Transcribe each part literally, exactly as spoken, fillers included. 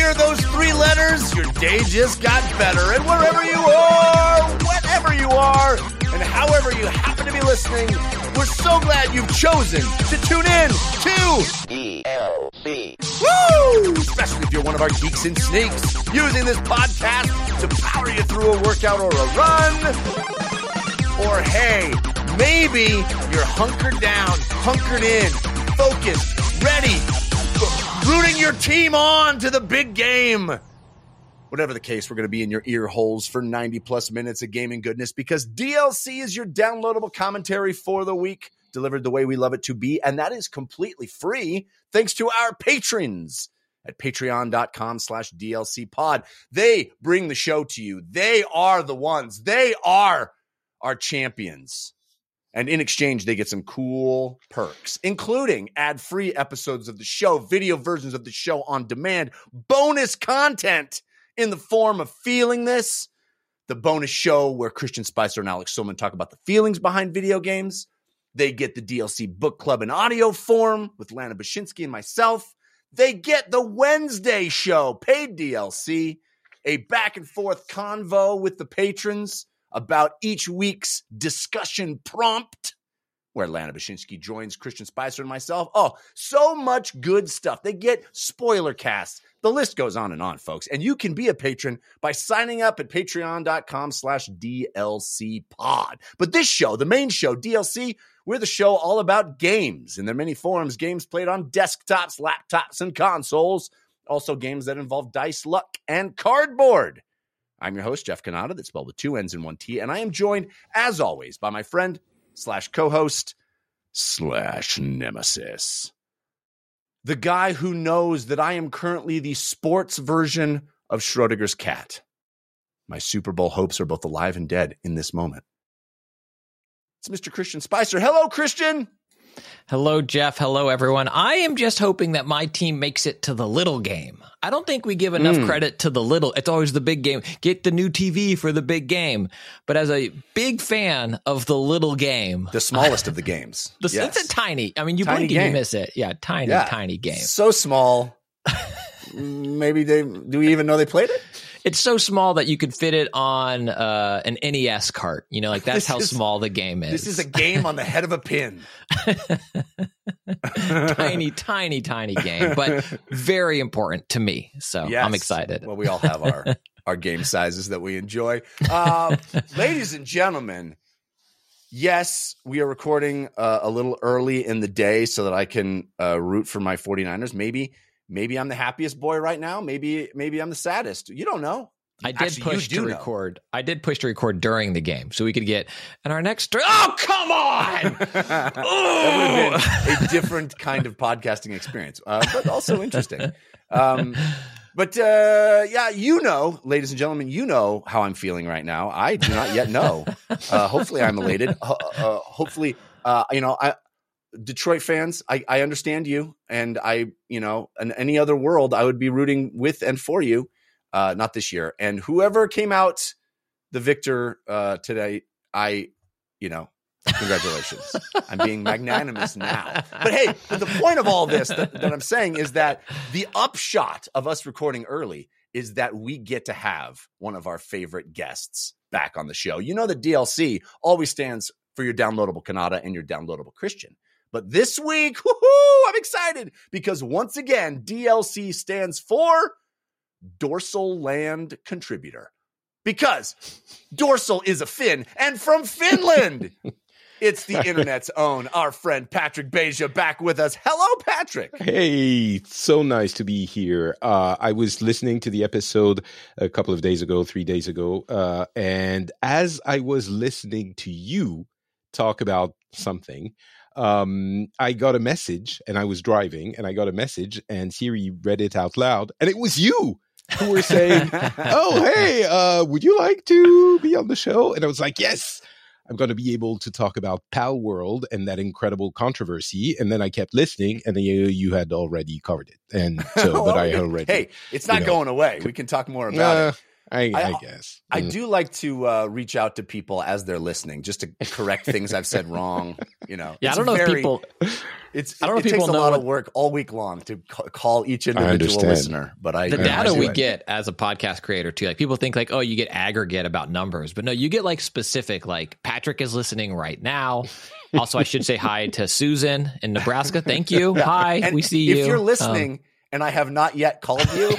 hear those three letters, your day just got better. And wherever you are, whatever you are, and however you happen to be listening, we're so glad you've chosen to tune in to D L C. Woo! Especially if you're one of our geeks and sneaks using this podcast to power you through a workout or a run. Or hey, maybe you're hunkered down, hunkered in, focused, ready, rooting your team on to the big game. Whatever the case, we're going to be in your ear holes for ninety plus minutes of gaming goodness because D L C is your downloadable commentary for the week, delivered the way we love it to be, and that is completely free thanks to our patrons at patreon.com slash DLC pod. They bring the show to you. They are the ones. They are our champions. And in exchange, they get some cool perks, including ad-free episodes of the show, video versions of the show on demand, bonus content in the form of Feeling This, the bonus show where Christian Spicer and Alex Silman talk about the feelings behind video games. They get the D L C book club in audio form with Lana Bashinsky and myself. They get the Wednesday show, paid D L C, a back and forth convo with the patrons about each week's discussion prompt, where Lana Bashinsky joins Christian Spicer and myself. Oh, so much good stuff. They get spoiler casts. The list goes on and on, folks. And you can be a patron by signing up at patreon.com slash DLC pod. But this show, the main show, D L C, we're the show all about games in their many forms. Games played on desktops, laptops, and consoles. Also games that involve dice, luck, and cardboard. I'm your host, Jeff Cannata, that's spelled with two N's and one T, and I am joined, as always, by my friend slash co-host slash nemesis, the guy who knows that I am currently the sports version of Schrodinger's cat. My Super Bowl hopes are both alive and dead in this moment. It's Mister Christian Spicer. Hello, Christian. Hello, Jeff. Hello, everyone. I am just hoping that my team makes it to the little game. I don't think we give enough mm. credit to the little. It's always the big game. Get the new T V for the big game. But as a big fan of the little game. The smallest of the games. The, yes. It's a tiny. I mean, you tiny blink game. and you miss it. Yeah, tiny, yeah. tiny game. So small. Maybe they, do we even know they played it? It's so small that you could fit it on uh, an N E S cart. You know, like that's this how is, small the game is. This is a game on the head of a pin. Tiny, tiny, tiny game, but very important to me. So yes. I'm excited. Well, we all have our, our game sizes that we enjoy. Uh, ladies and gentlemen, yes, we are recording uh, a little early in the day so that I can uh, root for my 49ers. Maybe Maybe I'm the happiest boy right now. Maybe maybe I'm the saddest. You don't know. I did Actually, push to know. record. I did push to record during the game so we could get and our next. Oh, come on! That would have been a different kind of podcasting experience, uh, but also interesting. Um, but uh, yeah, you know, ladies and gentlemen, you know how I'm feeling right now. I do not yet know. Uh, hopefully, I'm elated. Uh, uh, hopefully, uh, you know, I. Detroit fans, I, I understand you, and I, you know, in any other world, I would be rooting with and for you, uh, not this year. And whoever came out the victor uh, today, I, you know, congratulations. I'm being magnanimous now. But hey, but the point of all this that, that I'm saying is that the upshot of us recording early is that we get to have one of our favorite guests back on the show. You know that D L C always stands for your downloadable Cannata and your downloadable Christian. But this week, woohoo, I'm excited because once again, D L C stands for Dorsal Land Contributor. Because Dorsal is a Finn, and from Finland, it's the internet's own, our friend Patrick Beja back with us. Hello, Patrick. Hey, so nice to be here. Uh, I was listening to the episode a couple of days ago, three days ago, uh, and as I was listening to you talk about something, Um, I got a message, and I was driving, and I got a message, and Siri read it out loud, and it was you who were saying, "Oh, hey, uh, would you like to be on the show?" And I was like, "Yes, I'm going to be able to talk about Pal World and that incredible controversy." And then I kept listening, and then you, you had already covered it, and so, but I already. Hey, it's not you know, going away. We can talk more about uh, it. I, I, I guess. I mm. do like to uh, reach out to people as they're listening, just to correct things I've said wrong. You know, yeah, it's I don't know very, if people. It's, I don't know it if takes people a know lot what, of work all week long to ca- call each individual understand. listener. But I the I data do we it. get as a podcast creator too. Like people think like, oh, you get aggregate about numbers, but no, you get like specific. Like Patrick is listening right now. Also, I should say hi to Susan in Nebraska. Thank you. Yeah. Hi, And we see you. If you're Um, listening and I have not yet called you,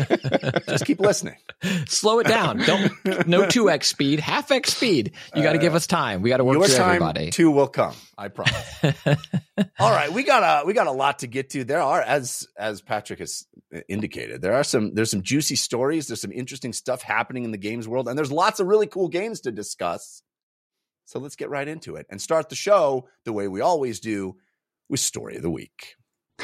just keep listening. slow it down. Don't no two x speed, half x speed. You got to give us time. We got to work Your through time everybody. too will come. I promise. All right, we got a we got a lot to get to. There are, as as Patrick has indicated, there are some there's some juicy stories. There's some interesting stuff happening in the games world, and there's lots of really cool games to discuss. So let's get right into it and start the show the way we always do with Story of the Week.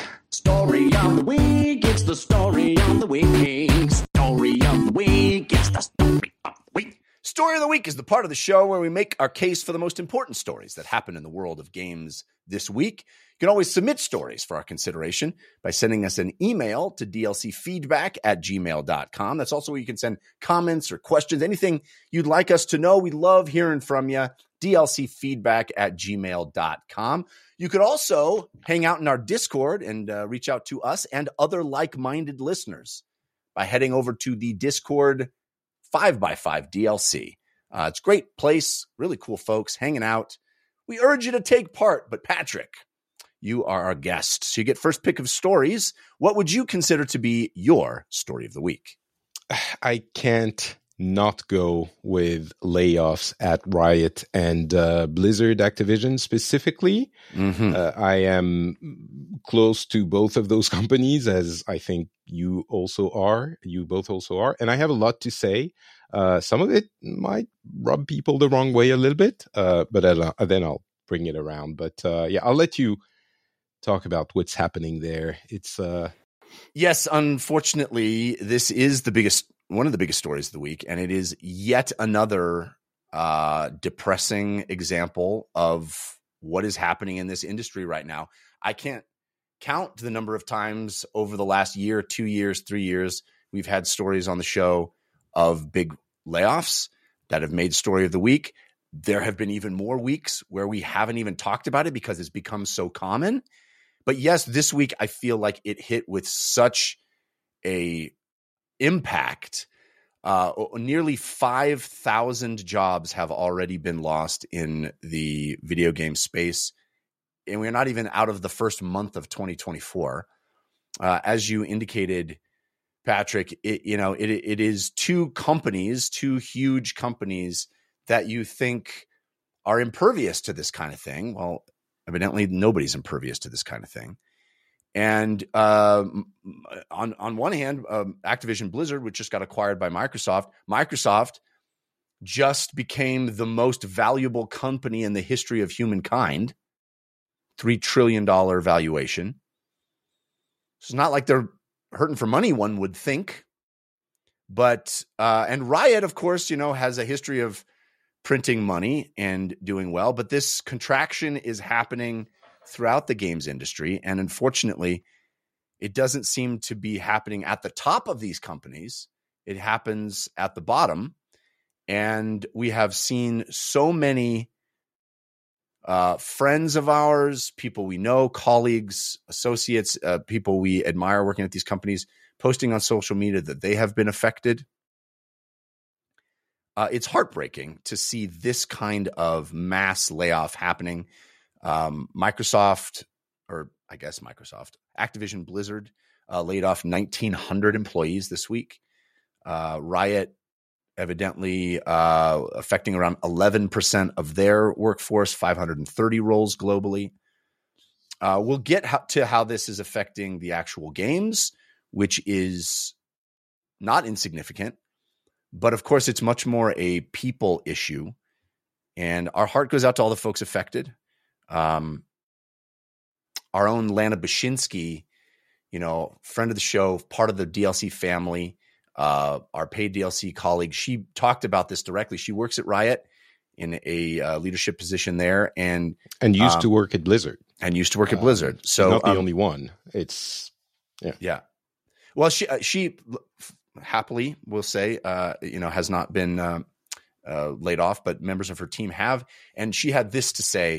Story of the week, it's the story of the week. Story of the week, it's the story of the week. Story of the Week is the part of the show where we make our case for the most important stories that happen in the world of games this week. You can always submit stories for our consideration by sending us an email to d l c feedback at gmail dot com. That's also where you can send comments or questions, anything you'd like us to know. We love hearing from you. d l c feedback at gmail dot com. You could also hang out in our Discord and uh, reach out to us and other like-minded listeners by heading over to the Discord five by five D L C. Uh, it's a great place, really cool folks hanging out. We urge you to take part, but Patrick, you are our guest. So you get first pick of stories. What would you consider to be your story of the week? I can't not go with layoffs at Riot and uh, Blizzard Activision specifically. Mm-hmm. Uh, I am close to both of those companies, as I think you also are. You both also are. And I have a lot to say. Uh, some of it might rub people the wrong way a little bit, uh, but uh, then I'll bring it around. But uh, yeah, I'll let you talk about what's happening there. It's uh... Yes, unfortunately, this is the biggest one of the biggest stories of the week, and it is yet another uh, depressing example of what is happening in this industry right now. I can't count the number of times over the last year, two years, three years, we've had stories on the show of big layoffs that have made story of the week. There have been even more weeks where we haven't even talked about it because it's become so common. But yes, this week I feel like it hit with such a impact. Uh, nearly five thousand jobs have already been lost in the video game space, and we're not even out of the first month of twenty twenty-four. Uh, as you indicated, Patrick, it, you know, it, it is two companies, two huge companies that you think are impervious to this kind of thing. Well, evidently nobody's impervious to this kind of thing. And uh, on on one hand, um, Activision Blizzard, which just got acquired by Microsoft, Microsoft just became the most valuable company in the history of humankind, three trillion dollars valuation. It's not like they're hurting for money, one would think. But, uh, and Riot, of course, you know, has a history of printing money and doing well, but this contraction is happening throughout the games industry. And unfortunately, it doesn't seem to be happening at the top of these companies. It happens at the bottom. And we have seen so many uh, friends of ours, people we know, colleagues, associates, uh, people we admire working at these companies, posting on social media that they have been affected. Uh, it's heartbreaking to see this kind of mass layoff happening. Um, Microsoft, or I guess Microsoft, Activision Blizzard uh, laid off nineteen hundred employees this week. Uh, Riot evidently uh, affecting around eleven percent of their workforce, five hundred thirty roles globally. Uh, we'll get how, to how this is affecting the actual games, which is not insignificant. But of course, it's much more a people issue. And our heart goes out to all the folks affected. Um, our own Lana Bashinsky, you know, friend of the show, part of the D L C family, uh, our paid D L C colleague, she talked about this directly. She works at Riot in a uh, leadership position there, and and used um, to work at Blizzard. And used to work at Blizzard. Um, so not the um, only one. It's yeah, yeah. Well, she uh, she happily will say, uh, you know, has not been uh, uh, laid off, but members of her team have. And she had this to say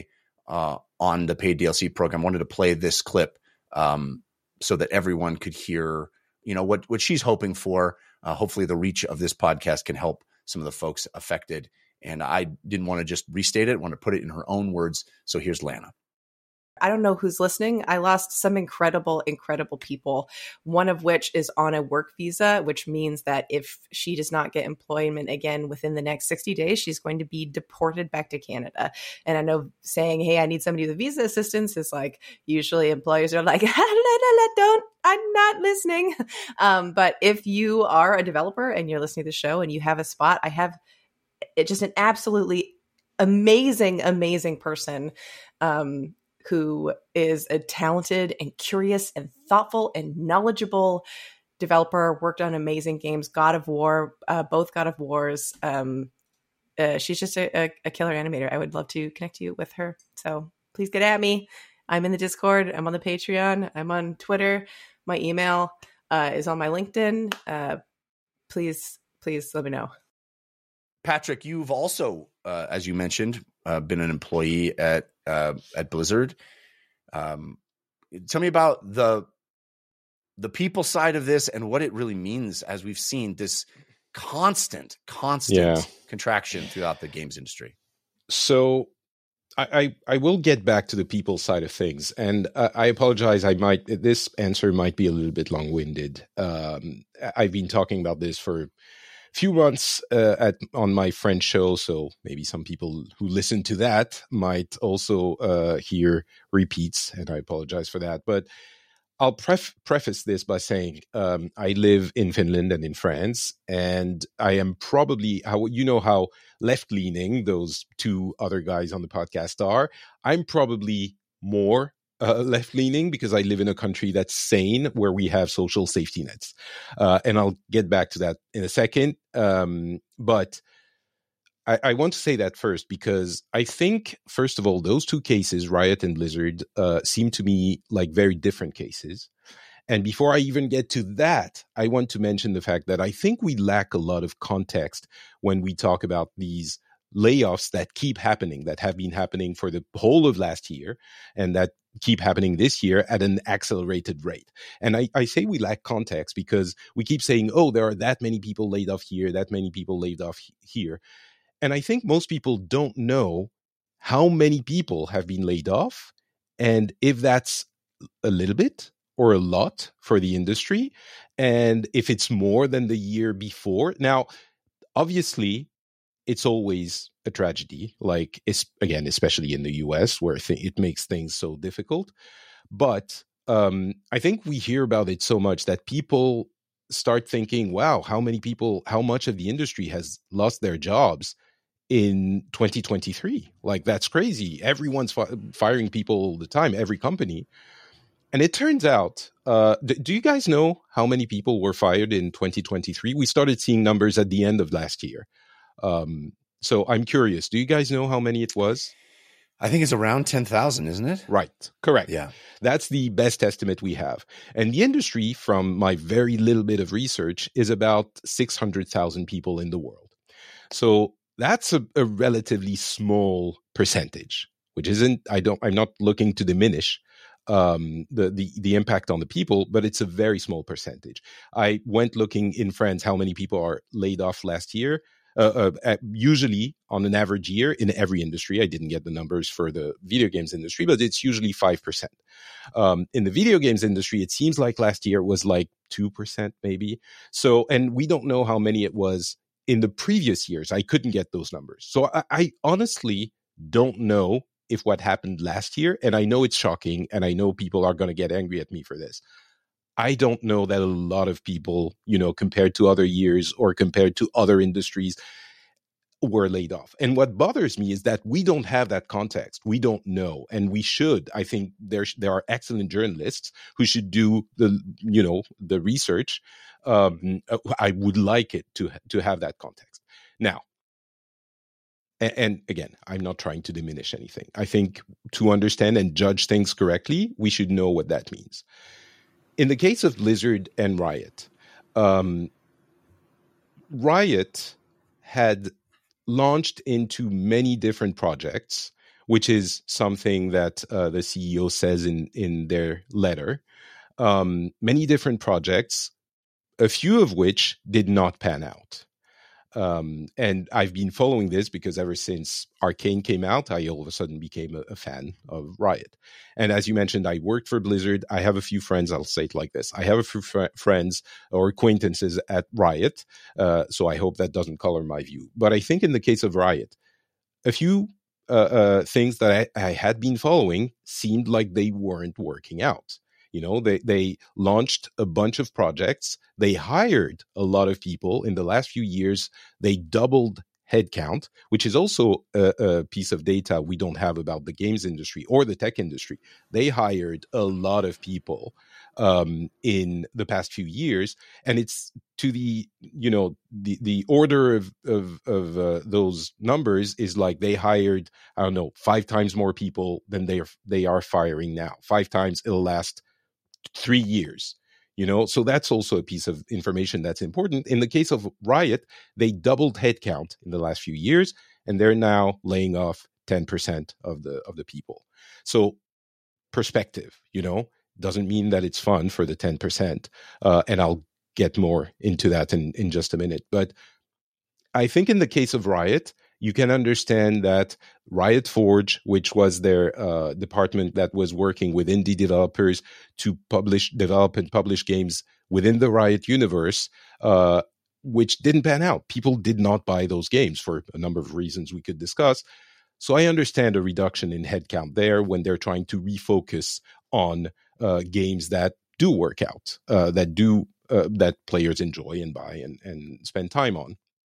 uh, on the paid D L C program. I wanted to play this clip um, so that everyone could hear, you know, what, what she's hoping for. Uh, hopefully the reach of this podcast can help some of the folks affected. And I didn't want to just restate it. I want to put it in her own words. So here's Lana. I don't know who's listening. I lost some incredible, incredible people, one of which is on a work visa, which means that if she does not get employment again within the next sixty days, she's going to be deported back to Canada. And I know saying, hey, I need somebody with visa assistance is like, usually employers are like, don't, I'm not listening. Um, but if you are a developer and you're listening to the show and you have a spot, I have it just an absolutely amazing, amazing person um, who is a talented and curious and thoughtful and knowledgeable developer, worked on amazing games, God of War, uh, both God of Wars. Um, uh, she's just a, a, a killer animator. I would love to connect you with her. So please get at me. I'm in the Discord. I'm on the Patreon. I'm on Twitter. My email uh, is on my LinkedIn. Uh, please, please let me know. Patrick, you've also, uh, as you mentioned, uh, been an employee at uh, at Blizzard. Um, tell me about the the people side of this and what it really means, as we've seen this constant, constant yeah. contraction throughout the games industry. So I, I, I will get back to the people side of things, and uh, I apologize. I might this answer might be a little bit long winded. Um, I've been talking about this for few months uh, at on my French show, so maybe some people who listen to that might also uh, hear repeats, and I apologize for that. But I'll pref- preface this by saying um, I live in Finland and in France, and I am probably, how you know how left-leaning those two other guys on the podcast are. I'm probably more Uh, left-leaning because I live in a country that's sane, where we have social safety nets. Uh, and I'll get back to that in a second. Um, but I, I want to say that first because I think, first of all, those two cases, Riot and Blizzard, uh, seem to me like very different cases. And before I even get to that, I want to mention the fact that I think we lack a lot of context when we talk about these layoffs that keep happening, that have been happening for the whole of last year, and that keep happening this year at an accelerated rate. And I, I say we lack context because we keep saying, oh, there are that many people laid off here, that many people laid off here. And I think most people don't know how many people have been laid off, and if that's a little bit or a lot for the industry, and if it's more than the year before. Now, obviously, it's always a tragedy, like, it's, again, especially in the U S, where th- it makes things so difficult. But um, I think we hear about it so much that people start thinking, wow, how many people, how much of the industry has lost their jobs in twenty twenty-three? Like, that's crazy. Everyone's fi- firing people all the time, every company. And it turns out, uh, th- do you guys know how many people were fired in twenty twenty-three? We started seeing numbers at the end of last year. Um, so I'm curious, do you guys know how many it was? I think it's around ten thousand, isn't it? Right. Correct. Yeah. That's the best estimate we have. And the industry, from my very little bit of research, is about six hundred thousand people in the world. So that's a, a relatively small percentage, which isn't, I don't, I'm not looking to diminish um, the, the, the impact on the people, but it's a very small percentage. I went looking in France how many people are laid off last year. Uh, uh, usually on an average year in every industry. I didn't get the numbers for the video games industry, but it's usually five percent. Um, in the video games industry, it seems like last year was like two percent maybe. So, and we don't know how many it was in the previous years. I couldn't get those numbers. So I, I honestly don't know if what happened last year, and I know it's shocking, and I know people are going to get angry at me for this. I don't know that a lot of people, you know, compared to other years or compared to other industries, were laid off. And what bothers me is that we don't have that context. We don't know. And we should. I think there, there are excellent journalists who should do the, you know, the research. Um, I would like it to, to have that context. Now, and, and again, I'm not trying to diminish anything. I think to understand and judge things correctly, we should know what that means. In the case of Blizzard and Riot, um, Riot had launched into many different projects which is something that uh, the C E O says in, in their letter. Um, many different projects, a few of which did not pan out. Um, and I've been following this because ever since Arcane came out, I all of a sudden became a, a fan of Riot. And as you mentioned, I worked for Blizzard. I have a few friends, I'll say it like this. I have a few fr- friends or acquaintances at Riot. Uh, so I hope that doesn't color my view. But I think in the case of Riot, a few uh, uh, things that I, I had been following seemed like they weren't working out. You know, they, they launched a bunch of projects. They hired a lot of people. In the last few years, they doubled headcount, which is also a, a piece of data we don't have about the games industry or the tech industry. They hired a lot of people um, in the past few years. And it's to the, you know, the, the order of, of, of uh, those numbers is like they hired, I don't know, five times more people than they are, they are firing now. Five times it'll last three years, you know, so that's also a piece of information that's important. In the case of Riot, they doubled headcount in the last few years, and they're now laying off ten percent of the of the people. So perspective, you know, doesn't mean that it's fun for the ten percent. Uh, and I'll get more into that in, in just a minute. But I think in the case of Riot, you can understand that Riot Forge, which was their uh, department that was working with indie developers to publish, develop, and publish games within the Riot universe, uh, which didn't pan out. People did not buy those games for a number of reasons we could discuss. So I understand a reduction in headcount there when they're trying to refocus on uh, games that do work out, uh, that do uh, that players enjoy and buy and, and spend time on.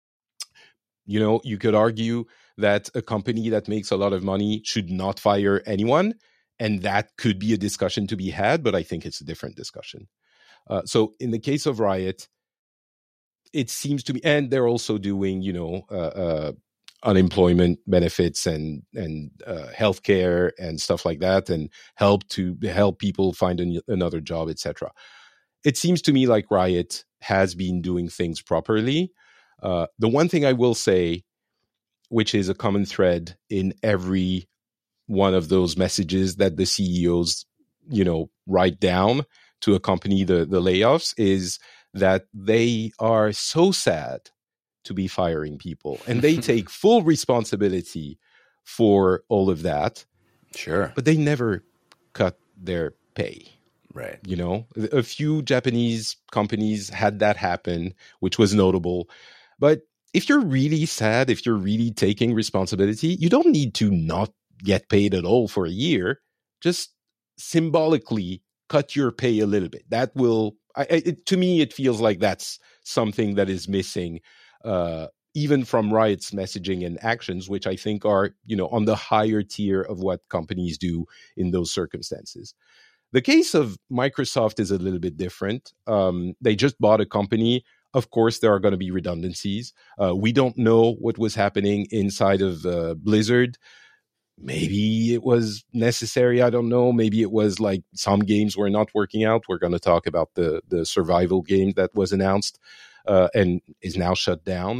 You know, you could argue that a company that makes a lot of money should not fire anyone, and that could be a discussion to be had, but I think it's a different discussion. Uh, so in the case of Riot, it seems to me, and they're also doing, you know, uh, uh, unemployment benefits and and uh, healthcare and stuff like that, and help to help people find an, another job, et cetera. It seems to me like Riot has been doing things properly. Uh, the one thing I will say, which is a common thread in every one of those messages that the C E Os, you know, write down to accompany the, the layoffs, is that they are so sad to be firing people, and they take full responsibility for all of that. Sure. But they never cut their pay. Right. You know, a few Japanese companies had that happen, which was notable. But if you're really sad, if you're really taking responsibility, you don't need to not get paid at all for a year. Just symbolically cut your pay a little bit. That will, I, it, to me, it feels like that's something that is missing, uh, even from Riot's messaging and actions, which I think are, you know, on the higher tier of what companies do in those circumstances. The case of Microsoft is a little bit different. Um, they just bought a company. Of course, there are going to be redundancies. Uh, we don't know what was happening inside of uh, Blizzard. Maybe it was necessary. I don't know. Maybe it was like some games were not working out. We're going to talk about the, the survival game that was announced uh, and is now shut down.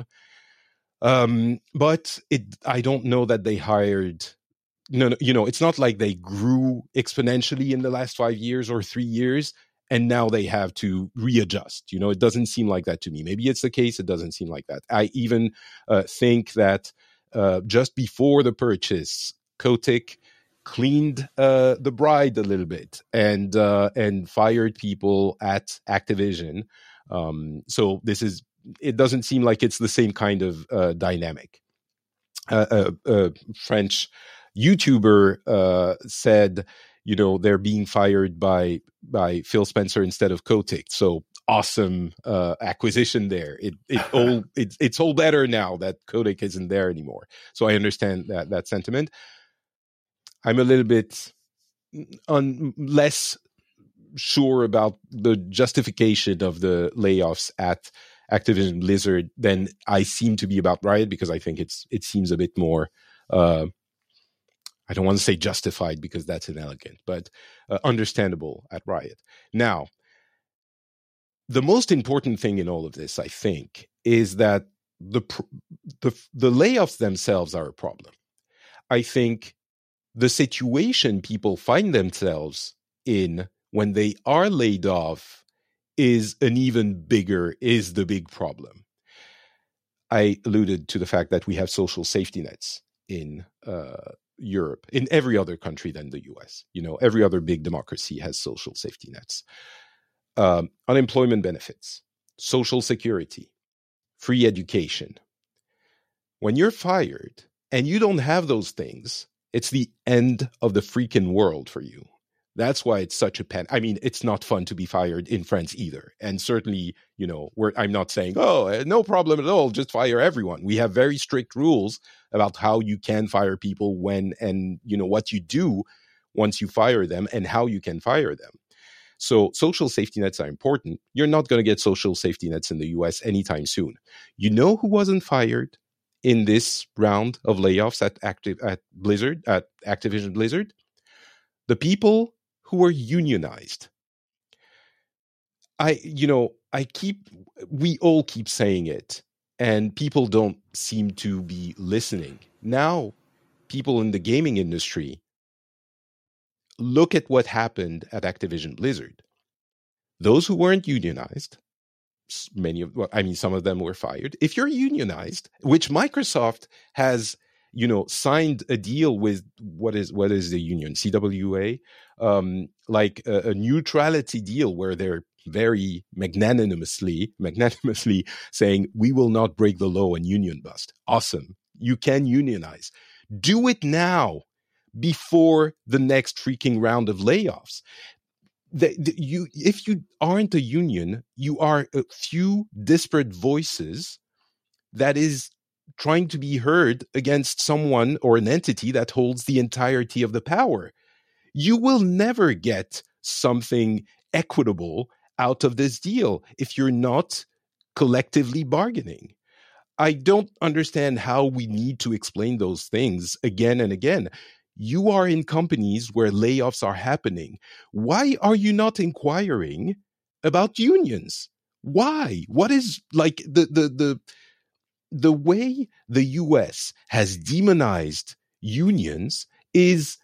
Um, but it, I don't know that they hired... No, no, you know, it's not like they grew exponentially in the last five years or three years, and now they have to readjust. You know, it doesn't seem like that to me. Maybe it's the case. It doesn't seem like that. I even uh, think that uh, just before the purchase, Kotick cleaned uh, the bride a little bit and uh, and fired people at Activision. Um, so this is. It doesn't seem like it's the same kind of uh, dynamic. Uh, uh, uh, French YouTuber uh, said, you know, they're being fired by by Phil Spencer instead of Kotick. So awesome uh, acquisition there. It it all it's it's all better now that Kotick isn't there anymore. So I understand that that sentiment. I'm a little bit un, less sure about the justification of the layoffs at Activision Blizzard than I seem to be about Riot, because I think it's it seems a bit more. Uh, I don't want to say justified because that's inelegant, but uh, understandable at Riot. Now, the most important thing in all of this, I think, is that the the the layoffs themselves are a problem. I think the situation people find themselves in when they are laid off is an even bigger, is the big problem. I alluded to the fact that we have social safety nets in uh, Europe, in every other country than the U S. You know, every other big democracy has social safety nets. Um, unemployment benefits, social security, free education. When you're fired and you don't have those things, it's the end of the freaking world for you. That's why it's such a pen. I mean, it's not fun to be fired in France either. And certainly, you know, we're, I'm not saying, oh, no problem at all, just fire everyone. We have very strict rules about how you can fire people when, and, you know, what you do once you fire them and how you can fire them. So social safety nets are important. You're not going to get social safety nets in the U S anytime soon. You know who wasn't fired in this round of layoffs at Activ- at Blizzard, at Activision Blizzard? The people who were unionized. I, you know, I keep, we all keep saying it, and people don't seem to be listening. Now, people in the gaming industry look at what happened at Activision Blizzard. Those who weren't unionized, many of, well, I mean, some of them were fired. If you're unionized, which Microsoft has, you know, signed a deal with, what is what is the union, C W A, um, like a, a neutrality deal where they're very magnanimously, magnanimously saying, we will not break the law and union bust. Awesome. You can unionize. Do it now before the next freaking round of layoffs. The, the, you, if you aren't a union, you are a few disparate voices that is trying to be heard against someone or an entity that holds the entirety of the power. You will never get something equitable out of this deal if you're not collectively bargaining. I don't understand how we need to explain those things again and again. You are in companies where layoffs are happening. Why are you not inquiring about unions? Why? What is like the the the the way the U S has demonized unions is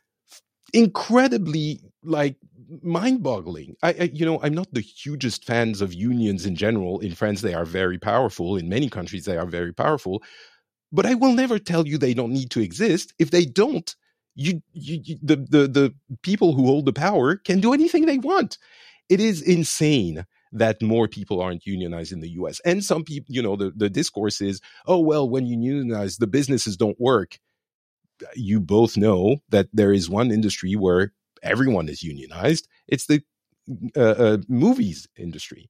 incredibly like mind-boggling. I, I you know, I'm not the hugest fans of unions in general. In France, they are very powerful. In many countries, they are very powerful. But I will never tell you they don't need to exist. If they don't, You, you, you the, the the people who hold the power can do anything they want. It is insane that more people aren't unionized in the U S. And some people, you know, the, the discourse is, oh, well, when you unionize, the businesses don't work. You both know that there is one industry where everyone is unionized. It's the uh, uh, movies industry.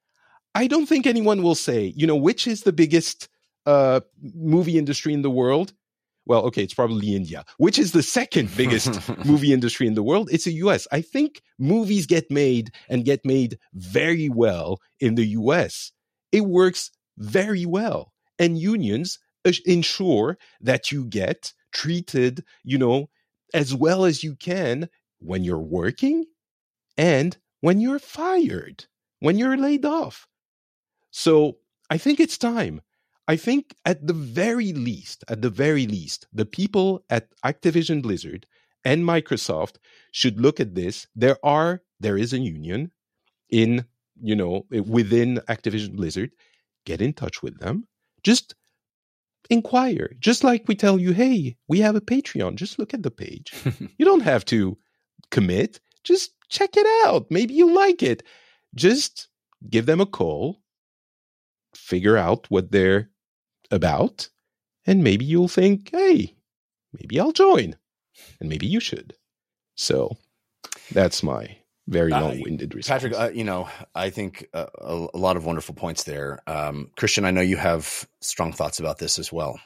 I don't think anyone will say, you know, which is the biggest uh, movie industry in the world? Well, okay, it's probably India. Which is the second biggest movie industry in the world? It's the U S. I think movies get made and get made very well in the U S. It works very well. And unions ensure that you get treated, you know, as well as you can when you're working and when you're fired, when you're laid off. So I think it's time. I think at the very least, at the very least, the people at Activision Blizzard and Microsoft should look at this. There are, there is a union in, you know, within Activision Blizzard. Get in touch with them. Just inquire. Just like we tell you, hey, we have a Patreon. Just look at the page. You don't have to commit. Just check it out. Maybe you like it. Just give them a call. Figure out what they're about, and maybe you'll think, hey, maybe I'll join, and maybe you should. So that's my very long-winded uh, response. Patrick, uh, you know, I think uh, a, a lot of wonderful points there. Um, Christian, I know you have strong thoughts about this as well.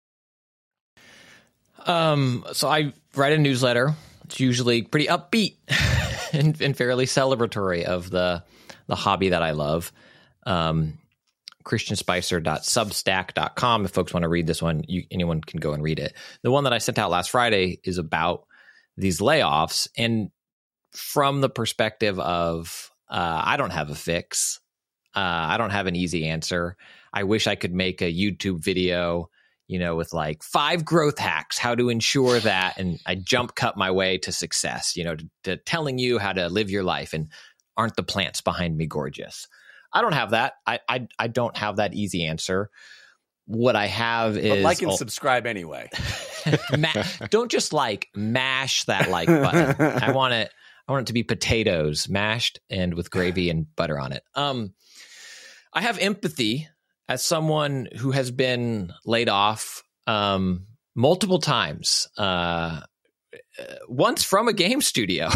Um, so I write a newsletter. It's usually pretty upbeat and, and fairly celebratory of the the hobby that I love. Um, christian spicer dot substack dot com. If folks want to read this one, you, anyone can go and read it. The one that I sent out last Friday is about these layoffs. And from the perspective of, uh, I don't have a fix. Uh, I don't have an easy answer. I wish I could make a YouTube video, you know, with like five growth hacks, how to ensure that. And I jump cut my way to success, you know, to, to telling you how to live your life. And aren't the plants behind me gorgeous? I don't have that. I, I, I don't have that easy answer. What I have is but like and oh, subscribe anyway. ma- don't just like mash that like button. I want it. I want it to be potatoes mashed and with gravy and butter on it. Um, I have empathy as someone who has been laid off um, multiple times. Uh, once from a game studio.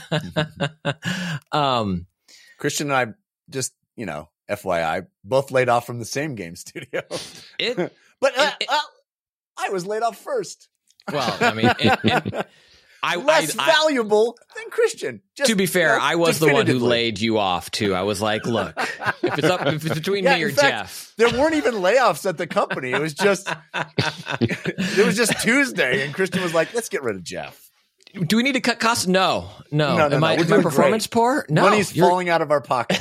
um, Christian and I just, you know, F Y I, both laid off from the same game studio. It, but uh, it, uh, I was laid off first. Well, I mean, it, it, I less I, valuable I, than Christian. Just, to be fair, you know, I was the one who laid you off too. I was like, look, if it's up, if it's between yeah, me or fact, Jeff, there weren't even layoffs at the company. It was just, it was just Tuesday, and Christian was like, let's get rid of Jeff. Do we need to cut costs? No, no. no, no Am no. I, is my performance great. poor? No. Money's you're... falling out of our pockets.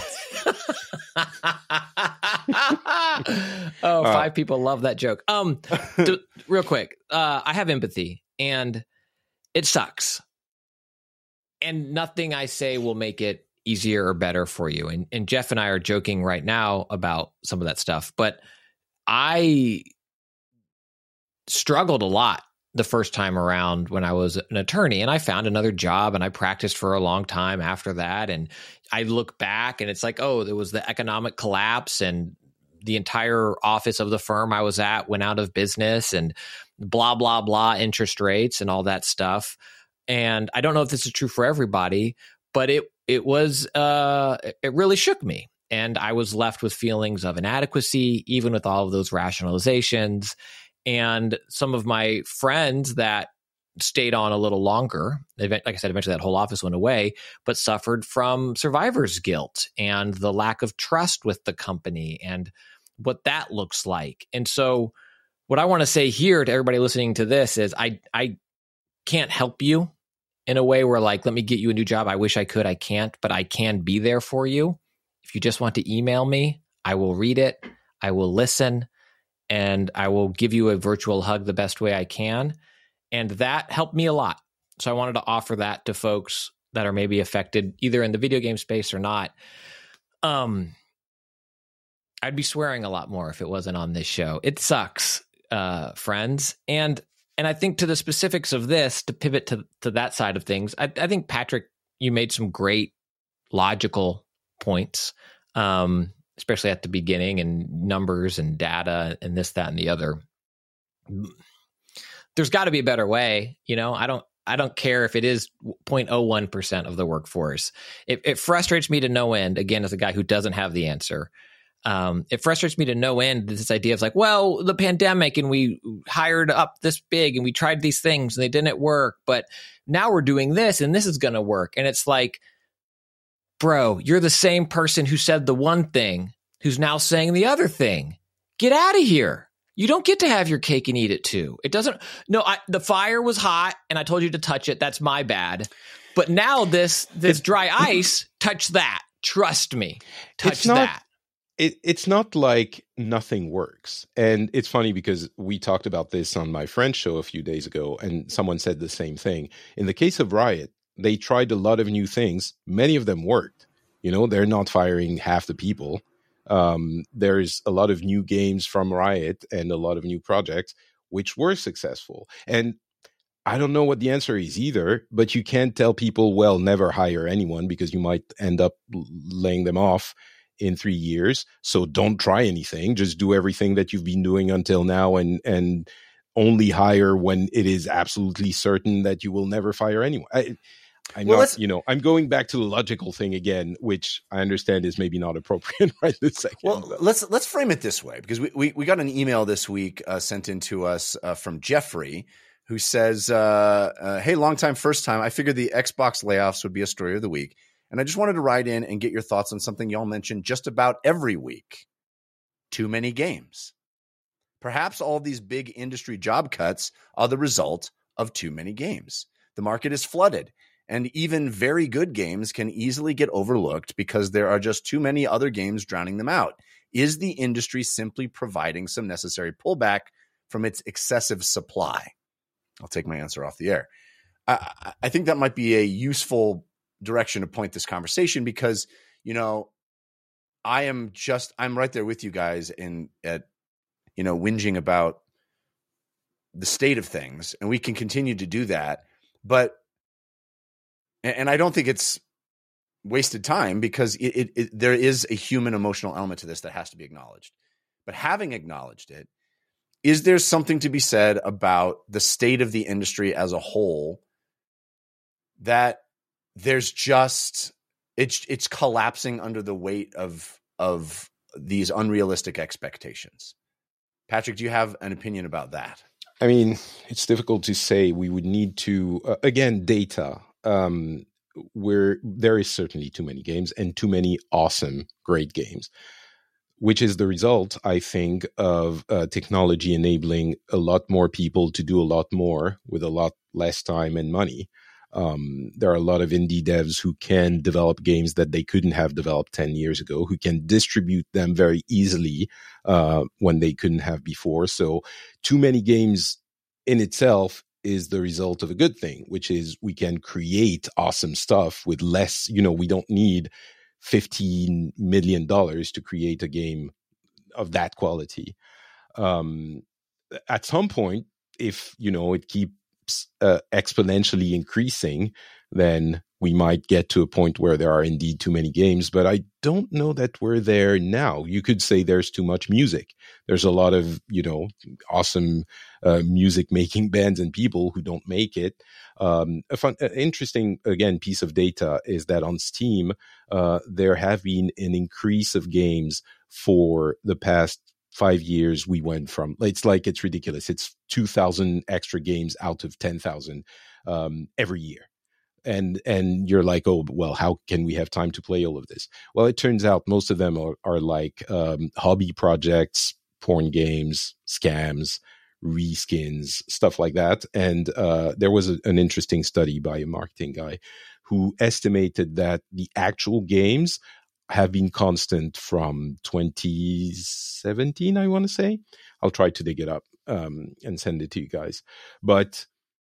oh, uh, five people love that joke. Um, to, real quick, uh, I have empathy, and it sucks. And nothing I say will make it easier or better for you. And, and Jeff and I are joking right now about some of that stuff, but I struggled a lot the first time around when I was an attorney, and I found another job and I practiced for a long time after that. And I look back and it's like, oh, there was the economic collapse and the entire office of the firm I was at went out of business and blah, blah, blah, interest rates and all that stuff. And I don't know if this is true for everybody, but it, it was, uh, it really shook me. And I was left with feelings of inadequacy, even with all of those rationalizations. And some of my friends that stayed on a little longer, like I said, eventually that whole office went away, but suffered from survivor's guilt and the lack of trust with the company and what that looks like. And so what I want to say here to everybody listening to this is I, I can't help you in a way where like, let me get you a new job. I wish I could, I can't, but I can be there for you. If you just want to email me, I will read it. I will listen. And I will give you a virtual hug the best way I can. And that helped me a lot. So I wanted to offer that to folks that are maybe affected either in the video game space or not. Um, I'd be swearing a lot more if it wasn't on this show. It sucks, uh, friends. And and I think to the specifics of this, to pivot to, to that side of things, I, I think, Patrick, you made some great logical points. Um especially at the beginning, and numbers and data and this, that, and the other. There's got to be a better way. You know, I don't, I don't care if it is zero point zero one percent of the workforce. It, it frustrates me to no end, again, as a guy who doesn't have the answer. Um, it frustrates me to no end, this idea of like, well, the pandemic and we hired up this big and we tried these things and they didn't work, but now we're doing this and this is going to work. And it's like, bro, you're the same person who said the one thing who's now saying the other thing. Get out of here. You don't get to have your cake and eat it too. It doesn't. No, I, the fire was hot and I told you to touch it. That's my bad. But now this this dry ice, touch that. Trust me. Touch it's not, that. It, it's not like nothing works. And it's funny because we talked about this on my friend's show a few days ago, and someone said the same thing. In the case of Riot, they tried a lot of new things. Many of them worked. You know, they're not firing half the people. Um, there's a lot of new games from Riot and a lot of new projects which were successful. And I don't know what the answer is either, but you can't tell people, well, never hire anyone because you might end up laying them off in three years. So don't try anything. Just do everything that you've been doing until now and and only hire when it is absolutely certain that you will never fire anyone. I, I'm well, not, you know, I'm going back to the logical thing again, which I understand is maybe not appropriate right this second. Well, but. let's let's frame it this way, because we, we, we got an email this week uh, sent in to us uh, from Jeffrey, who says, uh, uh, hey, long time, first time. I figured the Xbox layoffs would be a story of the week. And I just wanted to write in and get your thoughts on something y'all mention just about every week. Too many games. Perhaps all these big industry job cuts are the result of too many games. The market is flooded, and even very good games can easily get overlooked because there are just too many other games drowning them out. Is the industry simply providing some necessary pullback from its excessive supply? I'll take my answer off the air. I, I think that might be a useful direction to point this conversation because, you know, I am just, I'm right there with you guys in at, you know, whinging about the state of things, and we can continue to do that. But, and I don't think it's wasted time because it, it, it there is a human emotional element to this that has to be acknowledged. But having acknowledged it, is there something to be said about the state of the industry as a whole that there's just it's it's collapsing under the weight of of these unrealistic expectations? Patrick, do you have an opinion about that? I mean, it's difficult to say. We would need to uh, again data. Um, where there is certainly too many games and too many awesome, great games, which is the result, I think, of uh, technology enabling a lot more people to do a lot more with a lot less time and money. Um, there are a lot of indie devs who can develop games that they couldn't have developed ten years ago, who can distribute them very easily uh, when they couldn't have before. So too many games in itself is the result of a good thing, which is we can create awesome stuff with less, you know, we don't need fifteen million dollars to create a game of that quality. Um, at some point, if, you know, it keeps uh, exponentially increasing, then we might get to a point where there are indeed too many games, but I don't know that we're there now. You could say there's too much music. There's a lot of, you know, awesome uh, music making bands and people who don't make it. Um, a fun, uh, interesting, again, piece of data is that on Steam, uh, there have been an increase of games for the past five years. We went from, it's like, it's ridiculous. It's two thousand extra games out of ten thousand um, every year. And and you're like, oh, well, how can we have time to play all of this? Well, it turns out most of them are, are like um, hobby projects, porn games, scams, reskins, stuff like that. And uh, there was a, an interesting study by a marketing guy who estimated that the actual games have been constant from twenty seventeen, I want to say. I'll try to dig it up um, and send it to you guys. But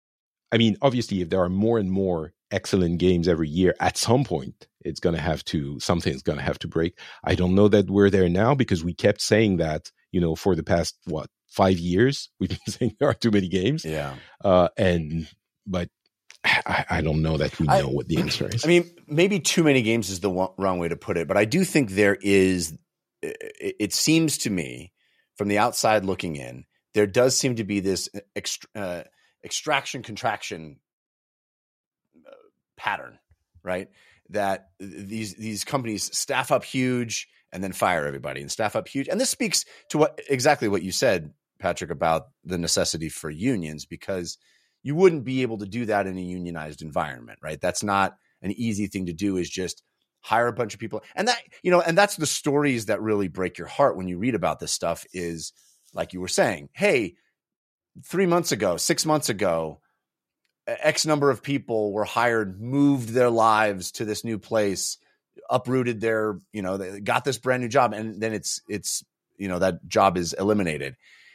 I mean, obviously, if there are more and more excellent games every year, at some point, it's going to have to, something's going to have to break. I don't know that we're there now because we kept saying that, you know, for the past, what, five years, we've been saying there are too many games. Yeah. Uh, and, but I, I don't know that we know I, what the answer is. I mean, maybe too many games is the one, wrong way to put it, but I do think there is, it, it seems to me, from the outside looking in, there does seem to be this extra, uh, extraction contraction uh, pattern, right? That these these companies staff up huge and then fire everybody and staff up huge. And this speaks to what exactly what you said, Patrick, about the necessity for unions, because you wouldn't be able to do that in a unionized environment, right? That's not an easy thing to do, is just hire a bunch of people. And that, you know, and that's the stories that really break your heart when you read about this stuff is, like you were saying, hey, three months ago, six months ago, X number of people were hired, moved their lives to this new place, uprooted their, you know, they got this brand new job, and then it's, it's, you know, that job is eliminated.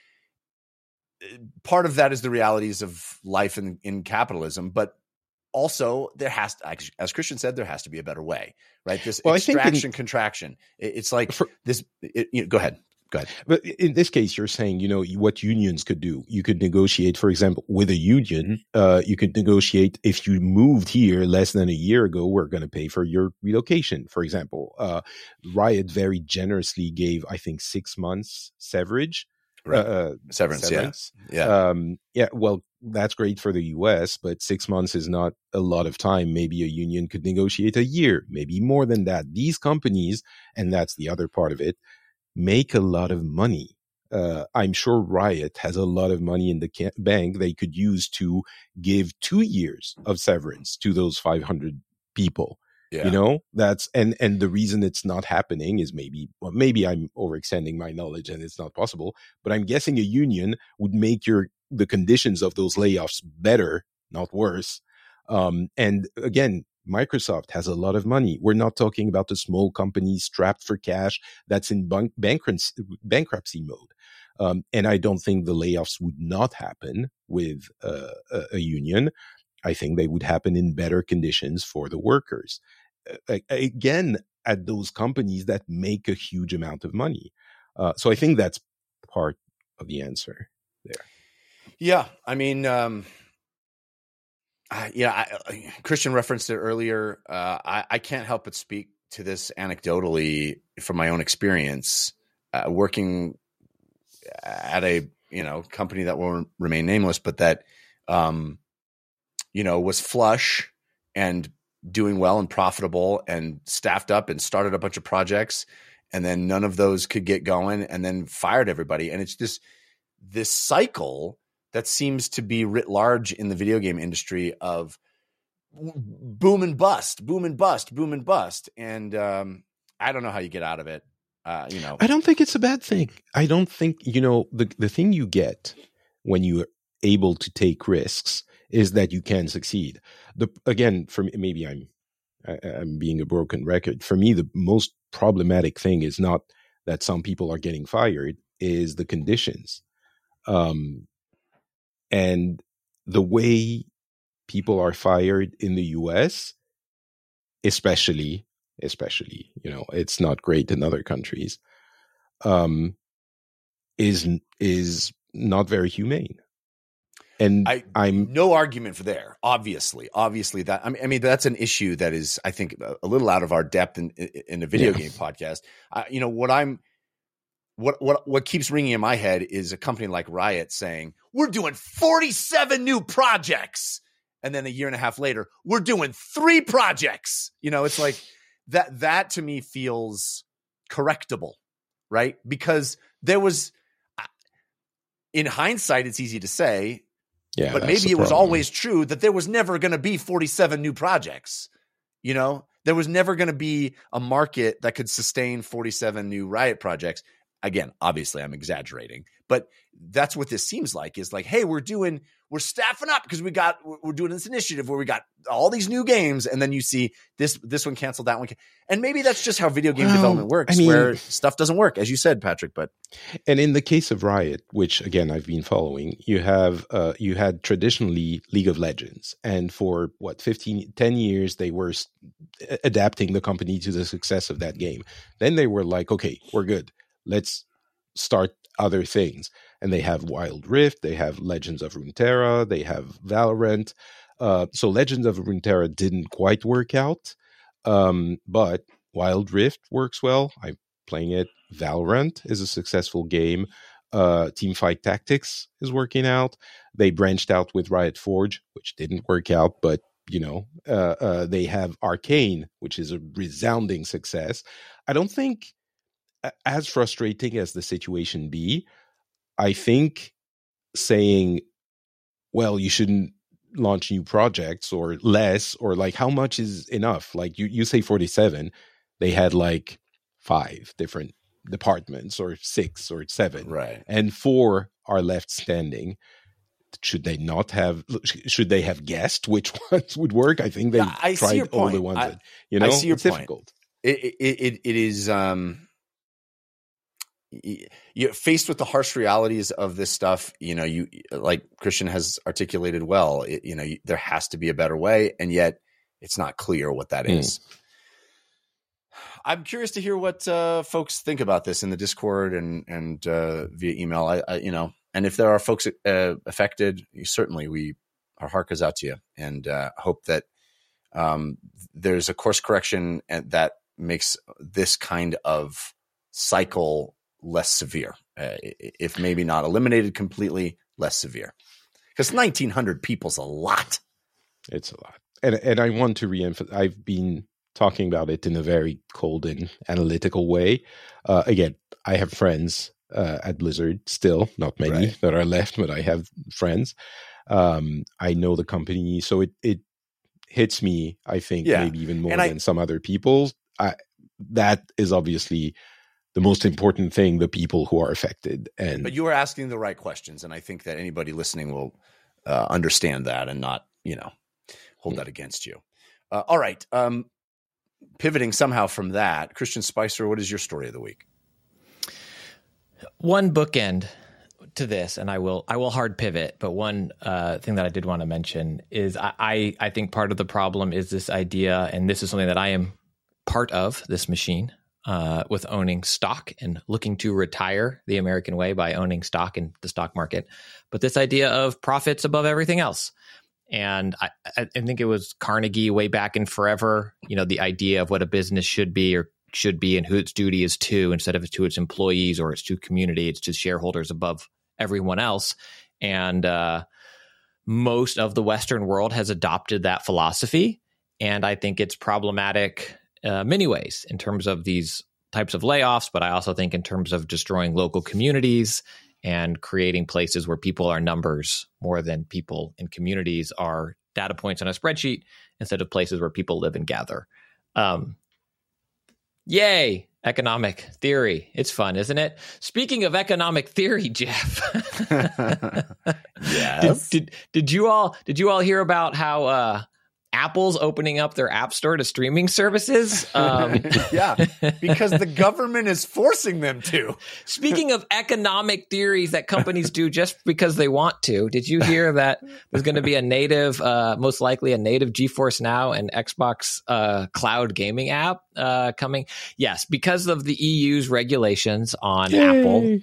Part of that is the realities of life in, in capitalism, but also there has to, as Christian said, there has to be a better way, right? This well, extraction, in, contraction. It, it's like for, this, it, you know, go ahead. Go ahead. But in this case, you're saying, you know, what unions could do. You could negotiate, for example, with a union. Uh, you could negotiate, if you moved here less than a year ago, we're going to pay for your relocation, for example. Uh, Riot very generously gave, I think, six months severage. Right. Uh, severance, severance, yeah. Yeah. Um, yeah, well, that's great for the U S, but six months is not a lot of time. Maybe a union could negotiate a year, maybe more than that. These companies, and that's the other part of it, make a lot of money. Uh, I'm sure Riot has a lot of money in the ca- bank they could use to give two years of severance to those five hundred people. Yeah. You know, that's, and, and the reason it's not happening is maybe, well, maybe I'm overextending my knowledge and it's not possible, but I'm guessing a union would make your, the conditions of those layoffs better, not worse. Um, and again, Microsoft has a lot of money. We're not talking about a small company strapped for cash that's in bank- bankruptcy, bankruptcy mode. Um, and I don't think the layoffs would not happen with uh, a, a union. I think they would happen in better conditions for the workers. Uh, again, at those companies that make a huge amount of money. Uh, so I think that's part of the answer there. Yeah. I mean, um, I, yeah, I, I, Christian referenced it earlier. Uh, I, I can't help but speak to this anecdotally from my own experience, uh, working at a, you know, company that will remain nameless, but that, um, you know, was flush and doing well and profitable and staffed up and started a bunch of projects. And then none of those could get going and then fired everybody. And it's just this cycle that seems to be writ large in the video game industry of boom and bust, boom and bust, boom and bust. And um, I don't know how you get out of it. Uh, you know, I don't think it's a bad thing. I don't think, you know, the, the thing you get when you're able to take risks is that you can succeed. The again, for me, maybe I'm I, I'm being a broken record. For me, the most problematic thing is not that some people are getting fired, is the conditions, um, and the way people are fired in the U S, especially, especially, you know, it's not great in other countries. Um, is is not very humane. And I, I'm no argument for there. Obviously, obviously that I mean, I mean that's an issue that is, I think, a little out of our depth in, in a video yeah. game podcast. I, you know what I'm, what what what keeps ringing in my head is a company like Riot saying we're doing forty-seven new projects, and then a year and a half later we're doing three projects. You know, it's like that. That to me feels correctable, right? Because there was, in hindsight, it's easy to say. Yeah, but maybe it was problem. always true that there was never going to be forty-seven new projects. You know, there was never going to be a market that could sustain forty-seven new Riot projects. Again, obviously I'm exaggerating, but that's what this seems like is like, hey, we're doing, we're staffing up because we got, we're doing this initiative where we got all these new games. And then you see this, this one canceled, that one. Can- and maybe that's just how video game well, development works, I mean, where stuff doesn't work, as you said, Patrick, but. And in the case of Riot, which again, I've been following, you have, uh, you had traditionally League of Legends. And for what, fifteen, ten years, they were adapting the company to the success of that game. Then they were like, okay, we're good. Let's start other things. And they have Wild Rift, they have Legends of Runeterra, they have Valorant. Uh, so Legends of Runeterra didn't quite work out, um, but Wild Rift works well. I'm playing it. Valorant is a successful game. Uh, Teamfight Tactics is working out. They branched out with Riot Forge, which didn't work out, but you know, uh, uh, they have Arcane, which is a resounding success. I don't think, as frustrating as the situation be, I think saying, well, you shouldn't launch new projects or less, or like how much is enough? Like you, you say forty-seven, they had like five different departments or six or seven, right? And four are left standing. Should they not have, should they have guessed which ones would work? I think they yeah, I tried all the ones I, that, you know, I see your it's point. difficult. It, it, it, it is, um, you're faced with the harsh realities of this stuff. You know, you like Christian has articulated well, it, you know, you, there has to be a better way. And yet it's not clear what that mm. is. I'm curious to hear what uh, folks think about this in the Discord and, and uh, via email. I, I, you know, and if there are folks uh, affected, certainly we, our heart goes out to you and uh, hope that um, there's a course correction and that makes this kind of cycle less severe, uh, if maybe not eliminated completely, less severe. Because nineteen hundred people's a lot. It's a lot. And and I want to reemphasize, I've been talking about it in a very cold and analytical way. Uh, again, I have friends uh, at Blizzard still, not many right. that are left, but I have friends. Um, I know the company, so it, it hits me, I think, yeah. maybe even more and than I, some other people. I, that is obviously the most important thing, the people who are affected. And but you are asking the right questions, and I think that anybody listening will uh, understand that and not, you know, hold mm-hmm. that against you. Uh, all right. Um, pivoting somehow from that, Christian Spicer, what is your story of the week? One bookend to this, and I will I will hard pivot. But one uh, thing that I did want to mention is I, I I think part of the problem is this idea, and this is something that I am part of this machine uh, with owning stock and looking to retire the American way by owning stock in the stock market. But this idea of profits above everything else. And I, I think it was Carnegie way back in forever, you know, the idea of what a business should be or should be and who its duty is to, instead of to its employees or it's to community, it's to shareholders above everyone else. And uh, most of the Western world has adopted that philosophy. And I think it's problematic uh, many ways in terms of these types of layoffs, but I also think in terms of destroying local communities and creating places where people are numbers more than people in communities are data points on a spreadsheet instead of places where people live and gather. Um, yay, economic theory. It's fun, isn't it? Speaking of economic theory, Jeff. Yes. Did, did, did you all did you all hear about how uh, Apple's opening up their app store to streaming services? Um, Yeah, because the government is forcing them to. Speaking of economic theories that companies do just because they want to, did you hear that there's going to be a native, uh, most likely a native GeForce Now and Xbox uh, cloud gaming app uh, coming? Yes, because of the E U's regulations on Yay. Apple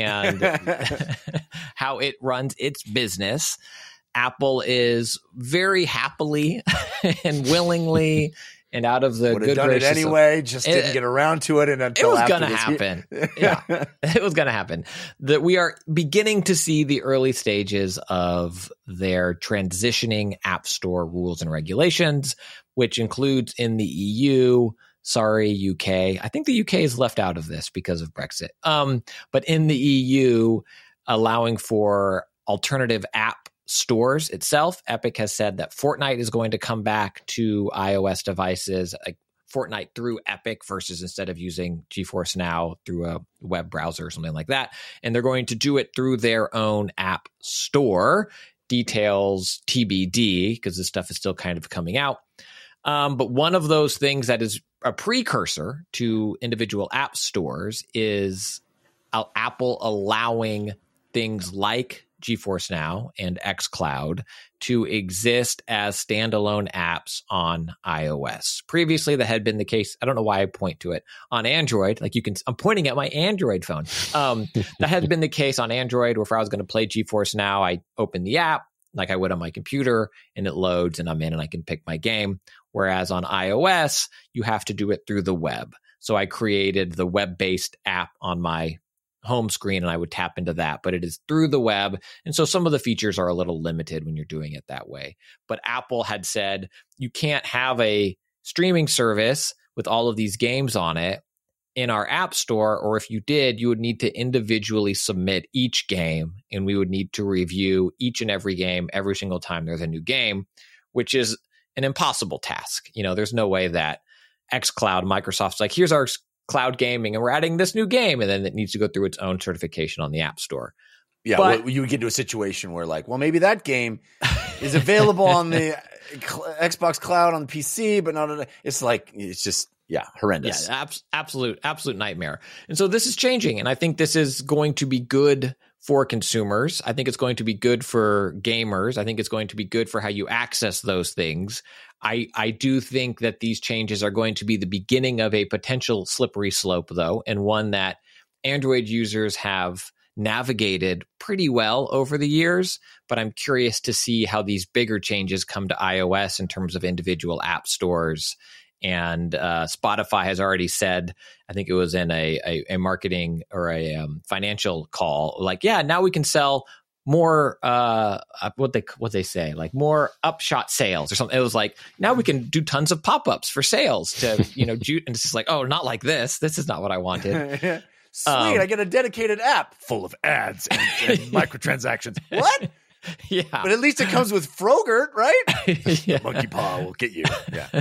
and how it runs its business. Apple is very happily and willingly and out of the Would have good done it graces of- anyway, just didn't It- get around to it. And it until was after going to this- happen. Yeah, it was going to happen. That we are beginning to see the early stages of their transitioning App Store rules and regulations, which includes in the E U. Sorry, U K. I think the U K is left out of this because of Brexit. Um, but in the E U, allowing for alternative app stores itself, Epic has said that Fortnite is going to come back to iOS devices, like Fortnite through Epic versus instead of using GeForce Now through a web browser or something like that. And they're going to do it through their own app store. Details T B D, because this stuff is still kind of coming out. Um, but one of those things that is a precursor to individual app stores is uh, Apple allowing things like GeForce Now and xCloud to exist as standalone apps on iOS. Previously, that had been the case. I don't know why I point to it on Android. Like you can, I'm pointing at my Android phone. Um, that had been the case on Android, where if I was going to play GeForce Now, I open the app like I would on my computer, and it loads, and I'm in, and I can pick my game. Whereas on iOS, you have to do it through the web. So I created the web-based app on my home screen, and I would tap into that, but it is through the web. And so some of the features are a little limited when you're doing it that way. But Apple had said you can't have a streaming service with all of these games on it in our app store, or if you did, you would need to individually submit each game, and we would need to review each and every game every single time there's a new game, which is an impossible task. You know, there's no way that xCloud, Microsoft's like, here's our cloud gaming, and we're adding this new game, and then it needs to go through its own certification on the App Store. Yeah, But- well, you would get to a situation where, like, well, maybe that game is available on the cl- Xbox Cloud on the P C, but not on the, it's like, it's just, yeah, horrendous. Yeah, abs- absolute, absolute nightmare. And so this is changing, and I think this is going to be good for consumers. I think it's going to be good for gamers. I think it's going to be good for how you access those things. I, I do think that these changes are going to be the beginning of a potential slippery slope, though, and one that Android users have navigated pretty well over the years. But I'm curious to see how these bigger changes come to iOS in terms of individual app stores. And uh, Spotify has already said, I think it was in a, a, a marketing or a um, financial call, like, yeah, now we can sell more, uh, what they what they say, like more upshot sales or something. It was like, now we can do tons of pop-ups for sales to, you know, ju- and it's just like, oh, not like this. This is not what I wanted. Sweet, Um, I get a dedicated app full of ads and, and microtransactions. What? Yeah. But at least it comes with Frogurt, right? Yeah. Monkey Paw will get you. Yeah.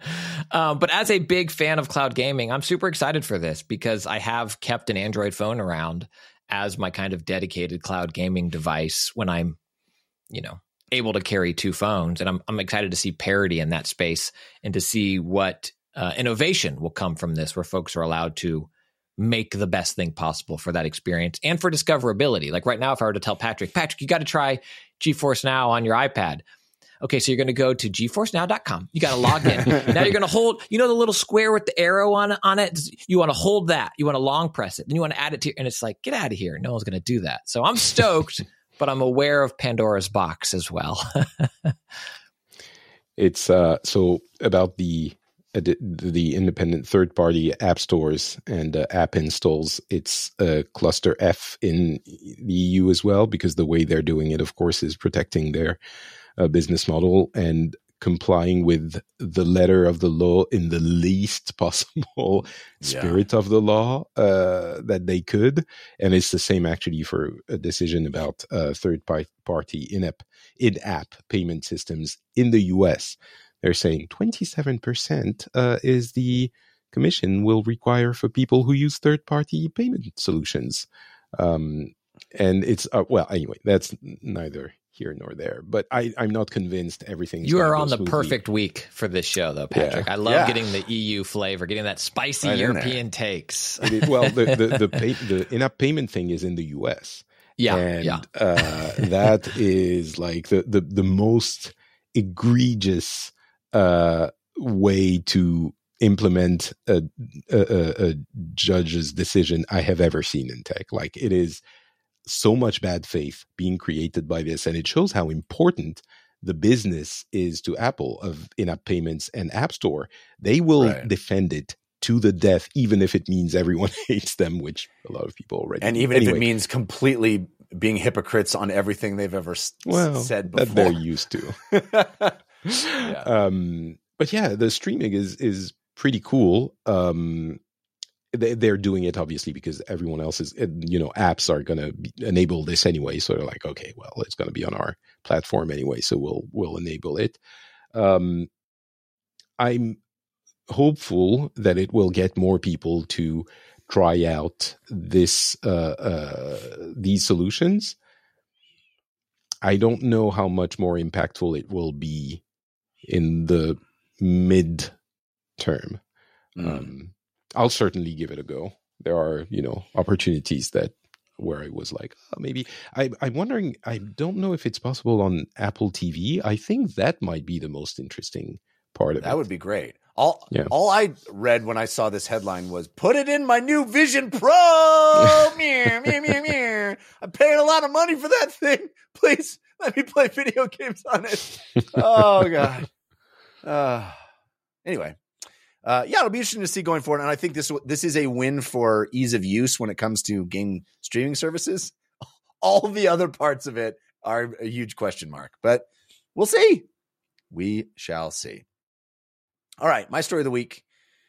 um, but as a big fan of cloud gaming, I'm super excited for this because I have kept an Android phone around as my kind of dedicated cloud gaming device when I'm, you know, able to carry two phones. And I'm, I'm excited to see parity in that space and to see what uh, innovation will come from this, where folks are allowed to make the best thing possible for that experience and for discoverability. Like right now, if I were to tell Patrick, Patrick, you got to try GeForce Now on your iPad. Okay, so you're going to go to ge force now dot com. You got to log in. Now you're going to hold, you know, the little square with the arrow on, on it? You want to hold that. You want to long press it. Then you want to add it to, and it's like, get out of here. No one's going to do that. So I'm stoked, but I'm aware of Pandora's box as well. It's uh, so about the uh, the, the independent third-party app stores and uh, app installs. It's uh, cluster F in the E U as well, because the way they're doing it, of course, is protecting their uh, business model and complying with the letter of the law in the least possible spirit yeah. of the law uh, that they could. And it's the same actually for a decision about uh, third-party in-app in-app payment systems in the U S. They're saying twenty-seven percent uh, is the commission will require for people who use third-party payment solutions. Um, and it's, uh, well, anyway, that's neither here nor there. But I, I'm not convinced everything. You are on the smoothly. Perfect week for this show, though, Patrick. Yeah. I love yeah. getting the E U flavor, getting that spicy right European takes. It is, well, the the the, pay, the in-app payment thing is in the U S. Yeah, and yeah. uh, that is like the, the, the most egregious uh, way to implement a, a, a judge's decision I have ever seen in tech. Like, it is so much bad faith being created by this, and it shows how important the business is to Apple of in-app payments and App Store. They will right. defend it to the death, even if it means everyone hates them, which a lot of people already and do. even anyway, if it means completely being hypocrites on everything they've ever s- well, said before. That they're used to. yeah. Um, but yeah, the streaming is is pretty cool. Um, they, they're doing it obviously because everyone else is, you know, apps are going to enable this anyway. So they're like, okay, well, it's going to be on our platform anyway, so we'll we'll enable it. Um, I'm hopeful that it will get more people to try out this uh, uh, these solutions. I don't know how much more impactful it will be in the mid term. Mm. Um, I'll certainly give it a go. There are, you know, opportunities that where I was like, oh, maybe I, I'm wondering. I don't know if it's possible on Apple T V. I think that might be the most interesting part of that it. That would be great. All, yeah. all I read when I saw this headline was, put it in my new Vision Pro. meow, meow, meow, meow. I'm paying a lot of money for that thing. Please let me play video games on it. Oh, God. Uh, anyway, uh, yeah, it'll be interesting to see going forward. And I think this this is a win for ease of use when it comes to game streaming services. All the other parts of it are a huge question mark. But we'll see. We shall see. All right, my story of the week.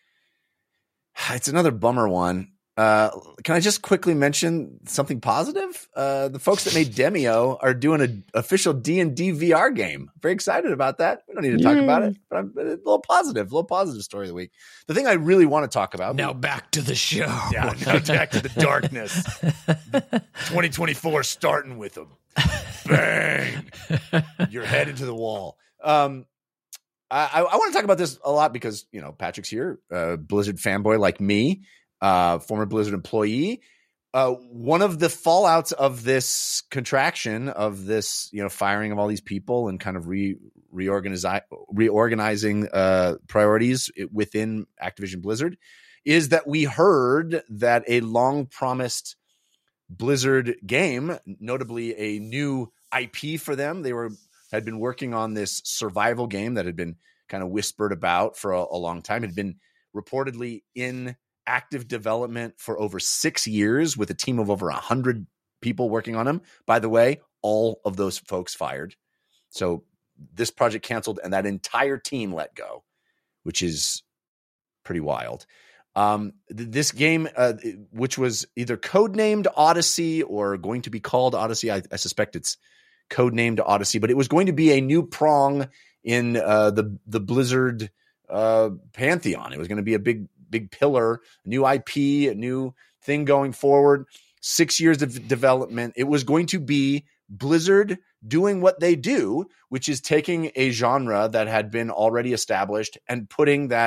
It's another bummer one. Uh, can I just quickly mention something positive? Uh, the folks that made Demio are doing an official D and D V R game. Very excited about that. We don't need to talk Yay. about it, but I'm a little positive, a little positive story of the week. The thing I really want to talk about. Now back to the show. Yeah, now back to the darkness. twenty twenty-four starting with them. Bang. Your head into the wall. Um, I, I want to talk about this a lot because, you know, Patrick's here, uh, Blizzard fanboy like me, uh, former Blizzard employee. Uh, one of the fallouts of this contraction of this, you know, firing of all these people and kind of re reorganize, reorganizing uh, priorities within Activision Blizzard is that we heard that a long promised Blizzard game, notably a new I P for them, they were had been working on this survival game that had been kind of whispered about for a, a long time. It had been reportedly in active development for over six years with a team of over one hundred people working on them. By the way, all of those folks fired. So this project canceled and that entire team let go, which is pretty wild. Um, th- this game, uh, which was either codenamed Odyssey or going to be called Odyssey, I, I suspect it's codenamed Odyssey, but it was going to be a new prong in uh, the the Blizzard uh, pantheon. It was going to be a big big pillar, a new I P, a new thing going forward. Six years of development. It was going to be Blizzard doing what they do, which is taking a genre that had been already established and putting that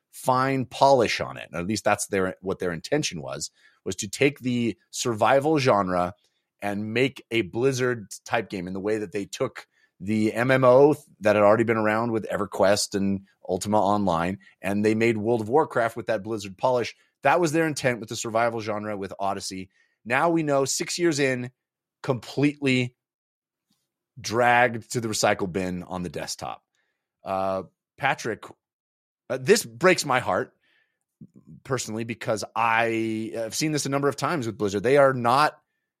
fine polish on it. At least that's their what their intention was, was to take the survival genre and make a Blizzard type game in the way that they took the M M O that had already been around with EverQuest and Ultima Online, and they made World of Warcraft with that Blizzard polish. That was their intent with the survival genre with Odyssey. Now we know six years in, completely dragged to the recycle bin on the desktop. Uh, Patrick, uh, this breaks my heart personally because I have seen this a number of times with Blizzard. They are not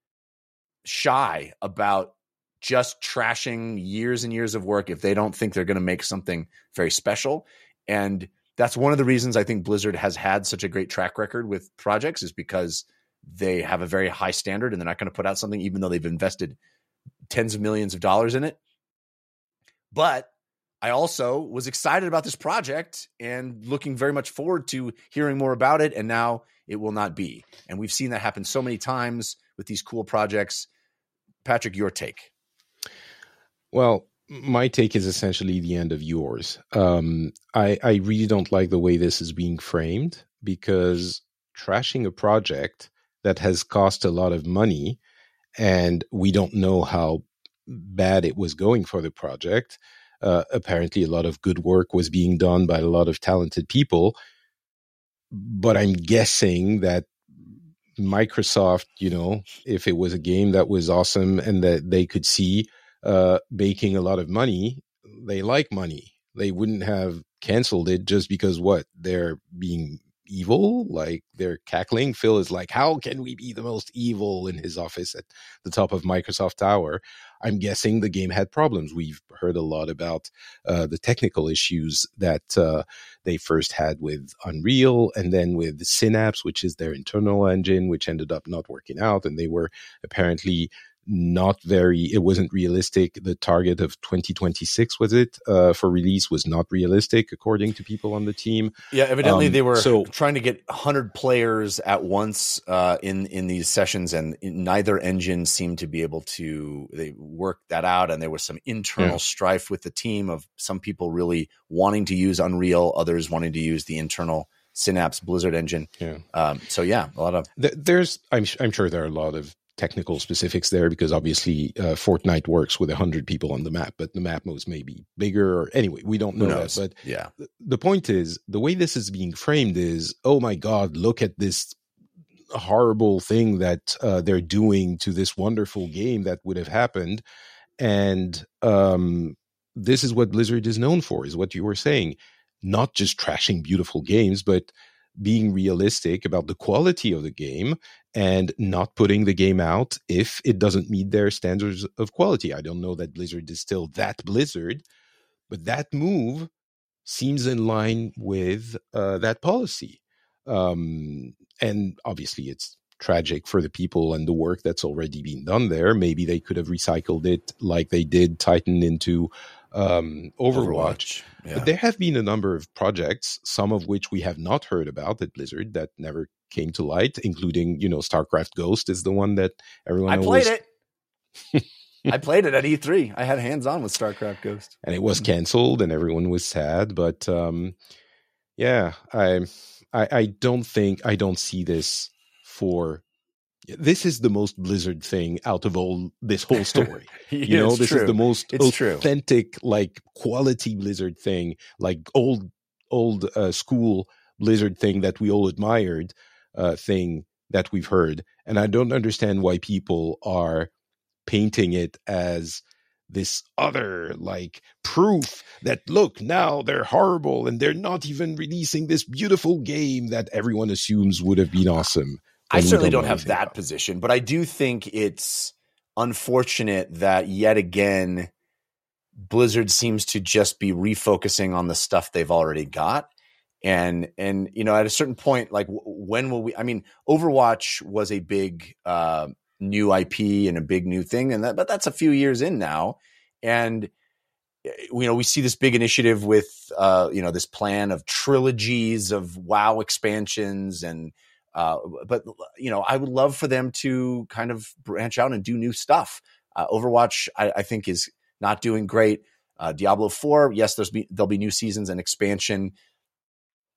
shy about just trashing years and years of work if they don't think they're going to make something very special. And that's one of the reasons I think Blizzard has had such a great track record with projects, is because they have a very high standard and they're not going to put out something even though they've invested tens of millions of dollars in it. But I also was excited about this project and looking very much forward to hearing more about it. And now it will not be. And we've seen that happen so many times with these cool projects. Patrick, your take. Well, my take is essentially the end of yours. Um, I, I really don't like the way this is being framed, because trashing a project that has cost a lot of money, and we don't know how bad it was going for the project. Uh, apparently, a lot of good work was being done by a lot of talented people. But I'm guessing that Microsoft, you know, if it was a game that was awesome and that they could see uh, making a lot of money, they like money. They wouldn't have canceled it just because what? They're being evil, like they're cackling. Phil is like, how can we be the most evil, in his office at the top of Microsoft Tower? I'm guessing the game had problems. We've heard a lot about uh, the technical issues that uh, they first had with Unreal, and then with Synapse, which is their internal engine, which ended up not working out. And they were apparently not very, it wasn't realistic. The target of twenty twenty-six, was it, uh, for release was not realistic, according to people on the team. Yeah, evidently um, they were so, trying to get one hundred players at once uh, in, in these sessions, and neither engine seemed to be able to, they worked that out, and there was some internal yeah. strife with the team of some people really wanting to use Unreal, others wanting to use the internal Synapse Blizzard engine. Yeah. Um, so yeah, a lot of... There's, I'm, I'm sure there are a lot of technical specifics there, because obviously uh, Fortnite works with one hundred people on the map, but the map was maybe bigger, or anyway, we don't know that. But yeah, th- the point is, the way this is being framed is, oh my God, look at this horrible thing that uh, they're doing to this wonderful game that would have happened. And um, this is what Blizzard is known for, is what you were saying, not just trashing beautiful games, but being realistic about the quality of the game and not putting the game out if it doesn't meet their standards of quality. I don't know that Blizzard is still that Blizzard, but that move seems in line with uh, that policy. Um, and obviously it's tragic for the people and the work that's already been done there. Maybe they could have recycled it like they did Titan into um, Overwatch. Overwatch. Yeah. But there have been a number of projects, some of which we have not heard about at Blizzard, that never came to light, including, you know, StarCraft Ghost is the one that everyone I always... played it. I played it at E three. I had hands-on with StarCraft Ghost. And it was canceled and everyone was sad. But um, yeah, I, I I don't think, I don't see this for... This is the most Blizzard thing out of all this whole story. You know, this true. is the most it's authentic, true. like quality Blizzard thing, like old, old uh, school Blizzard thing that we all admired, uh, thing that we've heard. And I don't understand why people are painting it as this other, like, proof that, look, now they're horrible and they're not even releasing this beautiful game that everyone assumes would have been awesome. I certainly don't, don't have that about. position, but I do think it's unfortunate that yet again, Blizzard seems to just be refocusing on the stuff they've already got. And, and, you know, at a certain point, like w- when will we, I mean, Overwatch was a big uh, new I P and a big new thing, and that, but that's a few years in now. And, you know, we see this big initiative with, uh, you know, this plan of trilogies of WoW expansions and, Uh, but, you know, I would love for them to kind of branch out and do new stuff. Uh, Overwatch, I, I think, is not doing great. Uh, Diablo four, yes, there's be, there'll be new seasons and expansion.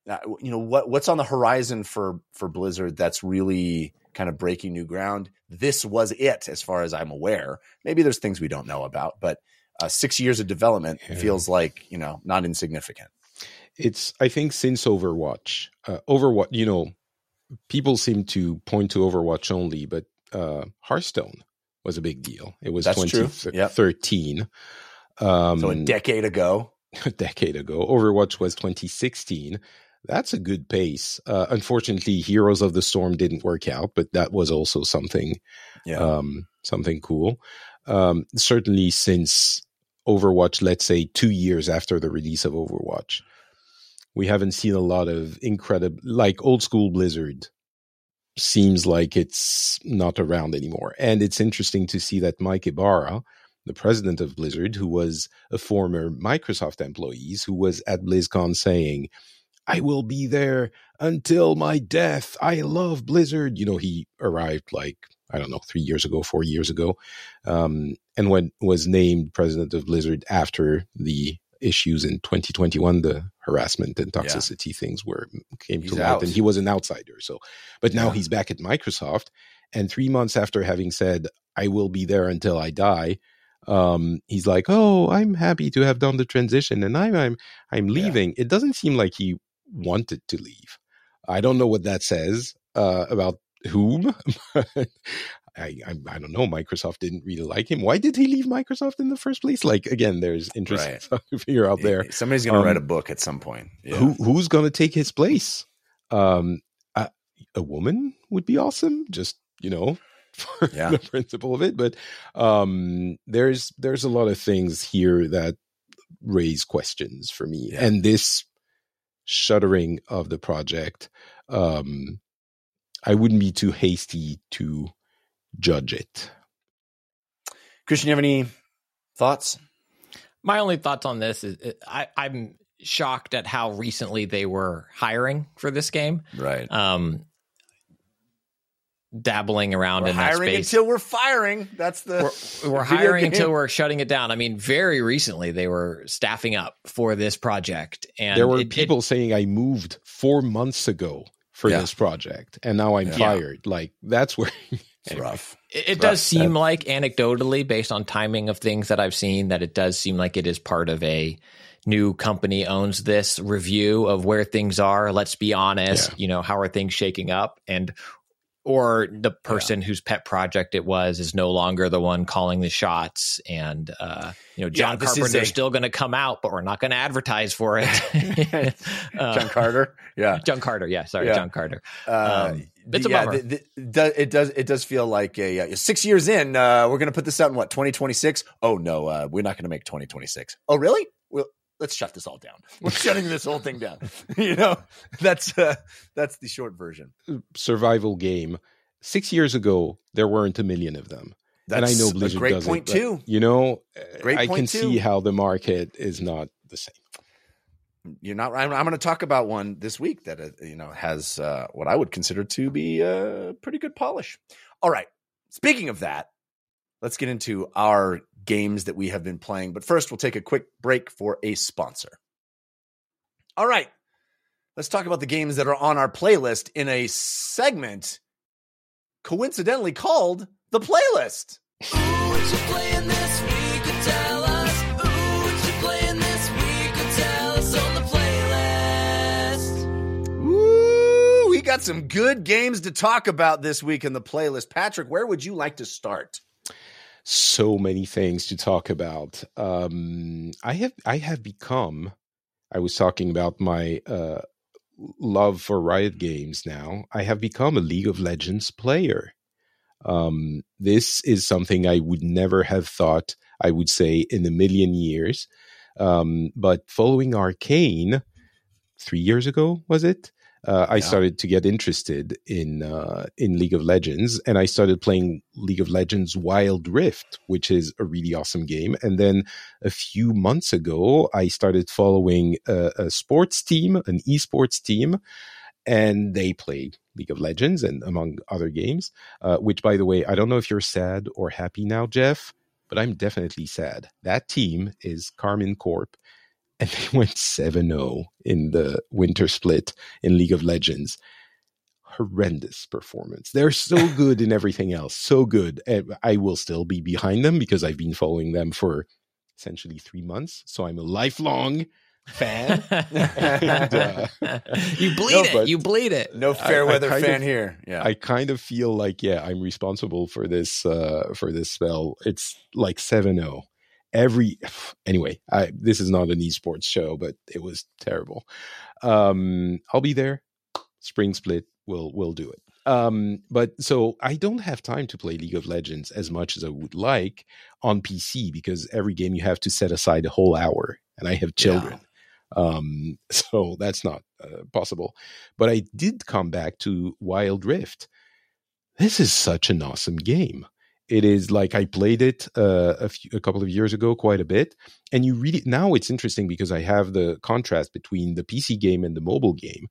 uh, you know, what what's on the horizon for for Blizzard that's really kind of breaking new ground? This was it, as far as I'm aware. Maybe there's things we don't know about, but uh, six years of development yeah. feels like, you know, not insignificant. It's, I think, since Overwatch, uh, Overwatch, you know, people seem to point to Overwatch only, but uh, Hearthstone was a big deal. It was That's twenty thirteen. Yep. Um, so a decade ago. A decade ago. Overwatch was twenty sixteen. That's a good pace. Uh, unfortunately, Heroes of the Storm didn't work out, but that was also something, yeah. um, something cool. Um, certainly since Overwatch, let's say two years after the release of Overwatch, we haven't seen a lot of incredible, like old school Blizzard seems like it's not around anymore. And it's interesting to see that Mike Ibarra, the president of Blizzard, who was a former Microsoft employee, who was at BlizzCon saying, I will be there until my death. I love Blizzard. You know, he arrived like, I don't know, three years ago, four years ago, um, and when was named president of Blizzard after the issues in twenty twenty-one, the harassment and toxicity yeah. things were came he's to light, out. And he was an outsider. So, but now yeah. he's back at Microsoft, and three months after having said, I will be there until I die, um, he's like, oh, I'm happy to have done the transition, and I'm I'm I'm leaving. Yeah. It doesn't seem like he wanted to leave. I don't know what that says uh, about whom. I, I I don't know. Microsoft didn't really like him. Why did he leave Microsoft in the first place? Like, again, there's interesting right. stuff to figure out there. Somebody's going to um, write a book at some point. Yeah. Who who's going to take his place? Um, a, a woman would be awesome. Just, you know, for yeah. the principle of it. But um, there's there's a lot of things here that raise questions for me, yeah. and this shuttering of the project, um, I wouldn't be too hasty to judge it. Christian, you have any thoughts? My only thoughts on this is I, I'm shocked at how recently they were hiring for this game. Right. Um, dabbling around we're in that hiring space until we're firing. That's the we're, we're hiring game. Until we're shutting it down. I mean, very recently they were staffing up for this project, and there were it, people it, saying I moved four months ago for yeah. this project, and now I'm yeah. fired. Like that's where it's anyway. rough. It, it rough. does seem like, anecdotally, based on timing of things that I've seen, that it does seem like it is part of a new company owns this review of where things are. Let's be honest, yeah. you know, how are things shaking up? And or the person yeah. whose pet project it was is no longer the one calling the shots. And, uh, you know, John yeah, Carpenter's a- still going to come out, but we're not going to advertise for it. uh, John Carter. Yeah. John Carter. Yeah. Sorry. Yeah. John Carter. Uh, um, it's a yeah, bummer. The, the, it does. It does feel like a, a six years in, uh, we're going to put this out in what, twenty twenty-six. Oh no, uh, we're not going to make twenty twenty-six. Oh really? Well, let's shut this all down. We're shutting this whole thing down. You know, that's, uh, that's the short version. Survival game. Six years ago, there weren't a million of them. That's and I know Blizzard a great does point it, but, too. You know, great I point can too. see how the market is not the same. You're not. I'm, I'm going to talk about one this week that uh, you know has uh, what I would consider to be a pretty good polish. All right. Speaking of that, let's get into our games that we have been playing. But first, we'll take a quick break for a sponsor. All right. Let's talk about the games that are on our playlist in a segment coincidentally called The Playlist. Ooh, what you playing this week? Tell us. Ooh, what you playing this week? Tell us on the playlist. Ooh, we got some good games to talk about this week in the playlist. Patrick, where would you like to start? So many things to talk about. Um, I have I have become. I was talking about my uh, love for Riot Games. Now I have become a League of Legends player. Um, this is something I would never have thought I would say in a million years. Um, but following Arcane three years ago, was it? Uh, I yeah. started to get interested in uh, in League of Legends, and I started playing League of Legends Wild Rift, which is a really awesome game. And then a few months ago, I started following a, a sports team, an esports team, and they played League of Legends and among other games, uh, which, by the way, I don't know if you're sad or happy now, Jeff, but I'm definitely sad. That team is Carmine Corp. and they went seven oh in the winter split in League of Legends. Horrendous performance. They're so good in everything else, so good. And I will still be behind them because I've been following them for essentially three months. So I'm a lifelong fan. And, uh, you bleed no, it. but You bleed it. No fair I- I weather kind fan of- here. Yeah. I kind of feel like, yeah, I'm responsible for this, uh, for this spell. It's like seven oh. Every, anyway, I, this is not an esports show, but it was terrible. Um, I'll be there. Spring split. We'll, we'll do it. Um, but so I don't have time to play League of Legends as much as I would like on P C because every game you have to set aside a whole hour and I have children. Um, so that's not uh, possible. But I did come back to Wild Rift. This is such an awesome game. It is like I played it uh, a, few, a couple of years ago quite a bit. And you really, now it's interesting because I have the contrast between the P C game and the mobile game.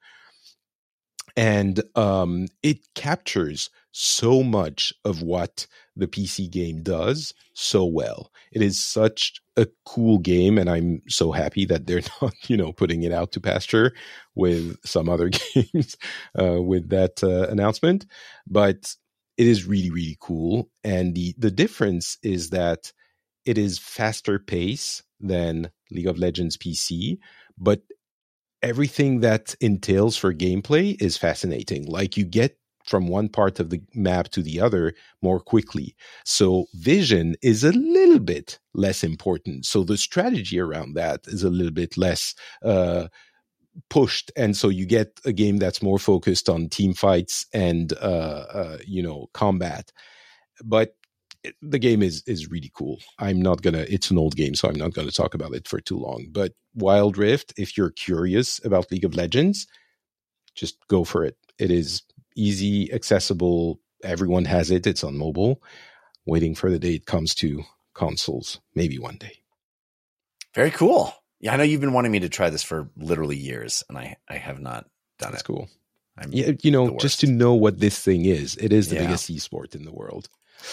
And um, it captures so much of what the P C game does so well. It is such a cool game, and I'm so happy that they're not, you know, putting it out to pasture with some other games uh, with that uh, announcement. But it is really, really cool. And the the difference is that it is faster pace than League of Legends P C, but everything that entails for gameplay is fascinating. Like you get from one part of the map to the other more quickly. So vision is a little bit less important. So the strategy around that is a little bit less uh, pushed. And so you get a game that's more focused on team fights and, uh, uh, you know, combat. But it, the game is is really cool. I'm not going to, it's an old game, so I'm not going to talk about it for too long. But Wild Rift, if you're curious about League of Legends, just go for it. It is easy, accessible. Everyone has it. It's on mobile. Waiting for the day it comes to consoles, maybe one day. Very cool. Yeah, I know you've been wanting me to try this for literally years, and I, I have not done That's it. cool. I'm Yeah, you know, the just worst. to know what this thing is. It is the Yeah. biggest esport in the world.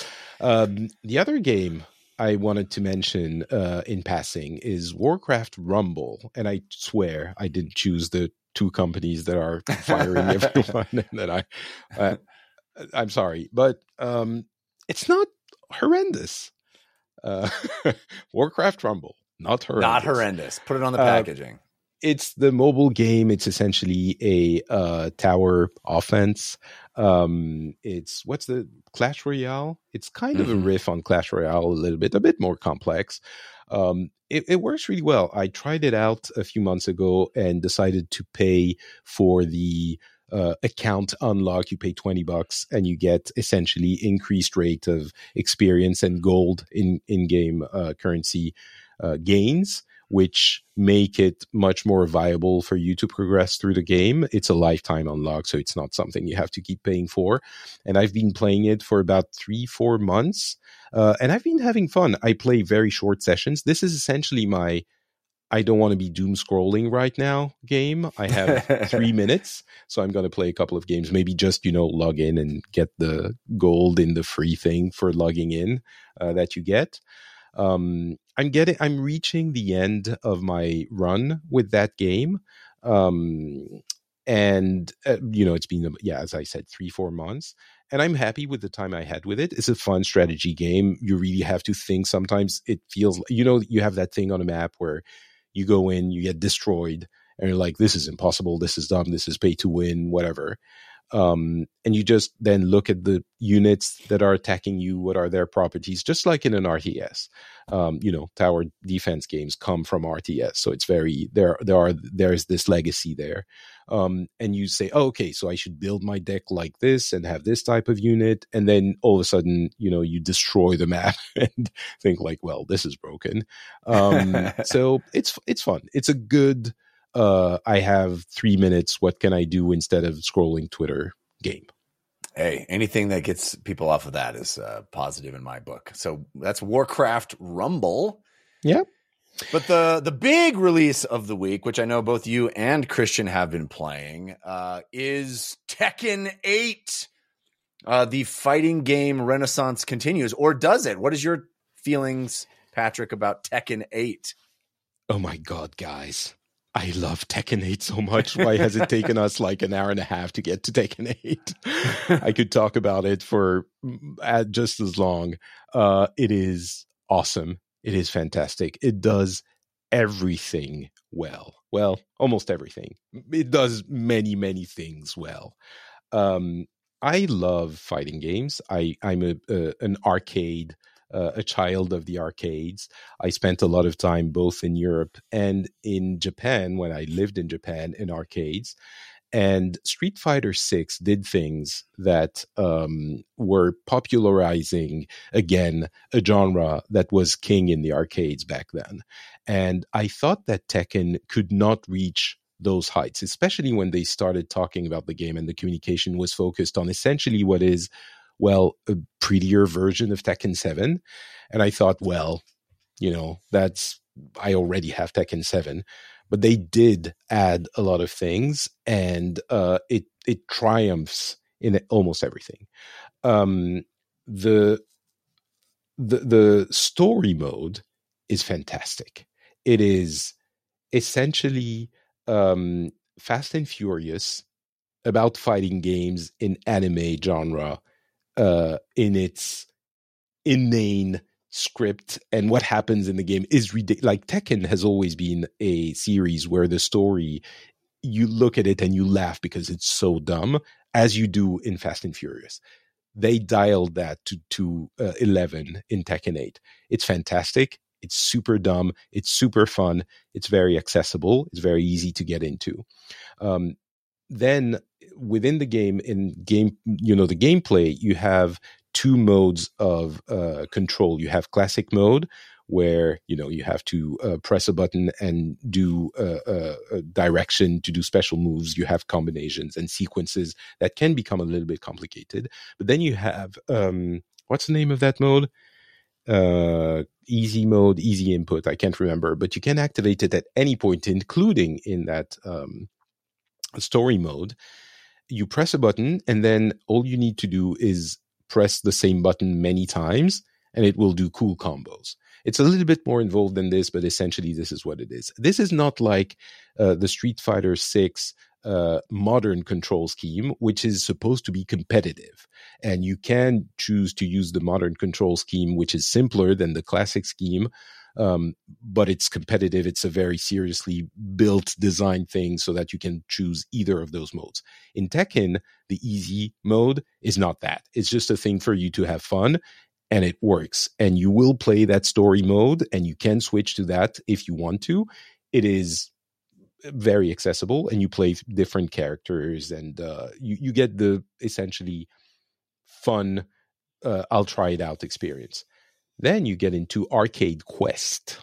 Um, the other game I wanted to mention uh, in passing is Warcraft Rumble. And I swear I didn't choose the two companies that are firing everyone. And that I, uh, I'm sorry, but um, it's not horrendous. Uh, Warcraft Rumble, not horrendous. Not horrendous. Put it on the Uh, packaging. It's the mobile game. It's essentially a uh, tower offense. Um, it's what's the Clash Royale? It's kind of a Mhm. riff on Clash Royale a little bit, a bit more complex. Um, it, it works really well. I tried it out a few months ago and decided to pay for the uh, account unlock. You pay twenty bucks and you get essentially increased rate of experience and gold in in-game uh, currency uh, gains, which make it much more viable for you to progress through the game. It's a lifetime unlock, so it's not something you have to keep paying for. And I've been playing it for about three, four months, uh, and I've been having fun. I play very short sessions. This is essentially my I don't want to be doom scrolling right now game. I have three minutes, so I'm going to play a couple of games, maybe just, you know, log in and get the gold in the free thing for logging in uh, that you get. Um, I'm getting, I'm reaching the end of my run with that game. Um, and, uh, you know, it's been, yeah, as I said, three, four months. And I'm happy with the time I had with it. It's a fun strategy game. You really have to think. Sometimes it feels, you know, you have that thing on a map where you go in, you get destroyed, and you're like, this is impossible. This is dumb. This is pay to win, whatever. Um, and you just then look at the units that are attacking you. What are their properties? Just like in an R T S, um, you know, tower defense games come from R T S. So it's very, there, there are, there's this legacy there. Um, and you say, oh, okay, so I should build my deck like this and have this type of unit. And then all of a sudden, you know, you destroy the map and think like, well, this is broken. Um, so it's, it's fun. It's a good, uh, I have three minutes. What can I do instead of scrolling Twitter game? Hey, anything that gets people off of that is uh, positive in my book. So that's Warcraft Rumble. Yeah. But the the big release of the week, which I know both you and Christian have been playing, uh, is Tekken eight. Uh, the fighting game renaissance continues, or does it? What is your feelings, Patrick, about Tekken eight? Oh my God, guys. I love Tekken eight so much. Why has it taken us like an hour and a half to get to Tekken eight? I could talk about it for uh, just as long. Uh, it is awesome. It is fantastic. It does everything well. Well, almost everything. It does many, many things well. Um, I love fighting games. I, I'm a, a an arcade Uh, a child of the arcades. I spent a lot of time both in Europe and in Japan when I lived in Japan in arcades. And Street Fighter six did things that um, were popularizing, again, a genre that was king in the arcades back then. And I thought that Tekken could not reach those heights, especially when they started talking about the game and the communication was focused on essentially what is, well, a prettier version of Tekken seven. And I thought, well, you know, that's, I already have Tekken seven. But they did add a lot of things, and uh, it it triumphs in almost everything. Um, the, the the story mode is fantastic. It is essentially um, Fast and Furious about fighting games in anime genre. Uh, in its inane script, and what happens in the game is ridiculous. Like Tekken has always been a series where the story, you look at it and you laugh because it's so dumb, as you do in Fast and Furious. They dialed that to, to uh, eleven in Tekken eight. It's fantastic. It's super dumb. It's super fun. It's very accessible. It's very easy to get into. Um, then within the game, in game, you know, the gameplay, you have two modes of uh, control. You have classic mode, where, you know, you have to uh, press a button and do uh, uh, a direction to do special moves. You have combinations and sequences that can become a little bit complicated. But then you have, um, what's the name of that mode? Uh, easy mode, easy input. I can't remember, but you can activate it at any point, including in that um, story mode. You press a button, and then all you need to do is press the same button many times, and it will do cool combos. It's a little bit more involved than this, but essentially this is what it is. This is not like uh, the Street Fighter six uh, modern control scheme, which is supposed to be competitive. And you can choose to use the modern control scheme, which is simpler than the classic scheme, um, but it's competitive. It's a very seriously built design thing so that you can choose either of those modes. In Tekken, the easy mode is not that. It's just a thing for you to have fun. And it works, and you will play that story mode, and you can switch to that if you want to. It is very accessible, and you play different characters, and uh, you, you get the essentially fun, uh, I'll try it out experience. Then you get into Arcade Quest,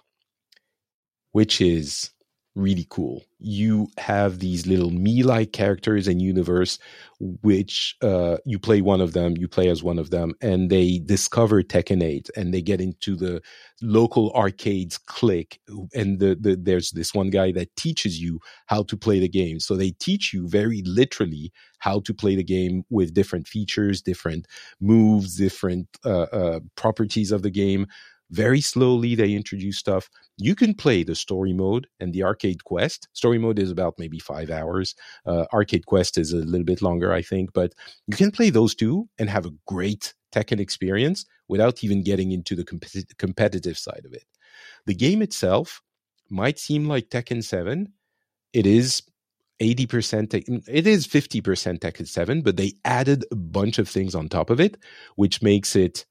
which is really cool. You have these little me-like characters and universe, which uh, you play one of them, you play as one of them, and they discover Tekken eight, and they get into the local arcades clique, and the, the, there's this one guy that teaches you how to play the game. So they teach you very literally how to play the game with different features, different moves, different uh, uh, properties of the game. Very slowly, they introduce stuff. You can play the story mode and the arcade quest. Story mode is about maybe five hours. Uh, arcade quest is a little bit longer, I think. But you can play those two and have a great Tekken experience without even getting into the comp- competitive side of it. The game itself might seem like Tekken seven. It is eighty percent, it is fifty percent Tekken seven, but they added a bunch of things on top of it, which makes it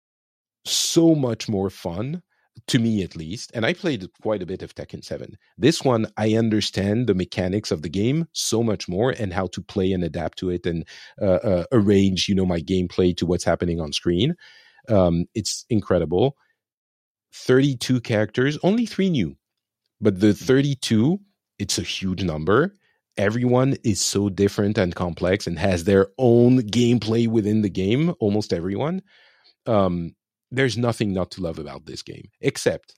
so much more fun, to me at least. And I played quite a bit of Tekken seven. This one, I understand the mechanics of the game so much more, and how to play and adapt to it, and uh, uh, arrange, you know, my gameplay to what's happening on screen. Um, it's incredible. thirty-two characters, only three new, but the thirty-two, it's a huge number. Everyone is so different and complex and has their own gameplay within the game, almost everyone. Um, There's nothing not to love about this game, except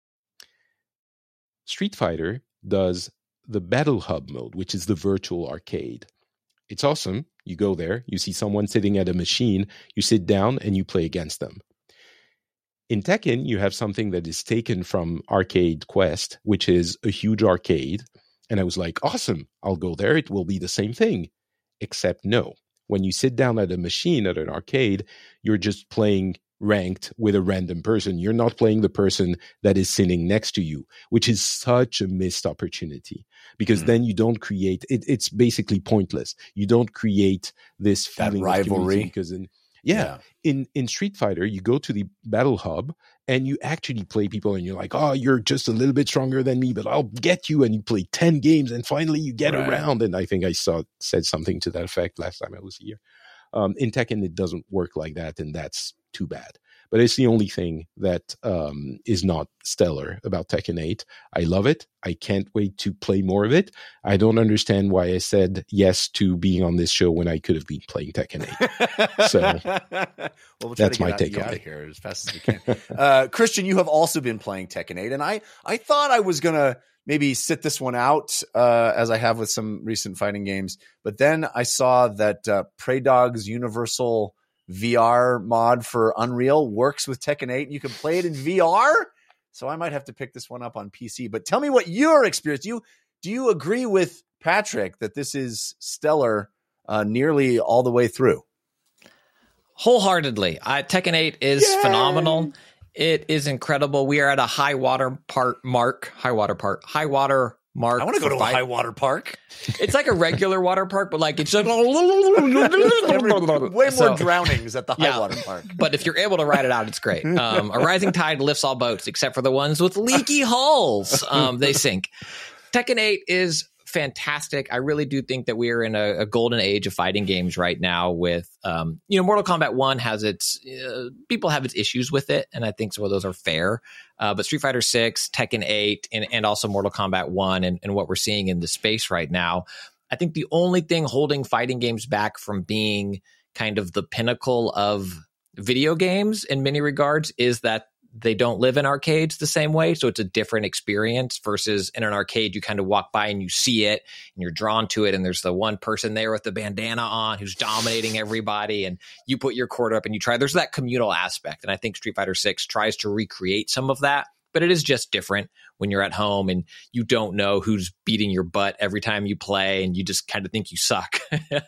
Street Fighter does the Battle Hub mode, which is the virtual arcade. It's awesome. You go there, you see someone sitting at a machine, you sit down and you play against them. In Tekken, you have something that is taken from Arcade Quest, which is a huge arcade. And I was like, awesome, I'll go there. It will be the same thing. Except no. When you sit down at a machine at an arcade, you're just playing ranked with a random person. You're not playing the person that is sitting next to you, which is such a missed opportunity because mm. then you don't create, it, it's basically pointless. You don't create this feeling that rivalry. Because in Yeah. yeah. In in Street Fighter, you go to the battle hub and you actually play people and you're like, oh, you're just a little bit stronger than me, but I'll get you. And you play ten games and finally you get right. around. And I think I saw said something to that effect last time I was here. Um, in Tekken, it doesn't work like that. And that's too bad. But it's the only thing that um, is not stellar about Tekken eight. I love it. I can't wait to play more of it. I don't understand why I said yes to being on this show when I could have been playing Tekken eight. So well, we'll that's my take on it. Here as fast as we can. uh, Christian, you have also been playing Tekken eight, and I I thought I was gonna maybe sit this one out uh, as I have with some recent fighting games, but then I saw that uh, Prey Dog's Universal V R mod for Unreal works with Tekken eight. You can play it in V R. So I might have to pick this one up on P C. But tell me what your experience. Do you do you agree with Patrick that this is stellar uh, nearly all the way through? Wholeheartedly. I, Tekken eight is Yay! phenomenal. It is incredible. We are at a high water part mark. High water part. High water mark. I want to go to fight. a high water park. It's like a regular water park, but like it's just way more so, drownings at the high yeah, water park. But if you're able to ride it out, it's great. Um, a rising tide lifts all boats, except for the ones with leaky hulls. Um, they sink. Tekken eight is fantastic. I really do think that we are in a, a golden age of fighting games right now with, um, you know, Mortal Kombat one has its, uh, people have its issues with it. And I think some of those are fair. Uh, but Street Fighter six, Tekken eight, and, and also Mortal Kombat one and, and what we're seeing in the space right now. I think the only thing holding fighting games back from being kind of the pinnacle of video games in many regards is that they don't live in arcades the same way. So it's a different experience versus in an arcade, you kind of walk by and you see it and you're drawn to it. And there's the one person there with the bandana on who's dominating everybody. And you put your cord up and you try. There's that communal aspect. And I think Street Fighter six tries to recreate some of that. But it is just different when you're at home and you don't know who's beating your butt every time you play. And you just kind of think you suck.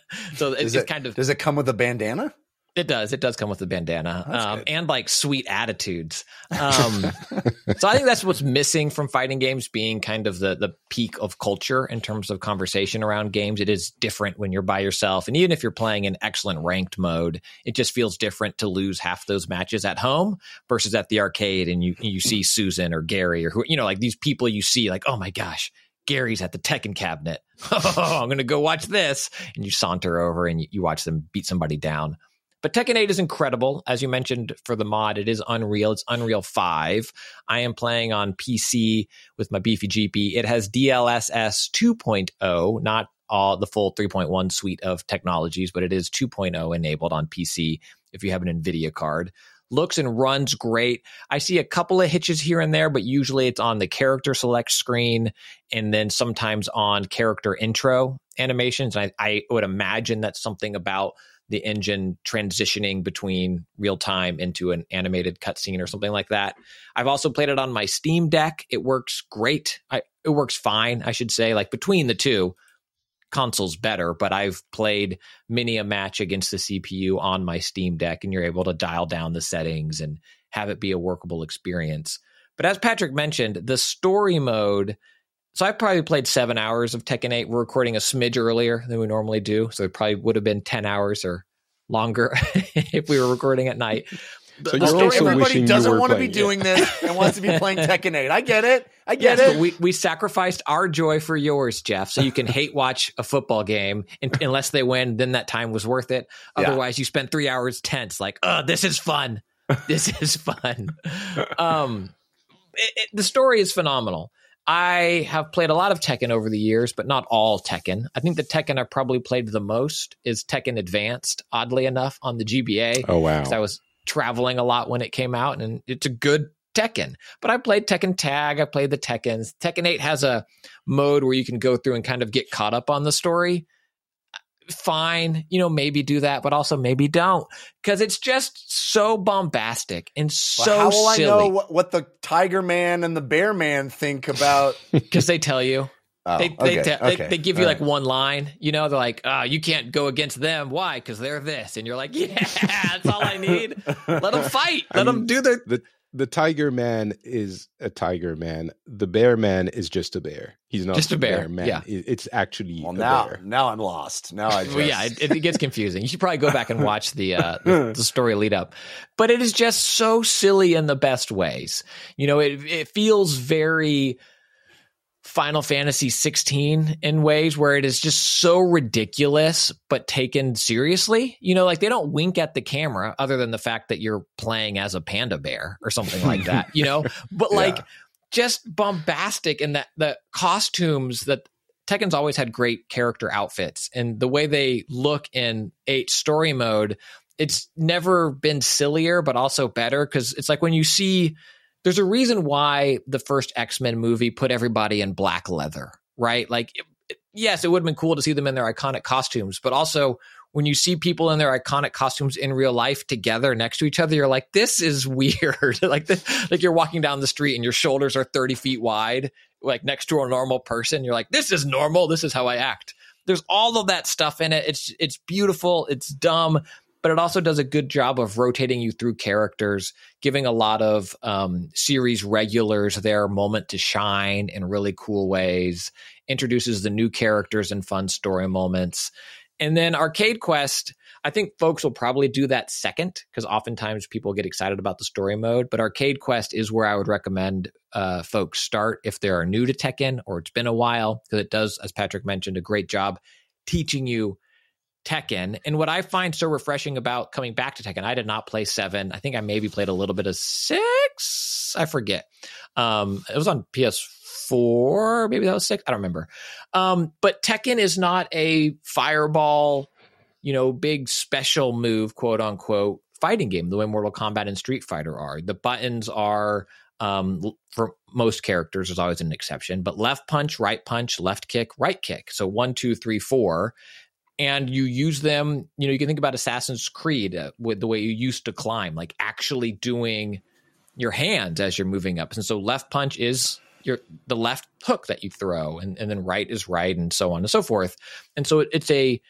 So it's it, kind of. Does it come with a bandana? It does. It does come with a bandana um, and like sweet attitudes. Um, so I think that's what's missing from fighting games being kind of the the peak of culture in terms of conversation around games. It is different when you're by yourself. And even if you're playing in excellent ranked mode, it just feels different to lose half those matches at home versus at the arcade. And you, you see Susan or Gary or who, you know, like these people you see like, oh my gosh, Gary's at the Tekken cabinet. Oh, I'm going to go watch this. And you saunter over and you, you watch them beat somebody down. But Tekken eight is incredible. As you mentioned for the mod, it is Unreal. It's Unreal five. I am playing on P C with my beefy G P. It has D L S S two point oh, not all the full three point one suite of technologies, but it is two point oh enabled on P C if you have an NVIDIA card. Looks and runs great. I see a couple of hitches here and there, but usually it's on the character select screen and then sometimes on character intro animations. I, I would imagine that's something about the engine transitioning between real time into an animated cutscene or something like that. I've also played it on my Steam Deck. It works great. I, it works fine, I should say. Like between the two, console's better, but I've played many a match against the C P U on my Steam Deck, and you're able to dial down the settings and have it be a workable experience. But as Patrick mentioned, the story mode. So I probably played seven hours of Tekken eight. We're recording a smidge earlier than we normally do. So it probably would have been ten hours or longer if we were recording at night. So you're also everybody wishing doesn't you were want to be playing, doing yeah. this and wants to be playing Tekken eight. I get it. I get yes, it. But we, we sacrificed our joy for yours, Jeff. So you can hate watch a football game and, unless they win, then that time was worth it. Otherwise, yeah. you spent three hours tense like, oh, this is fun. This is fun. um, it, it, the story is phenomenal. I have played a lot of Tekken over the years, but not all Tekken. I think the Tekken I've probably played the most is Tekken Advanced, oddly enough, on the G B A. Oh, wow. Because I was traveling a lot when it came out, and it's a good Tekken. But I played Tekken Tag. I played the Tekkens. Tekken eight has a mode where you can go through and kind of get caught up on the story. fine, you know, maybe do that, but also maybe don't, because it's just so bombastic and so Well, how will silly. I know what, what the Tiger Man and the Bear Man think about? Because they tell you. Oh, They they, okay, te- they okay. they give you All like right. one line, you know, they're like, oh, you can't go against them. Why? Because they're this. And you're like, yeah, that's all I need. Let them fight. I Let mean, them do their. the the Tiger Man is a Tiger Man. The Bear Man is just a bear. He's not Just a bear, Man. yeah. It- it's actually Well, a now bear. now I'm lost. Now I just Well, yeah, it, it gets confusing. You should probably go back and watch the, uh, the the story lead up. But it is just so silly in the best ways. You know, it it feels very Final Fantasy sixteen in ways where it is just so ridiculous, but taken seriously. You know, like they don't wink at the camera other than the fact that you're playing as a panda bear or something like that, you know, but like Yeah. just bombastic in that the costumes that Tekken's always had great character outfits, and the way they look in eight story mode, it's never been sillier, but also better. Cause it's like when you see, there's a reason why the first X-Men movie put everybody in black leather, right? Like, it, it- yes, it would have been cool to see them in their iconic costumes, but also when you see people in their iconic costumes in real life together next to each other, you're like, this is weird. like, this, like you're walking down the street and your shoulders are thirty feet wide, like next to a normal person. You're like, this is normal. This is how I act. There's all of that stuff in it. It's, it's beautiful. It's dumb. But it also does a good job of rotating you through characters, giving a lot of um, series regulars their moment to shine in really cool ways, introduces the new characters and fun story moments. And then Arcade Quest, I think folks will probably do that second, because oftentimes people get excited about the story mode. But Arcade Quest is where I would recommend uh, folks start if they are new to Tekken or it's been a while, because it does, as Patrick mentioned, a great job teaching you Tekken. And what I find so refreshing about coming back to Tekken, I did not play seven. I think I maybe played a little bit of six. I forget. Um, it was on P S four. Maybe that was six. I don't remember. Um, but Tekken is not a fireball, you know, big special move, quote unquote, fighting game, the way Mortal Kombat and Street Fighter are. The buttons are, um, for most characters, there's always an exception, but left punch, right punch, left kick, right kick. So one, two, three, four. And you use them, you know, you can think about Assassin's Creed uh, with the way you used to climb, like actually doing your hands as you're moving up. And so left punch is your the left hook that you throw, and, and then right is right, and so on and so forth. And so it, it's a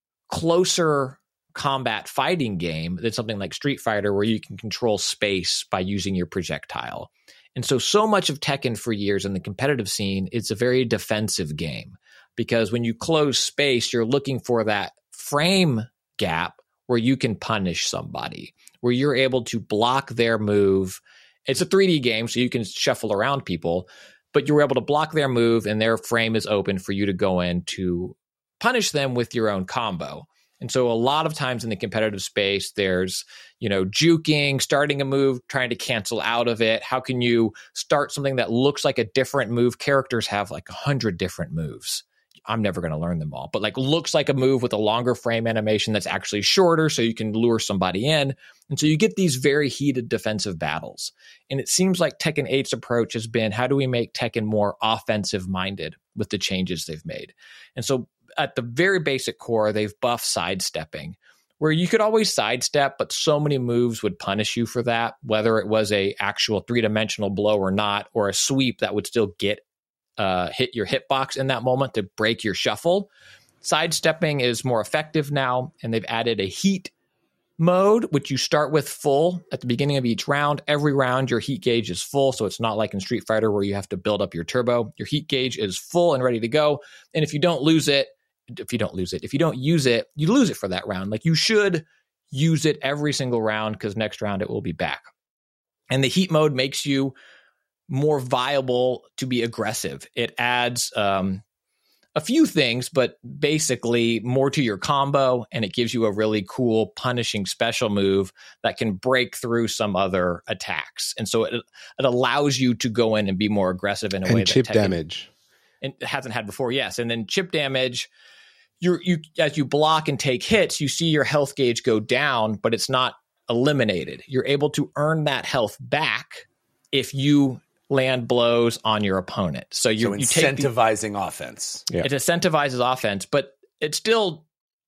closer combat fighting game than something like Street Fighter, where you can control space by using your projectile. And so, so much of Tekken for years in the competitive scene, it's a very defensive game. Because when you close space, you're looking for that frame gap where you can punish somebody, where you're able to block their move. It's a three D game, so you can shuffle around people, but you're able to block their move and their frame is open for you to go in to punish them with your own combo. And so a lot of times in the competitive space, there's, you know, juking, starting a move, trying to cancel out of it. How can you start something that looks like a different move? Characters have like a hundred different moves. I'm never going to learn them all, but like looks like a move with a longer frame animation that's actually shorter, so you can lure somebody in. And so you get these very heated defensive battles. And it seems like Tekken eight's approach has been, how do we make Tekken more offensive minded with the changes they've made? And so at the very basic core, they've buffed sidestepping, where you could always sidestep, but so many moves would punish you for that, whether it was a actual three-dimensional blow or not, or a sweep that would still get Uh, hit your hitbox in that moment to break your shuffle. Sidestepping is more effective now, and they've added a heat mode, which you start with full at the beginning of each round. Every round, your heat gauge is full, so it's not like in Street Fighter where you have to build up your turbo. Your heat gauge is full and ready to go, and if you don't lose it, if you don't lose it, if you don't use it, you lose it for that round. Like, you should use it every single round, because next round it will be back. And the heat mode makes you more viable to be aggressive. It adds um, a few things, but basically more to your combo, and it gives you a really cool punishing special move that can break through some other attacks. And so it it allows you to go in and be more aggressive in a and way chip that Tekken damage. and hasn't had before. Yes, and then chip damage. You you as you block and take hits, you see your health gauge go down, but it's not eliminated. You're able to earn that health back if you land blows on your opponent. So you so you take the, incentivizing offense. Yeah. it incentivizes offense, but it still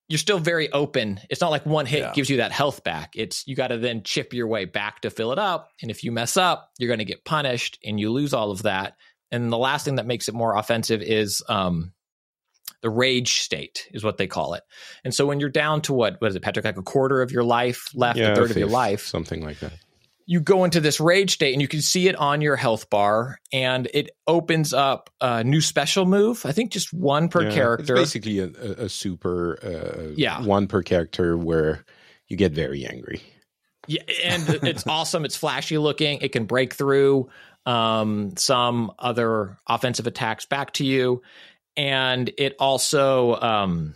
you're still very open. It's not like one hit Yeah. gives you that health back. It's you got to then chip your way back to fill it up. And if you mess up, you're going to get punished and you lose all of that. And the last thing that makes it more offensive is um, the rage state is what they call it. And so when you're down to what, what is it, Patrick, like a quarter of your life left, Yeah, a third of your fifth, life, something like that. you go into this rage state and you can see it on your health bar and it opens up a new special move. I think just one per Yeah, character. It's basically a, a, a super uh, Yeah. one per character where you get very angry. Yeah, and it's awesome. It's flashy looking. It can break through um, some other offensive attacks back to you. And it also, um,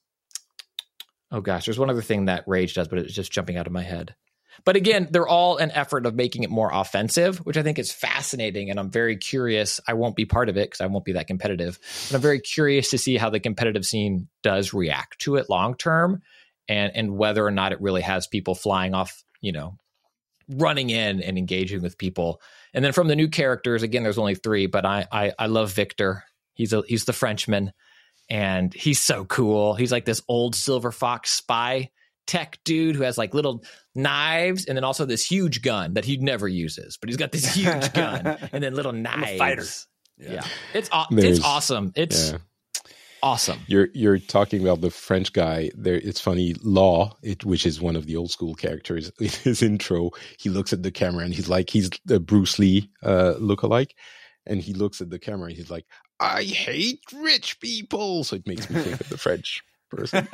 oh gosh, there's one other thing that Rage does, but it's just jumping out of my head. But again, they're all an effort of making it more offensive, which I think is fascinating. And I'm very curious. I won't be part of it because I won't be that competitive. But I'm very curious to see how the competitive scene does react to it long term and, and whether or not it really has people flying off, you know, running in and engaging with people. And then from the new characters, again, there's only three, but I I, I love Victor. He's a, he's the Frenchman and he's so cool. He's like this old Silver Fox spy tech dude who has like little knives and then also this huge gun that he never uses, but he's got this huge gun and then little knives. fighter. Yeah, Yeah. it's aw- There's- it's awesome. It's Yeah. awesome. You're you're talking about the French guy. There, it's funny. Law, it, which is one of the old school characters, in his intro, he looks at the camera and he's like, he's the Bruce Lee uh, lookalike, and he looks at the camera and he's like, "I hate rich people." So it makes me think of the French person.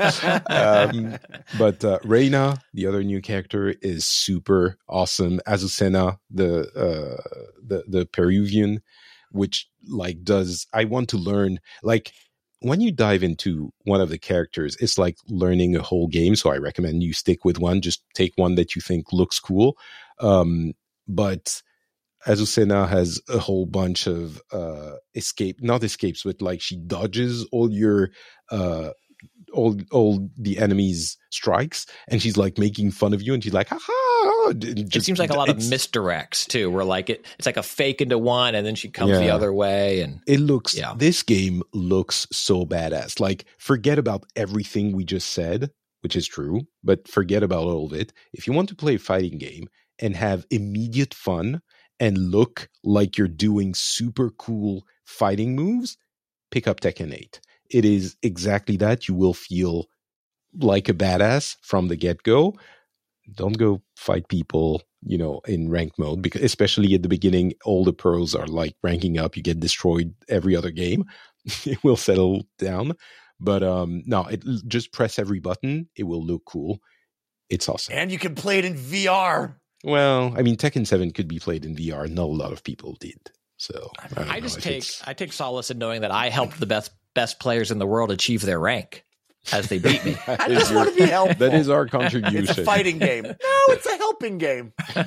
um, but uh, Reina, the other new character, is super awesome. Azucena, the uh, the the Peruvian, which like does I want to learn like. When you dive into one of the characters, it's like learning a whole game. So I recommend you stick with one. Just take one that you think looks cool. Um, but Azucena has a whole bunch of uh, escape, not escapes, but like she dodges all your uh, all all the enemy's strikes, and she's like making fun of you, and she's like, "Ha ha!" It seems like a lot of misdirects too, where like it, it's like a fake into one, and then she comes the Yeah. other way, and It looks, Yeah. this game looks so badass. Like, forget about everything we just said, which is true, but forget about all of it. If you want to play a fighting game and have immediate fun and look like you're doing super cool fighting moves, pick up Tekken eight. It is exactly that. You will feel like a badass from the get-go. Don't go fight people, you know, in ranked mode, because especially at the beginning, all the pros are like ranking up. You get destroyed every other game. It will settle down. But um no, it just press every button. It will look cool. It's awesome. And you can play it in V R. Well, I mean, Tekken seven could be played in V R. Not a lot of people did. So I, don't I know just if take it's- I take solace in knowing that I helped the best best players in the world achieve their rank as they beat me. I that is just your- want to be helpful. that is our It's contribution. a fighting game. No, it's a helping game. uh,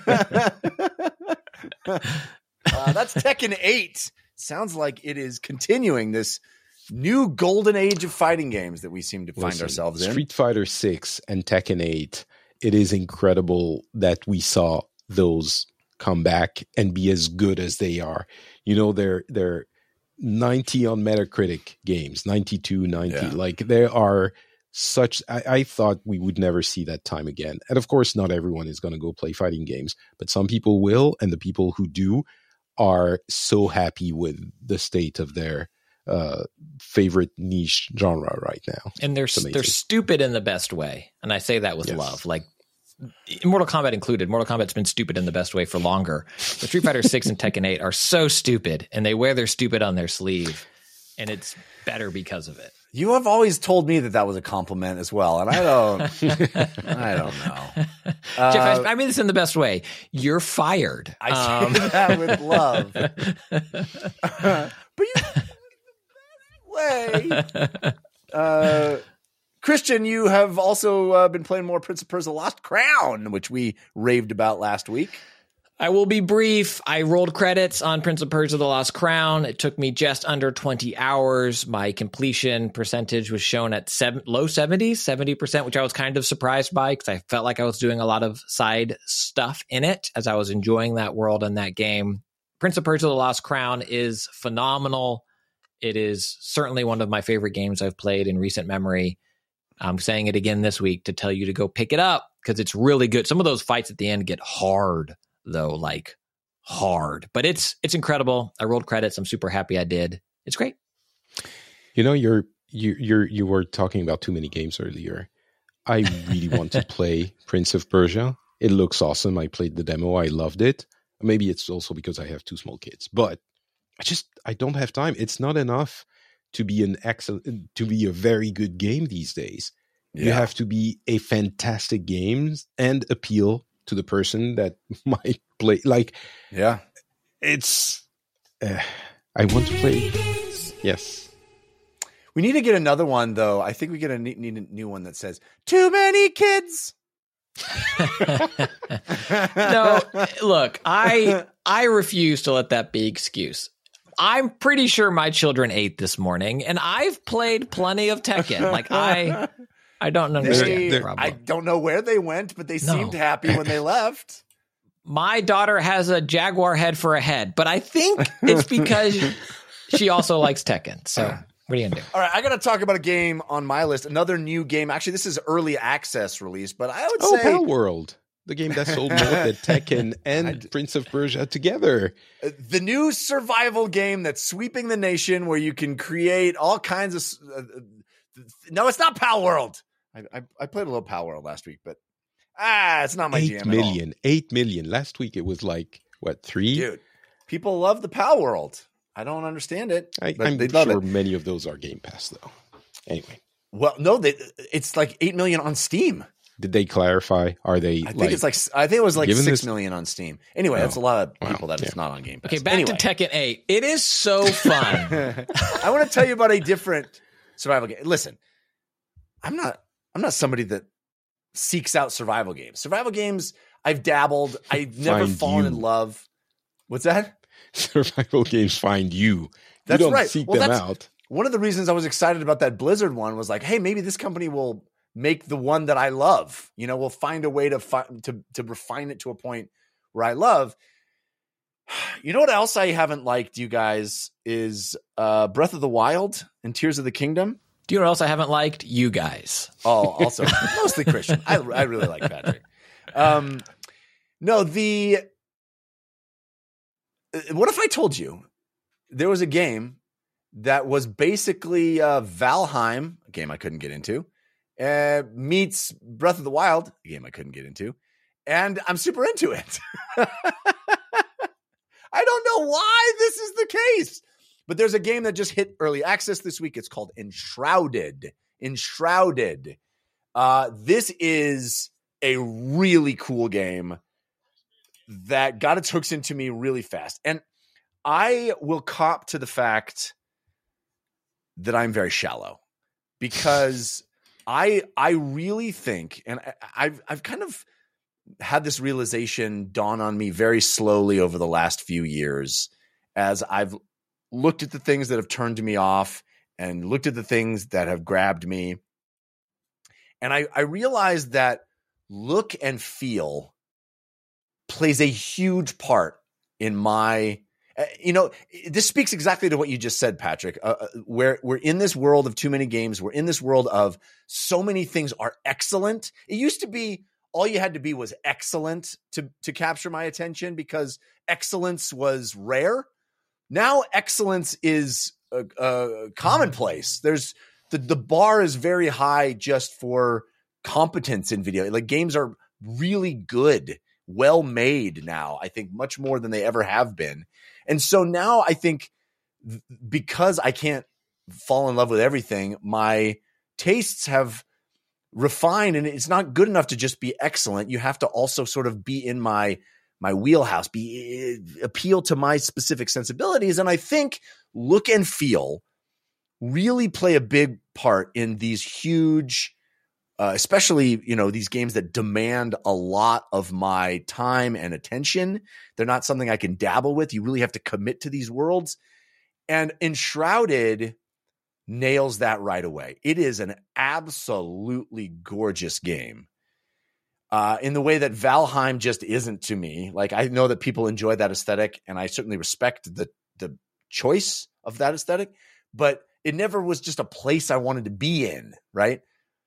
that's Tekken eight. Sounds like it is continuing this new golden age of fighting games that we seem to find Listen, ourselves in. Street Fighter six and Tekken eight, it is incredible that we saw those come back and be as good as they are. You know, they're they're ninety on Metacritic games, ninety-two, ninety. Yeah. Like, there are such, I, I thought we would never see that time again. And of course, not everyone is going to go play fighting games, but some people will, and the people who do are so happy with the state of their uh favorite niche genre right now. And they're It's amazing. they're stupid in the best way, and I say that with Yes. love. Like Mortal Kombat included. Mortal Kombat's been stupid in the best way for longer. But Street Fighter six and Tekken eight are so stupid, and they wear their stupid on their sleeve, and it's better because of it. You have always told me that that was a compliment as well, and I don't. I don't know. Uh, Jeff, I, I mean this in the best way. You're fired. I Um, say that with love, but you way. Uh, Christian, you have also uh, been playing more Prince of Persia: Lost Crown, which we raved about last week. I will be brief. I rolled credits on Prince of Persia: The Lost Crown. It took me just under twenty hours. My completion percentage was shown at seven, low seventies, seventy percent, which I was kind of surprised by because I felt like I was doing a lot of side stuff in it as I was enjoying that world and that game. Prince of Persia: The Lost Crown is phenomenal. It is certainly one of my favorite games I've played in recent memory. I'm saying it again this week to tell you to go pick it up because it's really good. Some of those fights at the end get hard, though, like hard. But it's it's incredible. I rolled credits. I'm super happy I did. It's great. You know, you're you you're you were talking about too many games earlier. I really want to play Prince of Persia. It looks awesome. I played the demo. I loved it. Maybe it's also because I have two small kids, but I just I don't have time. It's not enough to be an excellent to be a very good game these days. Yeah. You have to be a fantastic game and appeal to the person that might play. Like, yeah, it's. Uh, I want to play. Yes. We need to get another one, though. I think we get a need, need a new one that says "Too many kids." No, look, I I refuse to let that be excuse. I'm pretty sure my children ate this morning, and I've played plenty of Tekken. Like I, I don't understand They, the problem. I don't know where they went, but they No. seemed happy when they left. My daughter has a jaguar head for a head, but I think it's because she also likes Tekken. So what are you gonna do? All right, I got to talk about a game on my list. Another new game. Actually, this is early access release, but I would Oh, say Pal World, the game that sold more than Tekken and Prince of Persia together. uh, the new survival game that's sweeping the nation, where you can create all kinds of. Uh, uh, no, it's not Pal World. I, I, I played a little Pal World last week, but ah, it's not my Eight jam million, eight million. Last week it was like what three? at all. Dude, people love the Pal World. I don't understand it. I, but I'm they love sure it. many of those are Game Pass though. Anyway, Well, no, they, it's like eight million on Steam. did they clarify? Are they? I think it's like I think it was like given six this- million on Steam. Anyway, Oh, that's a lot of wow, people that it's yeah. not on Game Pass. Okay, back anyway, to Tekken eight. It is so fun. I want to tell you about a different survival game. Listen, I'm not I'm not somebody that seeks out survival games. Survival games, I've dabbled. I've never Find fallen you. in love. What's that? survival games find you. That's you don't right. seek Well, them that's- out. One of the reasons I was excited about that Blizzard one was like, hey, maybe this company will make the one that I love. You know, we'll find a way to fi- to to refine it to a point where I love. You know what else I haven't liked, you guys, is uh, Breath of the Wild and Tears of the Kingdom. Do you know what else I haven't liked? You guys. Oh, also mostly Christian. I I really like Patrick. Um, no, the uh, what if I told you there was a game that was basically uh, Valheim, a game I couldn't get into, uh, meets Breath of the Wild, a game I couldn't get into, and I'm super into it. I don't know why this is the case, but there's a game that just hit early access this week. It's called Enshrouded. Enshrouded. Uh, this is a really cool game that got its hooks into me really fast. And I will cop to the fact that I'm very shallow because I I really think, and I, I've I've kind of had this realization dawn on me very slowly over the last few years as I've looked at the things that have turned me off and looked at the things that have grabbed me. And I, I realized that look and feel plays a huge part in my, uh, you know, this speaks exactly to what you just said, Patrick. Uh, uh, we're, we're in this world of too many games. We're in this world of so many things are excellent. It used to be all you had to be was excellent to, to capture my attention because excellence was rare. Now excellence is a, a commonplace. There's the, the bar is very high just for competence in video. Like games are really good, well made now, I think much more than they ever have been. And so now I think th- because I can't fall in love with everything, my tastes have refined, and it's not good enough to just be excellent. You have to also sort of be in my my wheelhouse, be appeal to my specific sensibilities. And I think look and feel really play a big part in these huge, uh, especially, you know, these games that demand a lot of my time and attention. They're not something I can dabble with. You really have to commit to these worlds. And Enshrouded nails that right away. It is an absolutely gorgeous game. Uh, in the way that Valheim just isn't to me. Like, I know that people enjoy that aesthetic, and I certainly respect the the choice of that aesthetic, but it never was just a place I wanted to be in, right?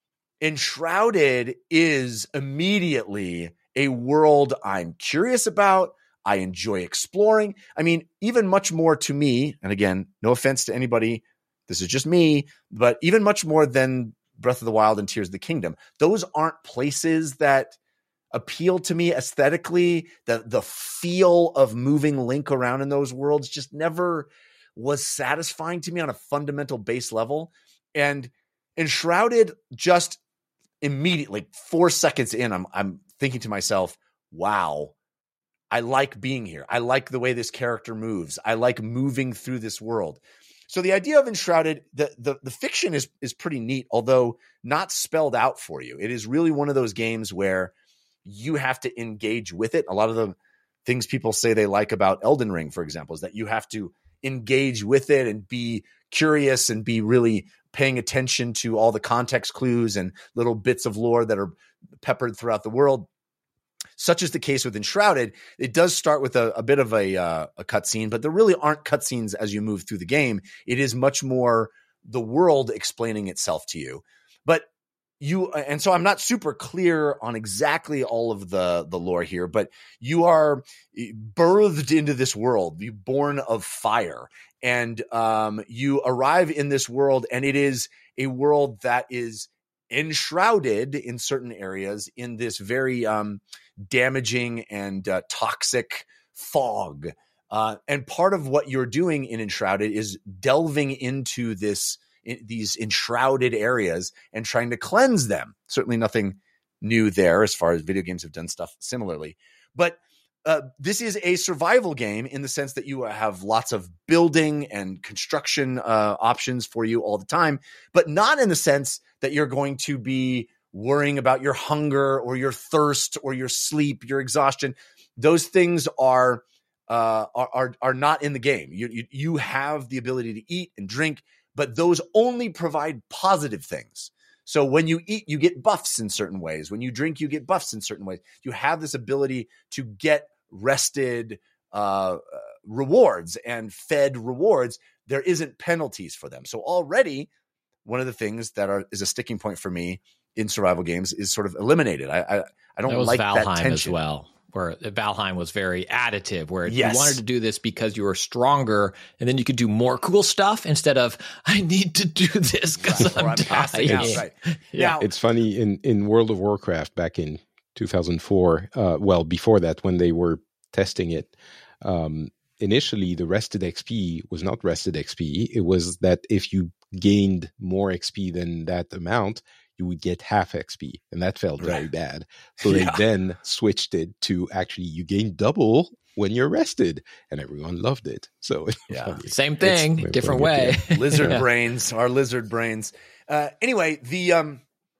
Enshrouded is immediately a world I'm curious about. I enjoy exploring. I mean, even much more to me, and again, no offense to anybody, this is just me, but even much more than Breath of the Wild and Tears of the Kingdom, those aren't places that appeal to me aesthetically. The, the feel of moving Link around in those worlds just never was satisfying to me on a fundamental base level. And Enshrouded, just immediately, four seconds in, I'm I'm thinking to myself, wow, I like being here. I like the way this character moves. I like moving through this world. So the idea of Enshrouded, the, the, the fiction is, is pretty neat, although not spelled out for you. It is really one of those games where you have to engage with it. A lot of the things people say they like about Elden Ring, for example, is that you have to engage with it and be curious and be really paying attention to all the context clues and little bits of lore that are peppered throughout the world. Such is the case with Enshrouded. It does start with a, a bit of a, uh, a cutscene, but there really aren't cutscenes as you move through the game. It is much more the world explaining itself to you. But you, and so I'm not super clear on exactly all of the, the lore here, but you are birthed into this world, you're born of fire, and um, you arrive in this world, and it is a world that is enshrouded in certain areas in this very um, damaging and uh, toxic fog. Uh, and part of what you're doing in Enshrouded is delving into this, in, these enshrouded areas and trying to cleanse them. Certainly nothing new there as far as video games have done stuff similarly. But uh, this is a survival game in the sense that you have lots of building and construction uh, options for you all the time, but not in the sense that you're going to be worrying about your hunger or your thirst or your sleep, your exhaustion. Those things are uh, are, are are not in the game. You, you you have the ability to eat and drink, but those only provide positive things. So when you eat, you get buffs in certain ways. When you drink, you get buffs in certain ways. You have this ability to get rested uh, rewards and fed rewards. There isn't penalties for them. So already, one of the things that are is a sticking point for me in survival games is sort of eliminated. I I, I don't that was like Valheim that tension as well, where Valheim was very additive, where Yes. you wanted to do this because you were stronger, and then you could do more cool stuff instead of I need to do this because Or I'm, I'm passing out. dying. Right. Yeah. Now, It's funny in, in World of Warcraft back in two thousand four, uh, well, before that, when they were testing it, um, initially the rested X P was not rested X P. It was that if you gained more X P than that amount, you would get half X P. And that felt very Right. bad. So Yeah. they then switched it to actually you gain double when you're rested. And everyone loved it. So it's Yeah. funny. Same thing, It's- different way. lizard Yeah. brains, our lizard brains. Uh, anyway, the um,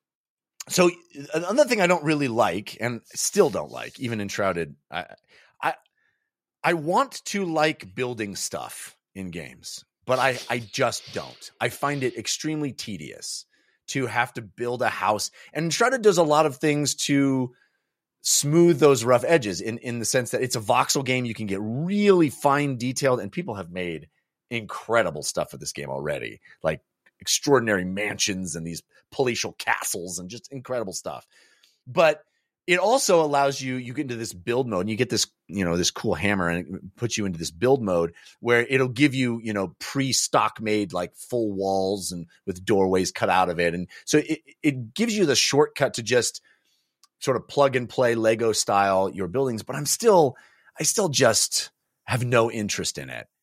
so another thing I don't really like, and still don't like, even Enshrouded, I, I, I want to like building stuff in games, but I, I just don't. I find it extremely tedious to have to build a house, and Enshrouded does a lot of things to smooth those rough edges in, in the sense that it's a voxel game. You can get really fine detailed, and people have made incredible stuff with this game already, like extraordinary mansions and these palatial castles and just incredible stuff. But it also allows you, you get into this build mode and you get this, you know, this cool hammer, and it puts you into this build mode where it'll give you, you know, pre-stock made like full walls and with doorways cut out of it. And so it, it gives you the shortcut to just sort of plug and play Lego style your buildings. But I'm still, I still just have no interest in it.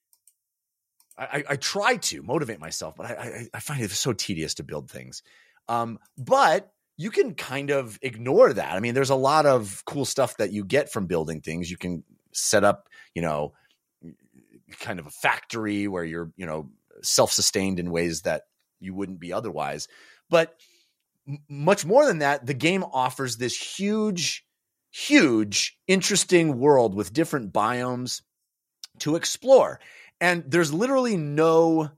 I, I try to motivate myself, but I, I, I find it so tedious to build things. Um, but you can kind of ignore that. I mean, there's a lot of cool stuff that you get from building things. You can set up, you know, kind of a factory where you're, you know, self-sustained in ways that you wouldn't be otherwise. But m- much more than that, the game offers this huge, huge, interesting world with different biomes to explore. And there's literally no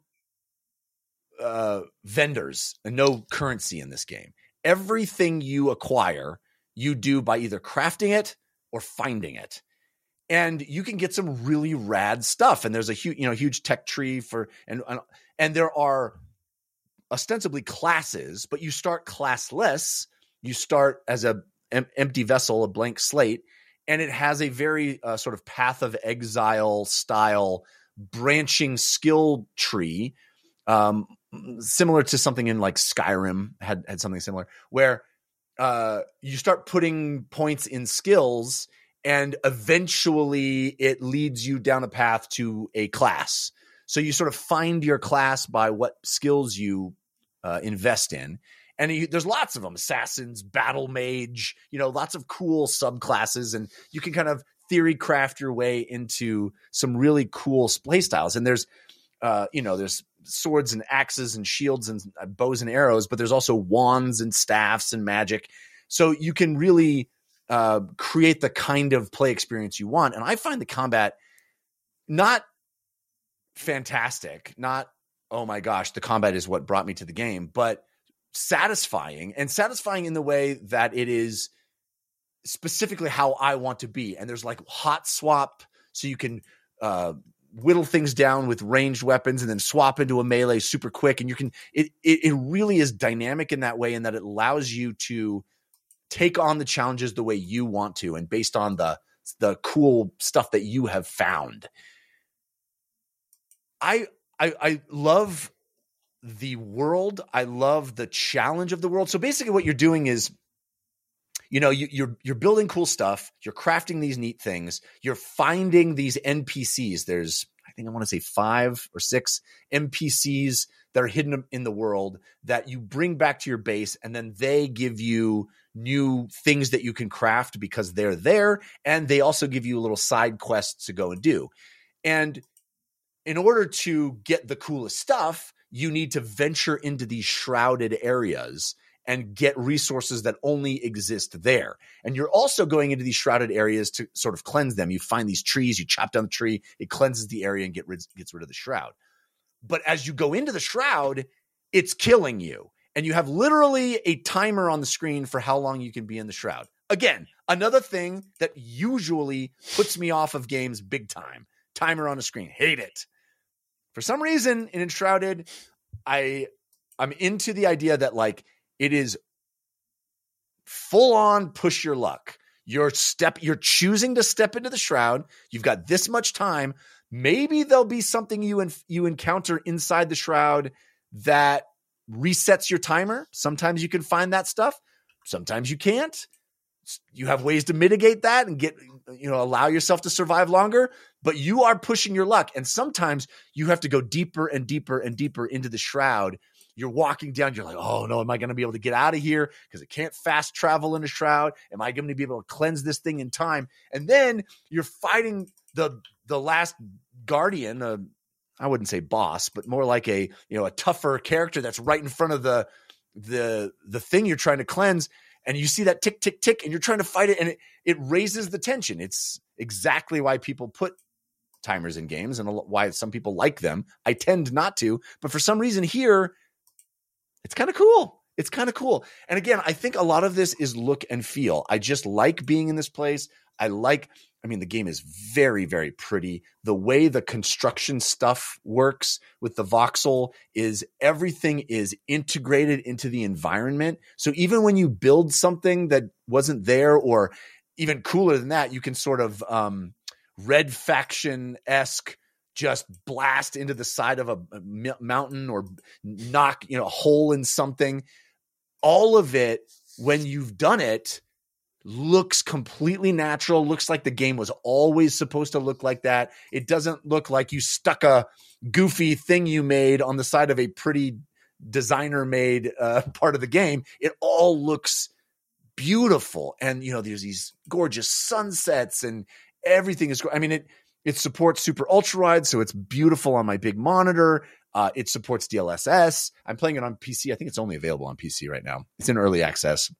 uh, vendors and no currency in this game. Everything you acquire, you do by either crafting it or finding it. And you can get some really rad stuff. And there's a huge, you know, huge tech tree for, and, and, and there are ostensibly classes, but you start classless. You start as a em- empty vessel, a blank slate, and it has a very uh, sort of Path of Exile style branching skill tree, um, similar to something in like Skyrim had had something similar, where uh, you start putting points in skills, and eventually it leads you down a path to a class. So you sort of find your class by what skills you uh, invest in. And you, there's lots of them, assassins, battle mage, you know, lots of cool subclasses. And you can kind of theory craft your way into some really cool play styles. And there's, uh, you know, there's swords and axes and shields and bows and arrows, but there's also wands and staffs and magic. So you can really uh, create the kind of play experience you want. And I find the combat not fantastic, not, oh my gosh, the combat is what brought me to the game, but satisfying, and satisfying in the way that it is specifically how I want to be. And there's like hot swap, so you can uh, whittle things down with ranged weapons and then swap into a melee super quick. And you can, it, it, it really is dynamic in that way, in that it allows you to take on the challenges the way you want to, and based on the, the cool stuff that you have found. I, I, I love the world. I love the challenge of the world. So basically what you're doing is, you know, you, you're, you're building cool stuff. You're crafting these neat things. You're finding these N P Cs. There's, I think I want to say five or six N P Cs that are hidden in the world that you bring back to your base. And then they give you new things that you can craft because they're there. And they also give you little side quests to go and do. And in order to get the coolest stuff, you need to venture into these shrouded areas and get resources that only exist there. And you're also going into these shrouded areas to sort of cleanse them. You find these trees, you chop down the tree, it cleanses the area and get rid, gets rid of the shroud. But as you go into the shroud, it's killing you. And you have literally a timer on the screen for how long you can be in the shroud. Again, another thing that usually puts me off of games big time. Timer on the screen. Hate it. For some reason in Enshrouded, I, I'm into the idea that like it is full on push your luck. You're step, you're choosing to step into the shroud. You've got this much time. Maybe there'll be something you en- you encounter inside the shroud that resets your timer. Sometimes you can find that stuff. Sometimes you can't. You have ways to mitigate that and get, you know, allow yourself to survive longer, but you are pushing your luck. And sometimes you have to go deeper and deeper and deeper into the shroud. You're walking down. You're like, oh no, am I going to be able to get out of here? Because it can't fast travel in a shroud. Am I going to be able to cleanse this thing in time? And then you're fighting the, the last guardian, uh, I wouldn't say boss, but more like a, you know, a tougher character that's right in front of the, the, the thing you're trying to cleanse. And you see that tick, tick, tick, and you're trying to fight it, and it, it raises the tension. It's exactly why people put timers in games and why some people like them. I tend not to, but for some reason here, it's kind of cool. It's kind of cool. And again, I think a lot of this is look and feel. I just like being in this place. I like, I mean, the game is very, very pretty. The way the construction stuff works with the voxel is everything is integrated into the environment. So even when you build something that wasn't there, or even cooler than that, you can sort of um, Red Faction-esque just blast into the side of a, a mountain or knock, you know, a hole in something. All of it, when you've done it, looks completely natural, looks like the game was always supposed to look like that. It doesn't look like you stuck a goofy thing you made on the side of a pretty designer made uh, part of the game. It all looks beautiful. And, you know, there's these gorgeous sunsets and everything is, I mean, it, it supports super ultra wide. So it's beautiful on my big monitor. Uh, it supports D L S S. I'm playing it on P C. I think it's only available on P C right now. It's in early access.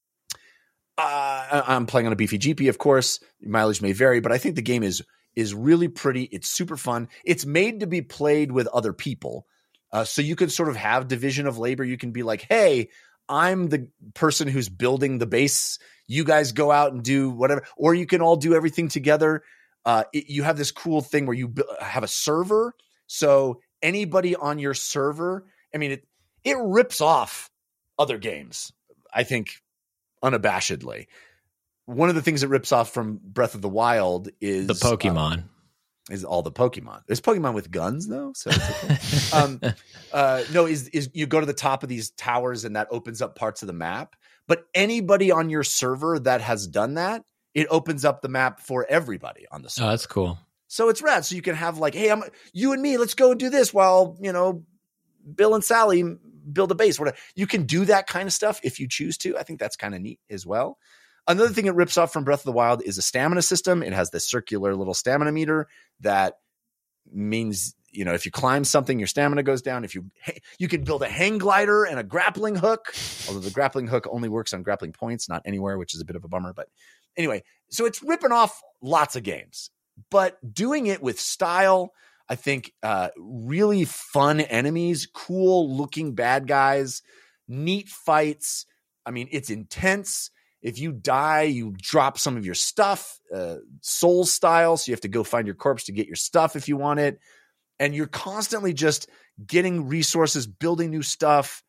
Uh, I'm playing on a beefy G P, of course. Mileage may vary, but I think the game is is really pretty. It's super fun. It's made to be played with other people. Uh, so you can sort of have division of labor. You can be like, hey, I'm the person who's building the base. You guys go out and do whatever. Or you can all do everything together. Uh, it, you have this cool thing where you b- have a server. So anybody on your server, I mean, it, it rips off other games, I think, unabashedly. One of the things it rips off from Breath of the Wild is The Pokemon. Uh, is all the Pokemon. There's Pokemon with guns though, so it's okay. um, uh, no, is is you go to the top of these towers and that opens up parts of the map. But anybody on your server that has done that, it opens up the map for everybody on the server. Oh, that's cool. So it's rad. So you can have like, hey, I'm you and me, let's go and do this while, you know, Bill and Sally build a base. Whatever. You can do that kind of stuff if you choose to. I think that's kind of neat as well. Another thing it rips off from Breath of the Wild is a stamina system. It has this circular little stamina meter that means, you know, if you climb something, your stamina goes down. If you, you can build a hang glider and a grappling hook, although the grappling hook only works on grappling points, not anywhere, which is a bit of a bummer. But anyway, so it's ripping off lots of games, but doing it with style. I think uh, really fun enemies, cool looking bad guys, neat fights. I mean, it's intense. If you die, you drop some of your stuff, uh, soul style. So you have to go find your corpse to get your stuff if you want it. And you're constantly just getting resources, building new stuff.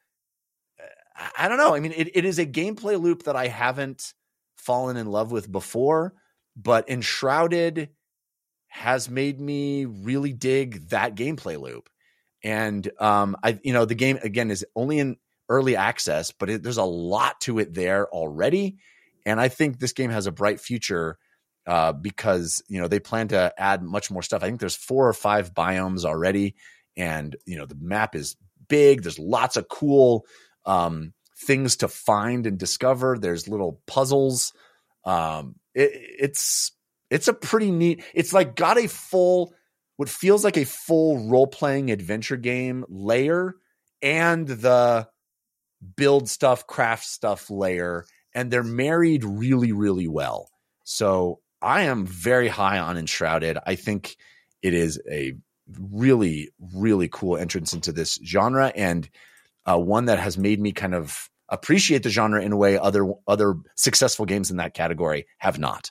I, I don't know. I mean, it, it is a gameplay loop that I haven't fallen in love with before, but Enshrouded has made me really dig that gameplay loop. And um, I, you know, the game again is only in early access, but it, there's a lot to it there already. And I think this game has a bright future uh, because, you know, they plan to add much more stuff. I think there's four or five biomes already. And, you know, the map is big. There's lots of cool um, things to find and discover. There's little puzzles. Um, it, it's, it's a pretty neat, it's like got a full, what feels like a full role-playing adventure game layer and the build stuff, craft stuff layer, and they're married really, really well. So I am very high on Enshrouded. I think it is a really, really cool entrance into this genre, and uh, one that has made me kind of appreciate the genre in a way other other successful games in that category have not.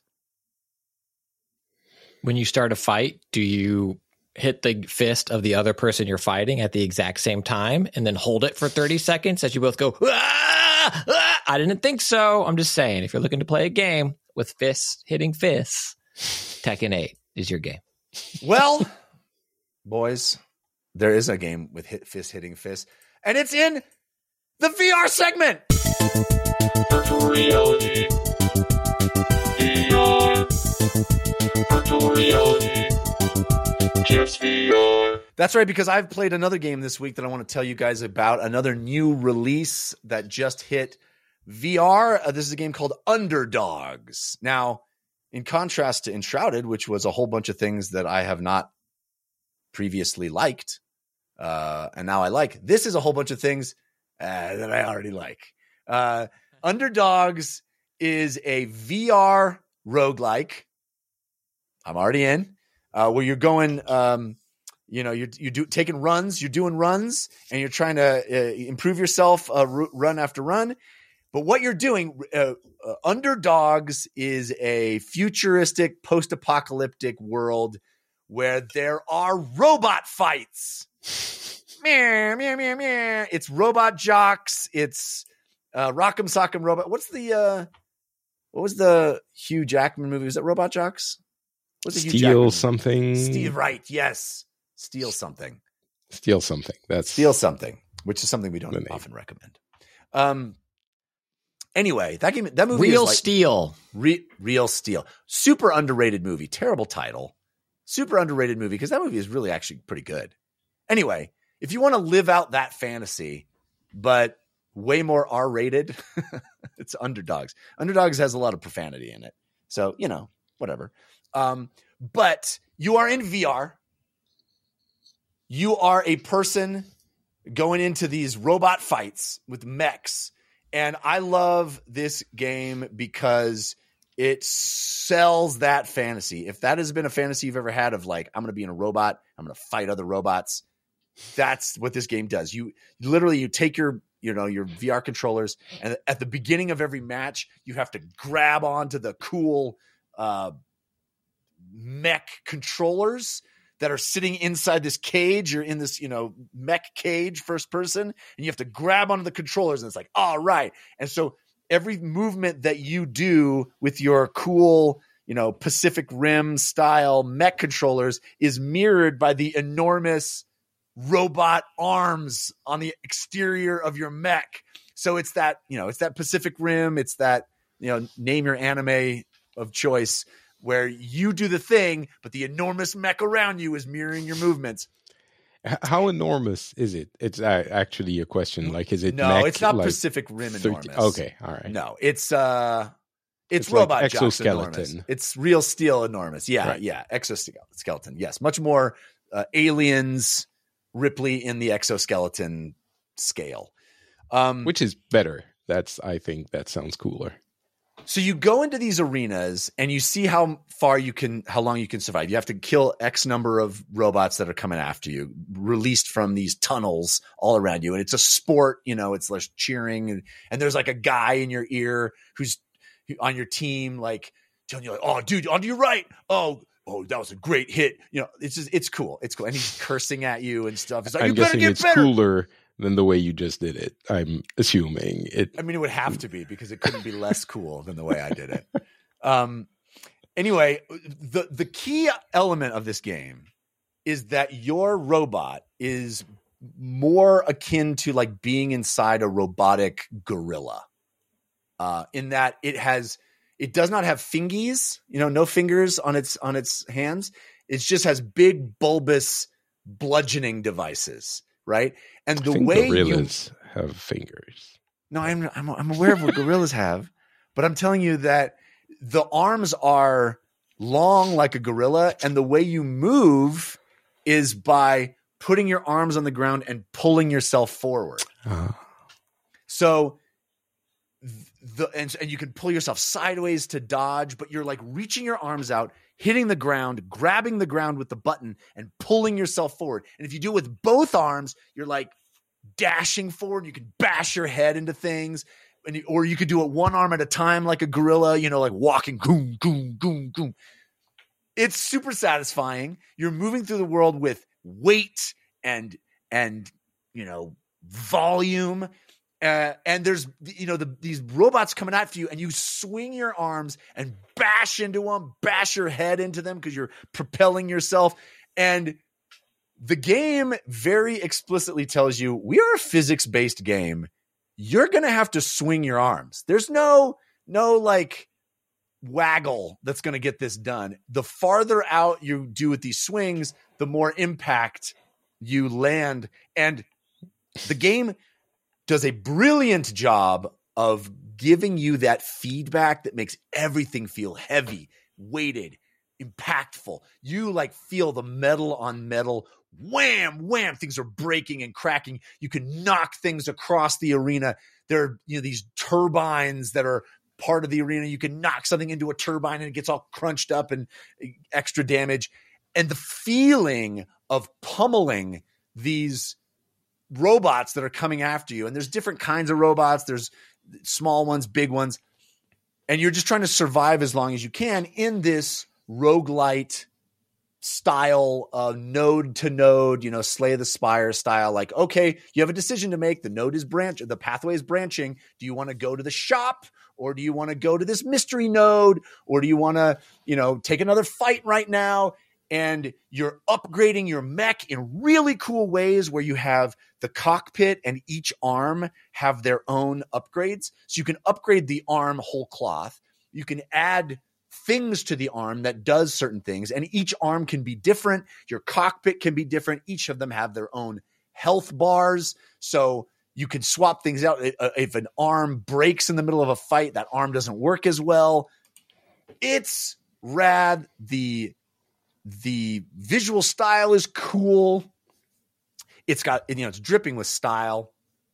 When you start a fight, do you hit the fist of the other person you're fighting at the exact same time and then hold it for thirty seconds as you both go, ah, ah. I didn't think so. I'm just saying, if you're looking to play a game with fists hitting fists, Tekken eight is your game. Well, boys, there is a game with hit fist hitting fists, and it's in the V R segment. Virtual reality. V R. Virtual reality. Just V R. That's right, because I've played another game this week that I want to tell you guys about, another new release that just hit V R. Uh, this is a game called Underdogs. Now, in contrast to Enshrouded, which was a whole bunch of things that I have not previously liked, uh, and now I like, this is a whole bunch of things uh, that I already like. Uh, Underdogs is a V R roguelike. I'm already in. Uh, where you're going, um, you know, you're you do taking runs, you're doing runs, and you're trying to uh, improve yourself, uh, r- run after run. But what you're doing, uh, uh, Underdogs is a futuristic, post-apocalyptic world where there are robot fights. Meow, meow, meow, meow. It's robot jocks. It's uh, Rock'em Sock'em Robot. What's the uh, what was the Hugh Jackman movie? Was that Robot Jocks? What's the Hugh Jackman Steal movie? something. Steve, right? Yes, steal something. Steal something. That's Steal something, which is something we don't The name. often recommend. Um. Anyway, that game, that movie, Real is like, Steel. Re- Real Steel, super underrated movie. Terrible title, super underrated movie because that movie is really actually pretty good. Anyway, if you want to live out that fantasy, but way more R-rated, it's Underdogs. Underdogs has a lot of profanity in it, so you know, whatever. Um, but you are in V R. You are a person going into these robot fights with mechs. And I love this game because it sells that fantasy. If that has been a fantasy you've ever had of like, I'm going to be in a robot, I'm going to fight other robots, that's what this game does. You literally, you take your, you know, your V R controllers, and at the beginning of every match, you have to grab onto the cool uh, mech controllers that are sitting inside this cage. You're in this, you know, mech cage, first person, and you have to grab onto the controllers, and it's like, all right. And so every movement that you do with your cool, you know, Pacific Rim style mech controllers is mirrored by the enormous robot arms on the exterior of your mech. So it's that, you know, it's that Pacific Rim. It's that, you know, name your anime of choice where you do the thing, but the enormous mech around you is mirroring your movements. H- How enormous is it? It's uh, actually a question. Like, is it No, mech, it's not like Pacific Rim thirty enormous. Okay, all right. No, it's uh, it's, It's like robot jocks exoskeleton. enormous. It's real steel enormous. Yeah, Right. yeah, exoskeleton. Yes, much more uh, Aliens, Ripley in the exoskeleton scale. Um, Which is better. That's, I think that sounds cooler. So you go into these arenas and you see how far you can, how long you can survive. You have to kill X number of robots that are coming after you, released from these tunnels all around you. And it's a sport, you know, it's like cheering. And, and there's like a guy in your ear who's on your team, like telling you like, oh, dude, on your right. Oh, oh, that was a great hit. You know, it's just, it's cool. It's cool. And he's cursing at you and stuff. It's like, I'm you better guessing get it's better. cooler than the way you just did it. I'm assuming it. I mean, it would have to be because it couldn't be less cool than the way I did it. Um, anyway, the the key element of this game is that your robot is more akin to like being inside a robotic gorilla. Uh, in that it has, it does not have fingies, you know, no fingers on its on its hands. It just has big bulbous bludgeoning devices, right? And the I think way you gorillas have fingers. No, I'm, I'm I'm aware of what gorillas have, but I'm telling you that the arms are long like a gorilla, and the way you move is by putting your arms on the ground and pulling yourself forward. Uh, So the and, and you can pull yourself sideways to dodge, but you're like reaching your arms out, hitting the ground, grabbing the ground with the button, and pulling yourself forward. And if you do it with both arms, you're like dashing forward. You can bash your head into things, and you, or you could do it one arm at a time, like a gorilla. You know, like walking, goom, goom, goom, goom. It's super satisfying. You're moving through the world with weight and and you know volume. Uh, and there's, you know, the, these robots coming at you, and you swing your arms and bash into them, bash your head into them because you're propelling yourself. And the game very explicitly tells you, we are a physics-based game. You're going to have to swing your arms. There's no, no like waggle that's going to get this done. The farther out you do with these swings, the more impact you land. And the game does a brilliant job of giving you that feedback that makes everything feel heavy, weighted, impactful. You like feel the metal on metal. Wham, wham. Things are breaking and cracking. You can knock things across the arena. There are, you know, these turbines that are part of the arena. You can knock something into a turbine and it gets all crunched up and extra damage. And the feeling of pummeling these robots that are coming after you, and there's different kinds of robots, there's small ones, big ones, and you're just trying to survive as long as you can in this roguelite style of node to node, you know, Slay the Spire style. Like, okay, you have a decision to make. The node is branch, the pathway is branching. Do you want to go to the shop, or do you want to go to this mystery node, or do you want to, you know, take another fight right now? And you're upgrading your mech in really cool ways where you have the cockpit and each arm have their own upgrades. So you can upgrade the arm whole cloth. You can add things to the arm that does certain things, and each arm can be different. Your cockpit can be different. Each of them have their own health bars. So you can swap things out. If an arm breaks in the middle of a fight, that arm doesn't work as well. It's rad. The The visual style is cool. It's got, you know, it's dripping with style.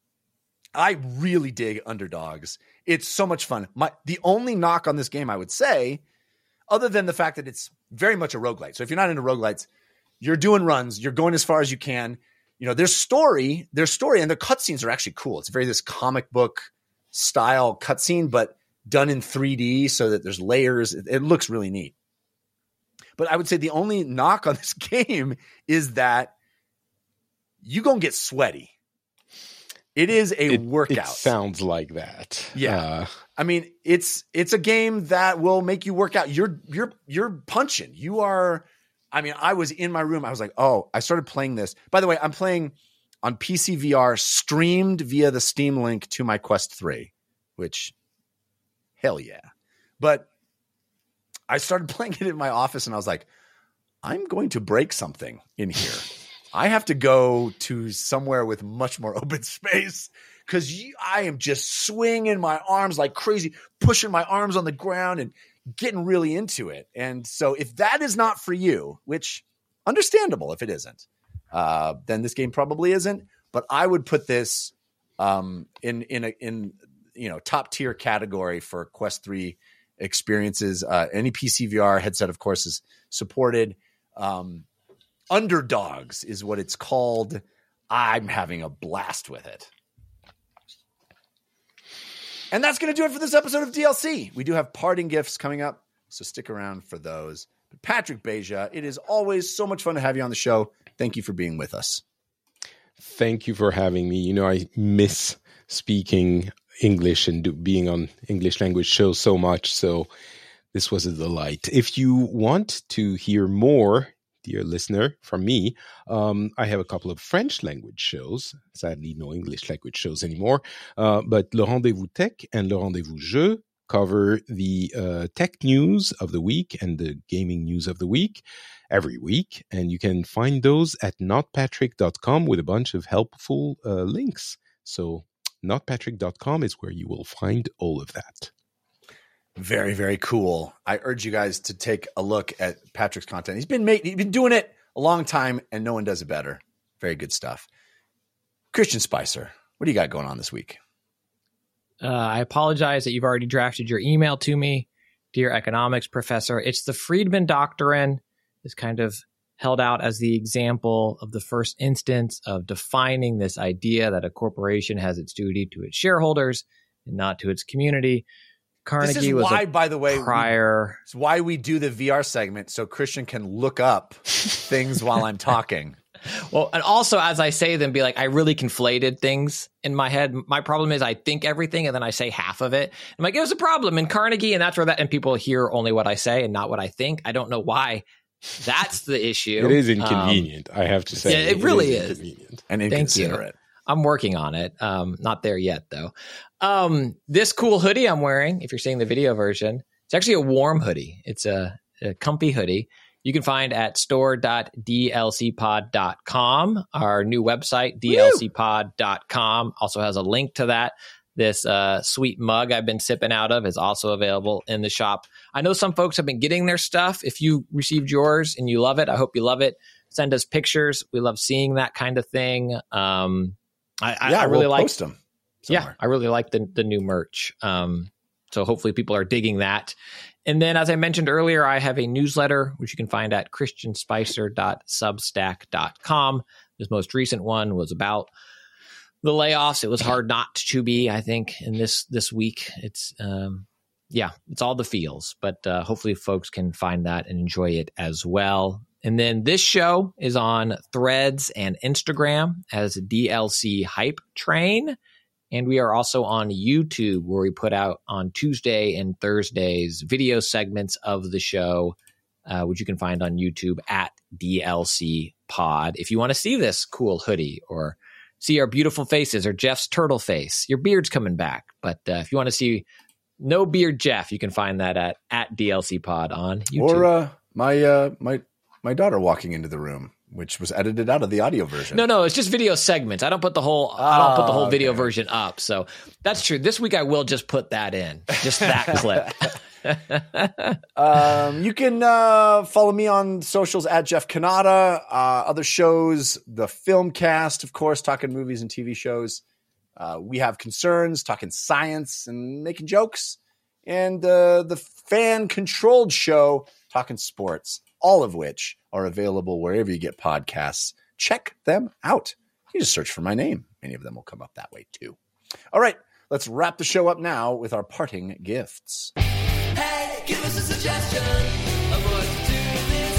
I really dig Underdogs. It's so much fun. My the only knock on this game, I would say, other than the fact that it's very much a roguelite. So if you're not into roguelites, you're doing runs, you're going as far as you can. You know, there's story, there's story, and the cutscenes are actually cool. It's very this comic book style cutscene, but done in three D so that there's layers. It, it looks really neat. But I would say the only knock on this game is that you gonna get sweaty. It is a It, workout. it sounds like that. Yeah. Uh, I mean, it's it's a game that will make you work out. You're you're you're punching. You are. I mean, I was in my room. I was like, oh, I started playing this. By the way, I'm playing on P C V R, streamed via the Steam link to my Quest three, which, hell yeah. But I started playing it in my office, and I was like, I'm going to break something in here. I have to go to somewhere with much more open space because I am just swinging my arms like crazy, pushing my arms on the ground and getting really into it. And so if that is not for you, which understandable if it isn't, uh, then this game probably isn't. But I would put this um, in in a in you know top tier category for Quest three experiences. Uh, any P C V R headset, of course, is supported. Um, Underdogs is what it's called. I'm having a blast with it. And that's going to do it for this episode of D L C. We do have parting gifts coming up, so stick around for those. But Patrick Beja, it is always so much fun to have you on the show. Thank you for being with us. Thank you for having me. You know, I miss speaking English and do, being on English language shows so much, so this was a delight. If you want to hear more, dear listener, from me, um, I have a couple of French language shows. Sadly, no English language shows anymore. Uh, but Le Rendez-vous Tech and Le Rendez-vous Jeu cover the uh, tech news of the week and the gaming news of the week every week. And you can find those at not patrick dot com with a bunch of helpful uh, links. So not patrick dot com is where you will find all of that. Very, very cool. I urge you guys to take a look at Patrick's content. He's been made, he's been doing it a long time, and no one does it better. Very good stuff. Christian Spicer, what do you got going on this week? Uh, I apologize that you've already drafted your email to me, dear economics professor. It's the Friedman Doctrine. Is kind of held out as the example of the first instance of defining this idea that a corporation has its duty to its shareholders and not to its community. Carnegie this is was why, a by the way, prior. It's why we do the V R segment so Christian can look up things while I'm talking. Well, and also as I say them, be like, I really conflated things in my head. My problem is I think everything and then I say half of it. I'm like, it was a problem in Carnegie, and that's where that, and people hear only what I say and not what I think. I don't know why. That's the issue. It is inconvenient, um, I have to say. Yeah, it, it really is. Inconvenient. And inconsiderate. I'm working on it. Um, not there yet, though. Um, this cool hoodie I'm wearing, if you're seeing the video version, it's actually a warm hoodie. It's a, a comfy hoodie. You can find at store dot d l c pod dot com. Our new website, d l c pod dot com, also has a link to that. This uh, sweet mug I've been sipping out of is also available in the shop. I know some folks have been getting their stuff. If you received yours and you love it, I hope you love it. Send us pictures. We love seeing that kind of thing. Um, I, I, yeah, I really we'll like post them somewhere. Yeah, I really like the the new merch. Um, so hopefully people are digging that. And then, as I mentioned earlier, I have a newsletter, which you can find at christian spicer dot substack dot com. This most recent one was about the layoffs. It was hard not to be, I think, in this this week. It's, um, yeah, it's all the feels. But uh, hopefully folks can find that and enjoy it as well. And then this show is on Threads and Instagram as D L C Hype Train. And we are also on YouTube, where we put out on Tuesday and Thursdays video segments of the show, uh, which you can find on YouTube at D L C Pod. If you want to see this cool hoodie or see our beautiful faces or Jeff's turtle face, your beard's coming back. But uh, if you want to see no beard Jeff, you can find that at, at D L C Pod on YouTube. Or uh, my uh, my my daughter walking into the room, which was edited out of the audio version. No, no, it's just video segments. I don't put the whole I don't put the whole Oh, video okay. version up. So that's true. This week I will just put that in. Just that clip. Um, you can uh, follow me on socials at Jeff Kanata. Uh, other shows, the Filmcast, of course, talking movies and T V shows. Uh, we have Concerns, talking science and making jokes. And uh, the fan-controlled show, talking sports, all of which are available wherever you get podcasts. Check them out. You just search for my name. Many of them will come up that way, too. All right, let's wrap the show up now with our parting gifts. Hey, give us a suggestion of what to do this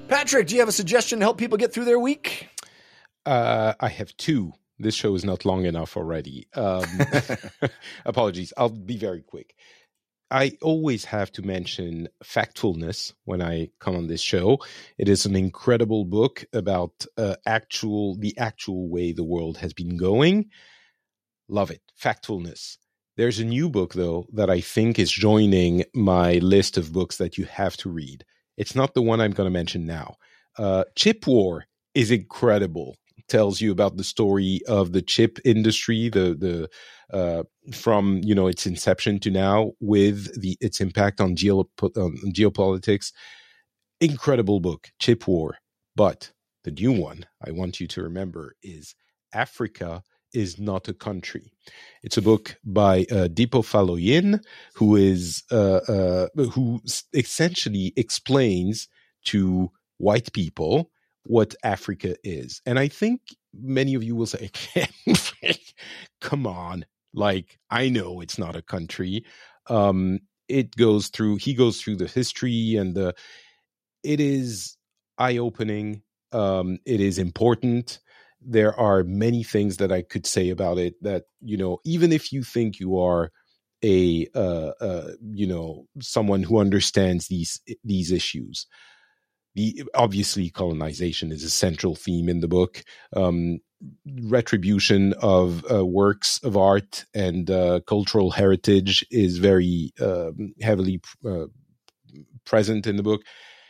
Patrick, do you have a suggestion to help people get through their week? Uh, I have two. This show is not long enough already. Um, apologies. I'll be very quick. I always have to mention Factfulness when I come on this show. It is an incredible book about uh, actual the actual way the world has been going. Love it. Factfulness. There's a new book, though, that I think is joining my list of books that you have to read. It's not the one I'm going to mention now. Uh, Chip War is incredible. Tells you about the story of the chip industry, the the uh, from you know its inception to now, with the its impact on, geopo- on geopolitics. Incredible book, Chip War. But the new one I want you to remember is Africa is Not a Country. It's a book by uh, Dipo Faloyin, who is uh, uh, who essentially explains to white people what Africa is. And I think many of you will say, come on, like, I know it's not a country. Um, it goes through, he goes through the history and the, it is eye-opening. Um, it is important. There are many things that I could say about it that, you know, even if you think you are a, uh, uh, you know, someone who understands these, these issues, The, obviously, colonization is a central theme in the book. Um, retribution of uh, works of art and uh, cultural heritage is very uh, heavily uh, present in the book.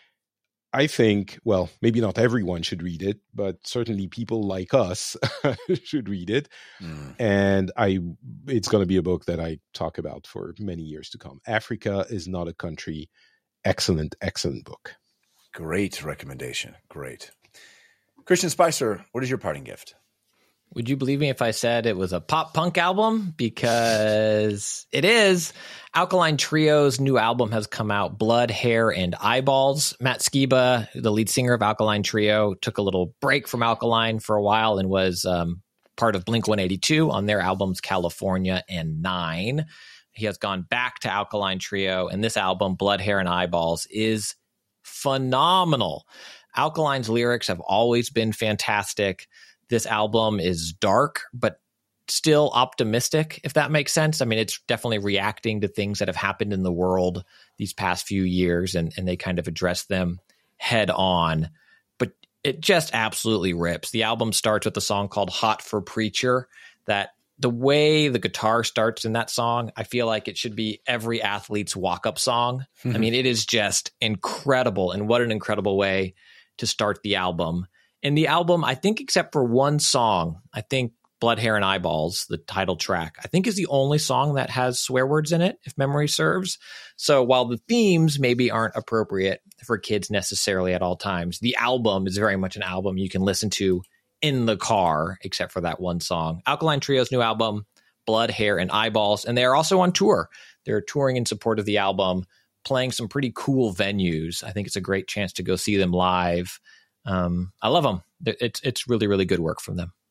I think, well, maybe not everyone should read it, but certainly people like us should read it. Mm. And I, it's going to be a book that I talk about for many years to come. Africa is Not a Country. Excellent, excellent book. Great recommendation. Great. Christian Spicer, what is your parting gift? Would you believe me if I said it was a pop punk album? Because it is. Alkaline Trio's new album has come out, Blood, Hair, and Eyeballs. Matt Skiba, the lead singer of Alkaline Trio, took a little break from Alkaline for a while and was um, part of Blink one eighty-two on their albums California and Nine. He has gone back to Alkaline Trio, and this album, Blood, Hair, and Eyeballs, is phenomenal. Alkaline's lyrics have always been fantastic. This album is dark, but still optimistic, if that makes sense. I mean, it's definitely reacting to things that have happened in the world these past few years, and, and they kind of address them head on. But it just absolutely rips. The album starts with a song called Hot for Preacher, that the way the guitar starts in that song, I feel like it should be every athlete's walk-up song. I mean, it is just incredible, and what an incredible way to start the album. And the album, I think except for one song, I think Blood, Hair, and Eyeballs, the title track, I think is the only song that has swear words in it, if memory serves. So while the themes maybe aren't appropriate for kids necessarily at all times, the album is very much an album you can listen to in the car, except for that one song. Alkaline Trio's new album, Blood, Hair, and Eyeballs. And they are also on tour. They're touring in support of the album, playing some pretty cool venues. I think it's a great chance to go see them live. Um, I love them. It's, it's really, really good work from them.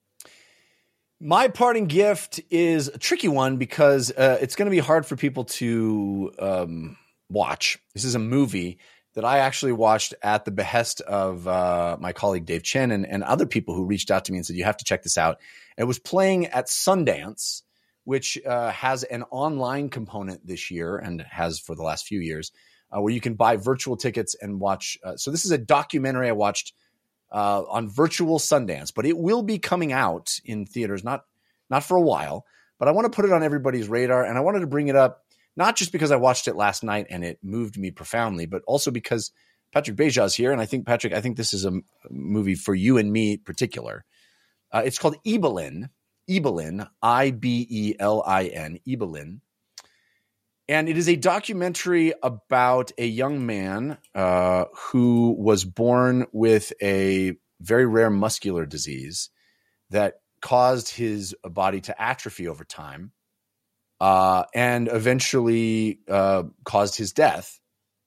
My parting gift is a tricky one because uh, it's going to be hard for people to um, watch. This is a movie that I actually watched at the behest of uh, my colleague Dave Chen and, and other people who reached out to me and said, you have to check this out. And it was playing at Sundance, which uh, has an online component this year and has for the last few years, uh, where you can buy virtual tickets and watch. Uh, so this is a documentary I watched uh, on virtual Sundance, but it will be coming out in theaters, not not for a while. But I want to put it on everybody's radar, and I wanted to bring it up not just because I watched it last night and it moved me profoundly, but also because Patrick Beja is here. And I think, Patrick, I think this is a m- movie for you and me in particular. Uh, it's called Ibelin, Ibelin, I B E L I N, Ibelin. And it is a documentary about a young man uh, who was born with a very rare muscular disease that caused his body to atrophy over time. Uh, and eventually uh, caused his death.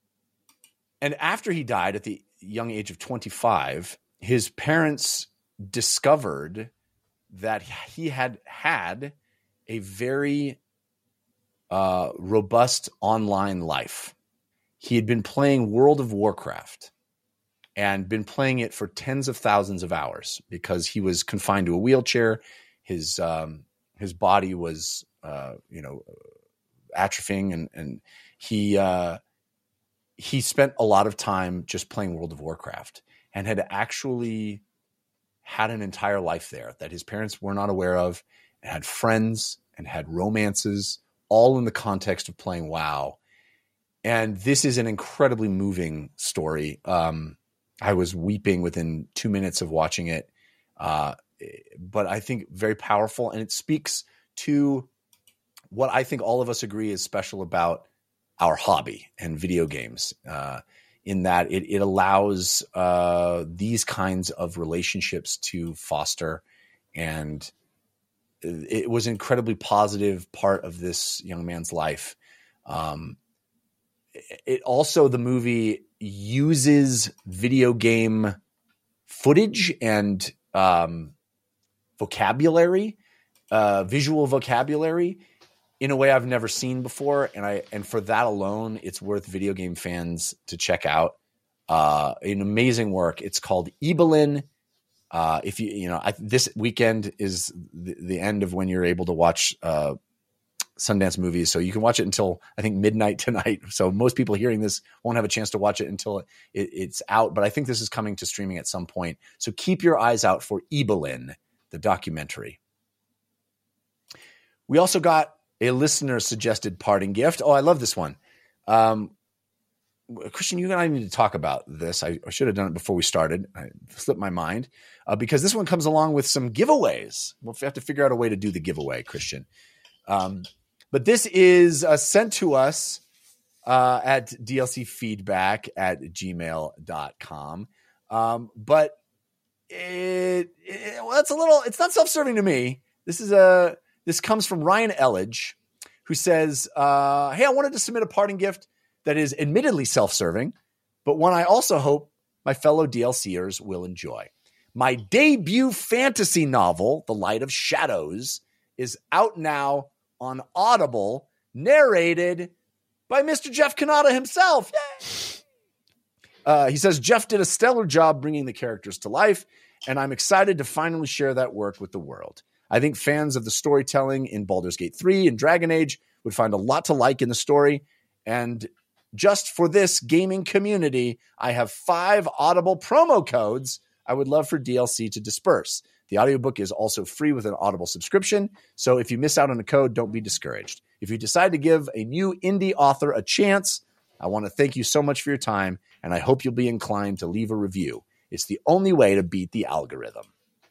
And after he died at the young age of twenty-five, his parents discovered that he had had a very uh, robust online life. He had been playing World of Warcraft, and been playing it for tens of thousands of hours because he was confined to a wheelchair. His um, his body was uh, you know atrophying, and and he uh, he spent a lot of time just playing World of Warcraft, and had actually had an entire life there that his parents were not aware of, and had friends and had romances, all in the context of playing WoW. And this is an incredibly moving story. Um, I was weeping within two minutes of watching it, uh, but I think very powerful, and it speaks to what I think all of us agree is special about our hobby and video games, uh, in that it, it allows uh, these kinds of relationships to foster. And it was an incredibly positive part of this young man's life. Um, it also, the movie uses video game footage and um, vocabulary, uh, visual vocabulary, in a way I've never seen before. And I, and for that alone, it's worth video game fans to check out. Uh, an amazing work. It's called Ibelin. Uh, if you, you know, I, this weekend is the, the end of when you're able to watch uh, Sundance movies. So you can watch it until I think midnight tonight. So most people hearing this won't have a chance to watch it until it, it's out. But I think this is coming to streaming at some point. So keep your eyes out for Ibelin, the documentary. We also got a listener suggested parting gift. Oh, I love this one. Um, Christian, you and I need to talk about this. I, I should have done it before we started. I slipped my mind uh, because this one comes along with some giveaways. We'll have to figure out a way to do the giveaway, Christian. Um, but this is uh, sent to us uh, at D L C feedback at gmail dot com. Um, but it, it, well, it's a little, it's not self-serving to me. This is a, this comes from Ryan Elledge, who says, uh, hey, I wanted to submit a parting gift that is admittedly self-serving, but one I also hope my fellow DLCers will enjoy. My debut fantasy novel, The Light of Shadows, is out now on Audible, narrated by Mister Jeff Kanata himself. Uh, he says, Jeff did a stellar job bringing the characters to life, and I'm excited to finally share that work with the world. I think fans of the storytelling in Baldur's Gate three and Dragon Age would find a lot to like in the story, and just for this gaming community, I have five Audible promo codes I would love for D L C to disperse. The audiobook is also free with an Audible subscription, so if you miss out on a code, don't be discouraged. If you decide to give a new indie author a chance, I want to thank you so much for your time, and I hope you'll be inclined to leave a review. It's the only way to beat the algorithm.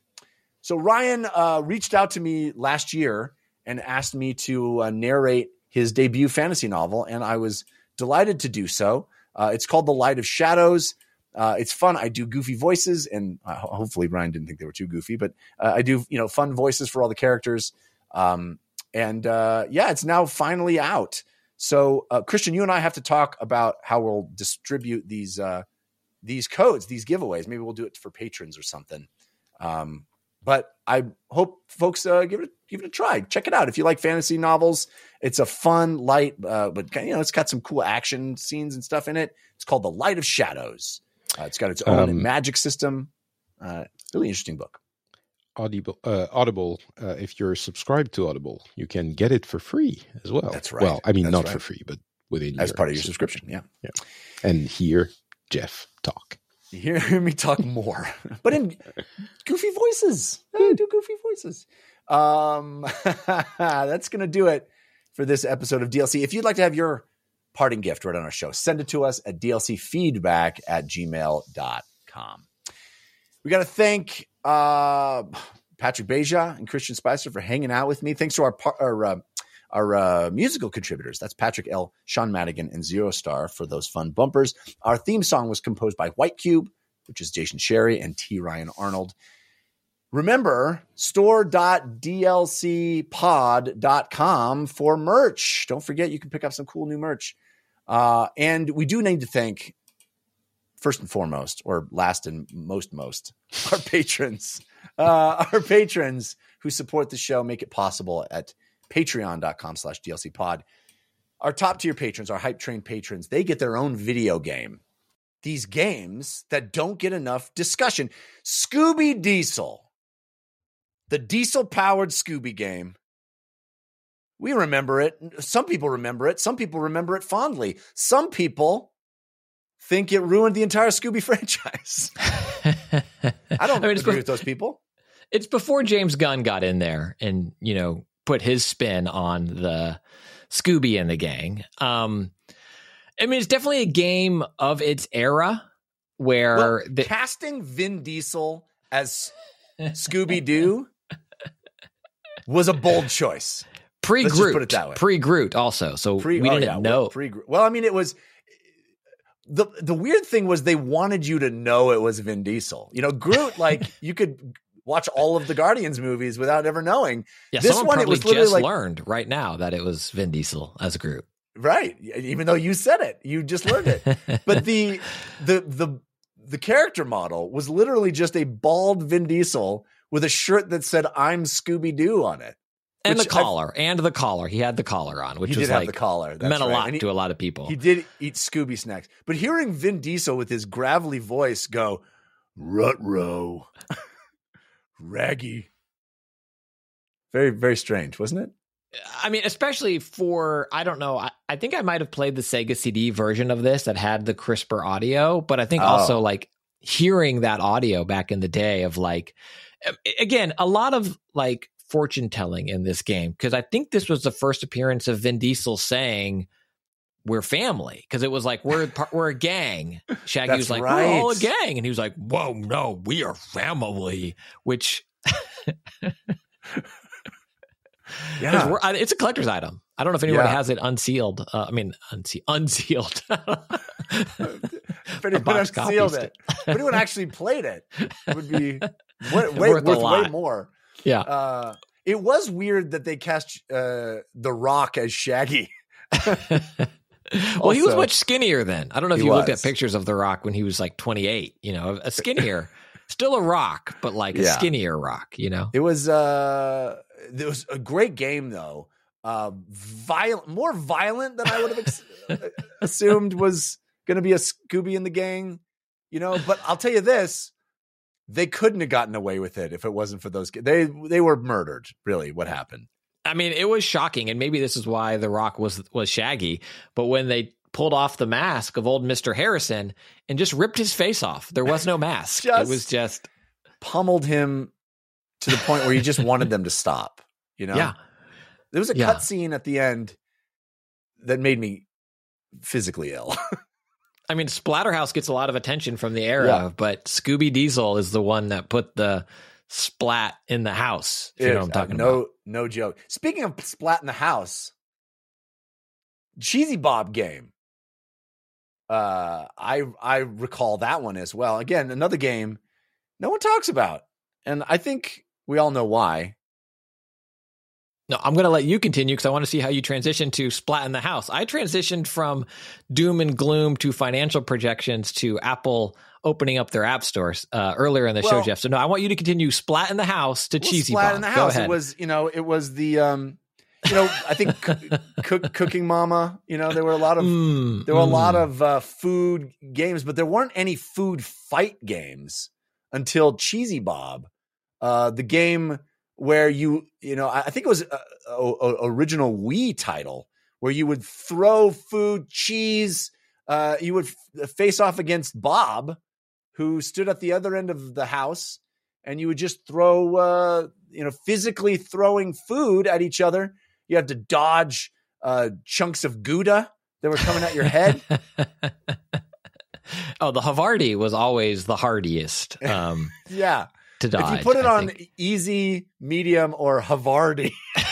So Ryan uh, reached out to me last year and asked me to uh, narrate his debut fantasy novel, and I was delighted to do so. Uh, it's called The Light of Shadows. Uh, it's fun. I do goofy voices, and uh, hopefully Ryan didn't think they were too goofy, but uh, I do, you know, fun voices for all the characters. Um, and uh, yeah, it's now finally out. So uh, Christian, you and I have to talk about how we'll distribute these uh, these codes, these giveaways. Maybe we'll do it for patrons or something. Um, But I hope folks uh, give it give it a try. Check it out if you like fantasy novels. It's a fun, light, uh, but you know it's got some cool action scenes and stuff in it. It's called The Light of Shadows. Uh, it's got its own um, magic system. Uh, really interesting book. Audible, uh, Audible. Uh, if you're subscribed to Audible, you can get it for free as well. That's right. Well, I mean, That's not right. for free, but within as your part of your subscription. Yeah, yeah. And hear Jeff talk. You hear, hear me talk more, but in goofy voices. I do goofy voices. Um, that's going to do it for this episode of D L C. If you'd like to have your parting gift right on our show, send it to us at D L C feedback at gmail dot com. We got to thank uh, Patrick Beja and Christian Spicer for hanging out with me. Thanks to our, par- our uh, Our uh, musical contributors, that's Patrick L., Sean Madigan, and Zero Star for those fun bumpers. Our theme song was composed by White Cube, which is Jason Sherry, and T. Ryan Arnold. Remember, store dot D L C pod dot com for merch. Don't forget, you can pick up some cool new merch. Uh, and we do need to thank, first and foremost, or last and most most, our patrons. Uh, our patrons who support the show, make it possible at patreon.com slash DLC pod. Our top tier patrons, our hype train patrons, they get their own video game. these games that don't get enough discussion. Scooby Diesel, the diesel-powered Scooby game. We remember it. Some people remember it. Some people remember it fondly. Some people think it ruined the entire Scooby franchise. I don't I mean, agree be- with those people. It's before James Gunn got in there and, you know, put his spin on the Scooby and the gang. Um, I mean, it's definitely a game of its era where Well, the, casting Vin Diesel as Scooby-Doo was a bold choice. pre let's just Groot, put it that way. pre Groot also. So Pre, we oh, didn't yeah, know. Well, pre, well, I mean, it was the the weird thing was they wanted you to know it was Vin Diesel. You know, Groot, like you could watch all of the Guardians movies without ever knowing. yeah, this someone one, it probably was literally just like learned right now that it was Vin Diesel as Groot. right, even though you said it, you just learned it. But the the the the character model was literally just a bald Vin Diesel with a shirt that said "I'm Scooby Doo" on it. And the Which I- collar, and the collar. He had the collar on, which he was did have like the collar. That's meant a right. lot And he- to a lot of people. He did eat Scooby snacks. But hearing Vin Diesel with his gravelly voice go, Rut-row, Raggy. Very, very strange, wasn't it? I mean, especially for, I don't know, I, I think I might have played the Sega C D version of this that had the crisper audio, but I think Oh. also like hearing that audio back in the day of like, again, a lot of like fortune telling in this game, because I think this was the first appearance of Vin Diesel saying, we're family, because it was like we're par- we're a gang. Shaggy That's was like, right. we're all a gang, and he was like, whoa, no, we are family. Which, Yeah. we're- I- it's a collector's item. I don't know if anyone Yeah. has it unsealed. Uh, I mean, unse- unsealed. If anyone box had sealed copies. it, if anyone actually played it, it would be way, way, Worth worth, a way lot. more. Yeah. Uh, it was weird that they cast uh, The Rock as Shaggy. Well, he was Also- much skinnier then. I don't know if He you looked was. at pictures of The Rock when he was like twenty-eight, you know, a skinnier, still a rock, but like a Yeah. skinnier rock, you know? It was uh, it was a great game though. Uh, violent, more violent than I would have ex- assumed was going to be a Scooby and the gang, you know. But I'll tell you this: they couldn't have gotten away with it if it wasn't for those. They they were murdered. Really, what happened? I mean, it was shocking, and maybe this is why The Rock was was Shaggy. But when they pulled off the mask of old Mister Harrison and just ripped his face off, there was no mask. Just- it was just Pummeled him to the point where you just wanted them to stop. You know, yeah. There was a Yeah. cut scene at the end that made me physically ill. I mean, Splatterhouse gets a lot of attention from the era, Yeah. but Scooby Diesel is the one that put the splat in the house. If you know what I'm Uh, talking no, about. no joke. Speaking of splat in the house, Cheesy Bob game. Uh, I I recall that one as well. Again, another game no one talks about, and I think we all know why. No, I'm going to let you continue because I want to see how you transition to Splat in the House. I transitioned from doom and gloom to financial projections to Apple opening up their app stores uh, earlier in the show, Well- Jeff. So no, I want you to continue Splat in the House to Well, Cheesy splat Bob. in the Go house. ahead. It was, you know, it was the, um, you know, I think cook, cook, Cooking Mama. You know, there were a lot of Mm, there were a mm. lot of uh, food games, but there weren't any food fight games until Cheesy Bob, uh, the game where you, you know, I I think it was a, a, a original Wii title where you would throw food, cheese. Uh, you would f- face off against Bob, who stood at the other end of the house, and you would just throw, uh, you know, physically throwing food at each other. You had to dodge uh, chunks of Gouda that were coming at your head. Oh, the Havarti was always the hardiest um, Yeah. to dodge. If you put it I on think. easy, medium, or Havarti,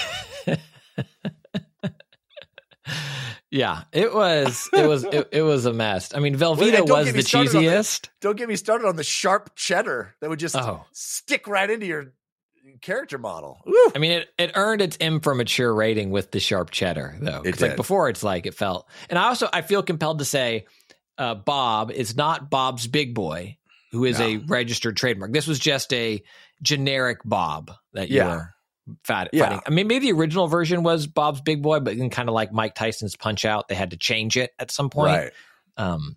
Yeah, it was it was it, it was a mess. I mean, Well, Velveeta yeah, don't was get me the started on the- cheesiest. don't get me started on the sharp cheddar that would just Oh. stick right into your character model. Woo. I mean, it, it earned its M for mature rating with the sharp cheddar, though. It It's like did. before, it's like it felt. And I also I feel compelled to say, uh, Bob is not Bob's Big Boy, who is a registered trademark. This was just a generic Bob that you Yeah. were fat, Yeah. fighting. I mean, maybe the original version was Bob's Big Boy, but then kind of like Mike Tyson's Punch Out, they had to change it at some point. Right. Um,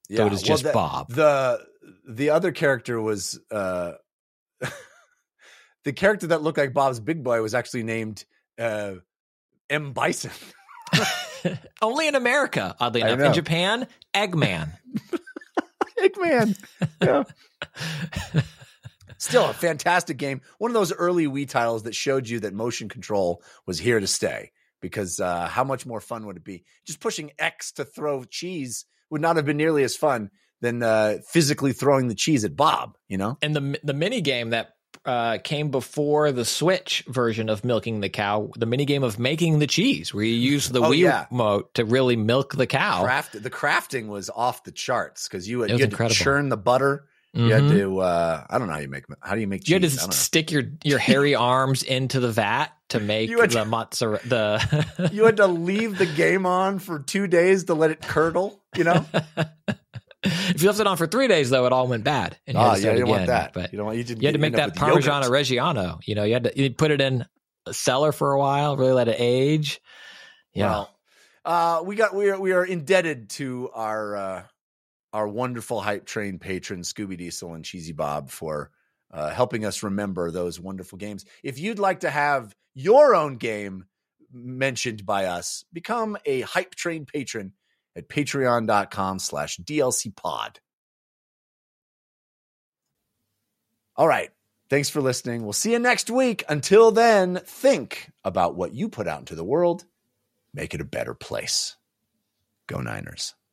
So it is just the, Bob. The the other character was uh, the character that looked like Bob's big boy was actually named uh, M. Bison. Only in America, oddly I enough. know. In Japan, Eggman. Eggman. Yeah. Still a fantastic game. One of those early Wii titles that showed you that motion control was here to stay. Because uh, how much more fun would it be? Just pushing X to throw cheese would not have been nearly as fun than uh, physically throwing the cheese at Bob, you know? And the the mini game that uh, came before the Switch version of milking the cow, the mini game of making the cheese, where you use the Oh, Wii yeah. remote to really milk the cow. Craft, the crafting was off the charts because you, had- It was you had incredible. to churn the butter. You had Mhm. to, uh, I don't know how you make, how do you make cheese? You had to I don't know. stick your, your hairy arms into the vat to make You had the to- mozzarella. The You had to leave the game on for two days to let it curdle, you know? If you left it on for three days, though, it all went bad. And you had Oh, to yeah, start you didn't want again. that. But You don't want, you, didn't, you had to make end up that with yogurt. Parmigiano Reggiano. You know, you had to you put it in a cellar for a while, really let it age. Yeah. Well, uh, we got we are we are indebted to our uh, our wonderful hype train patron Scooby Diesel and Cheesy Bob for uh, helping us remember those wonderful games. If you'd like to have your own game mentioned by us, become a hype train patron at patreon.com slash DLC pod. All right. Thanks for listening. We'll see you next week. Until then, think about what you put out into the world. Make it a better place. Go Niners.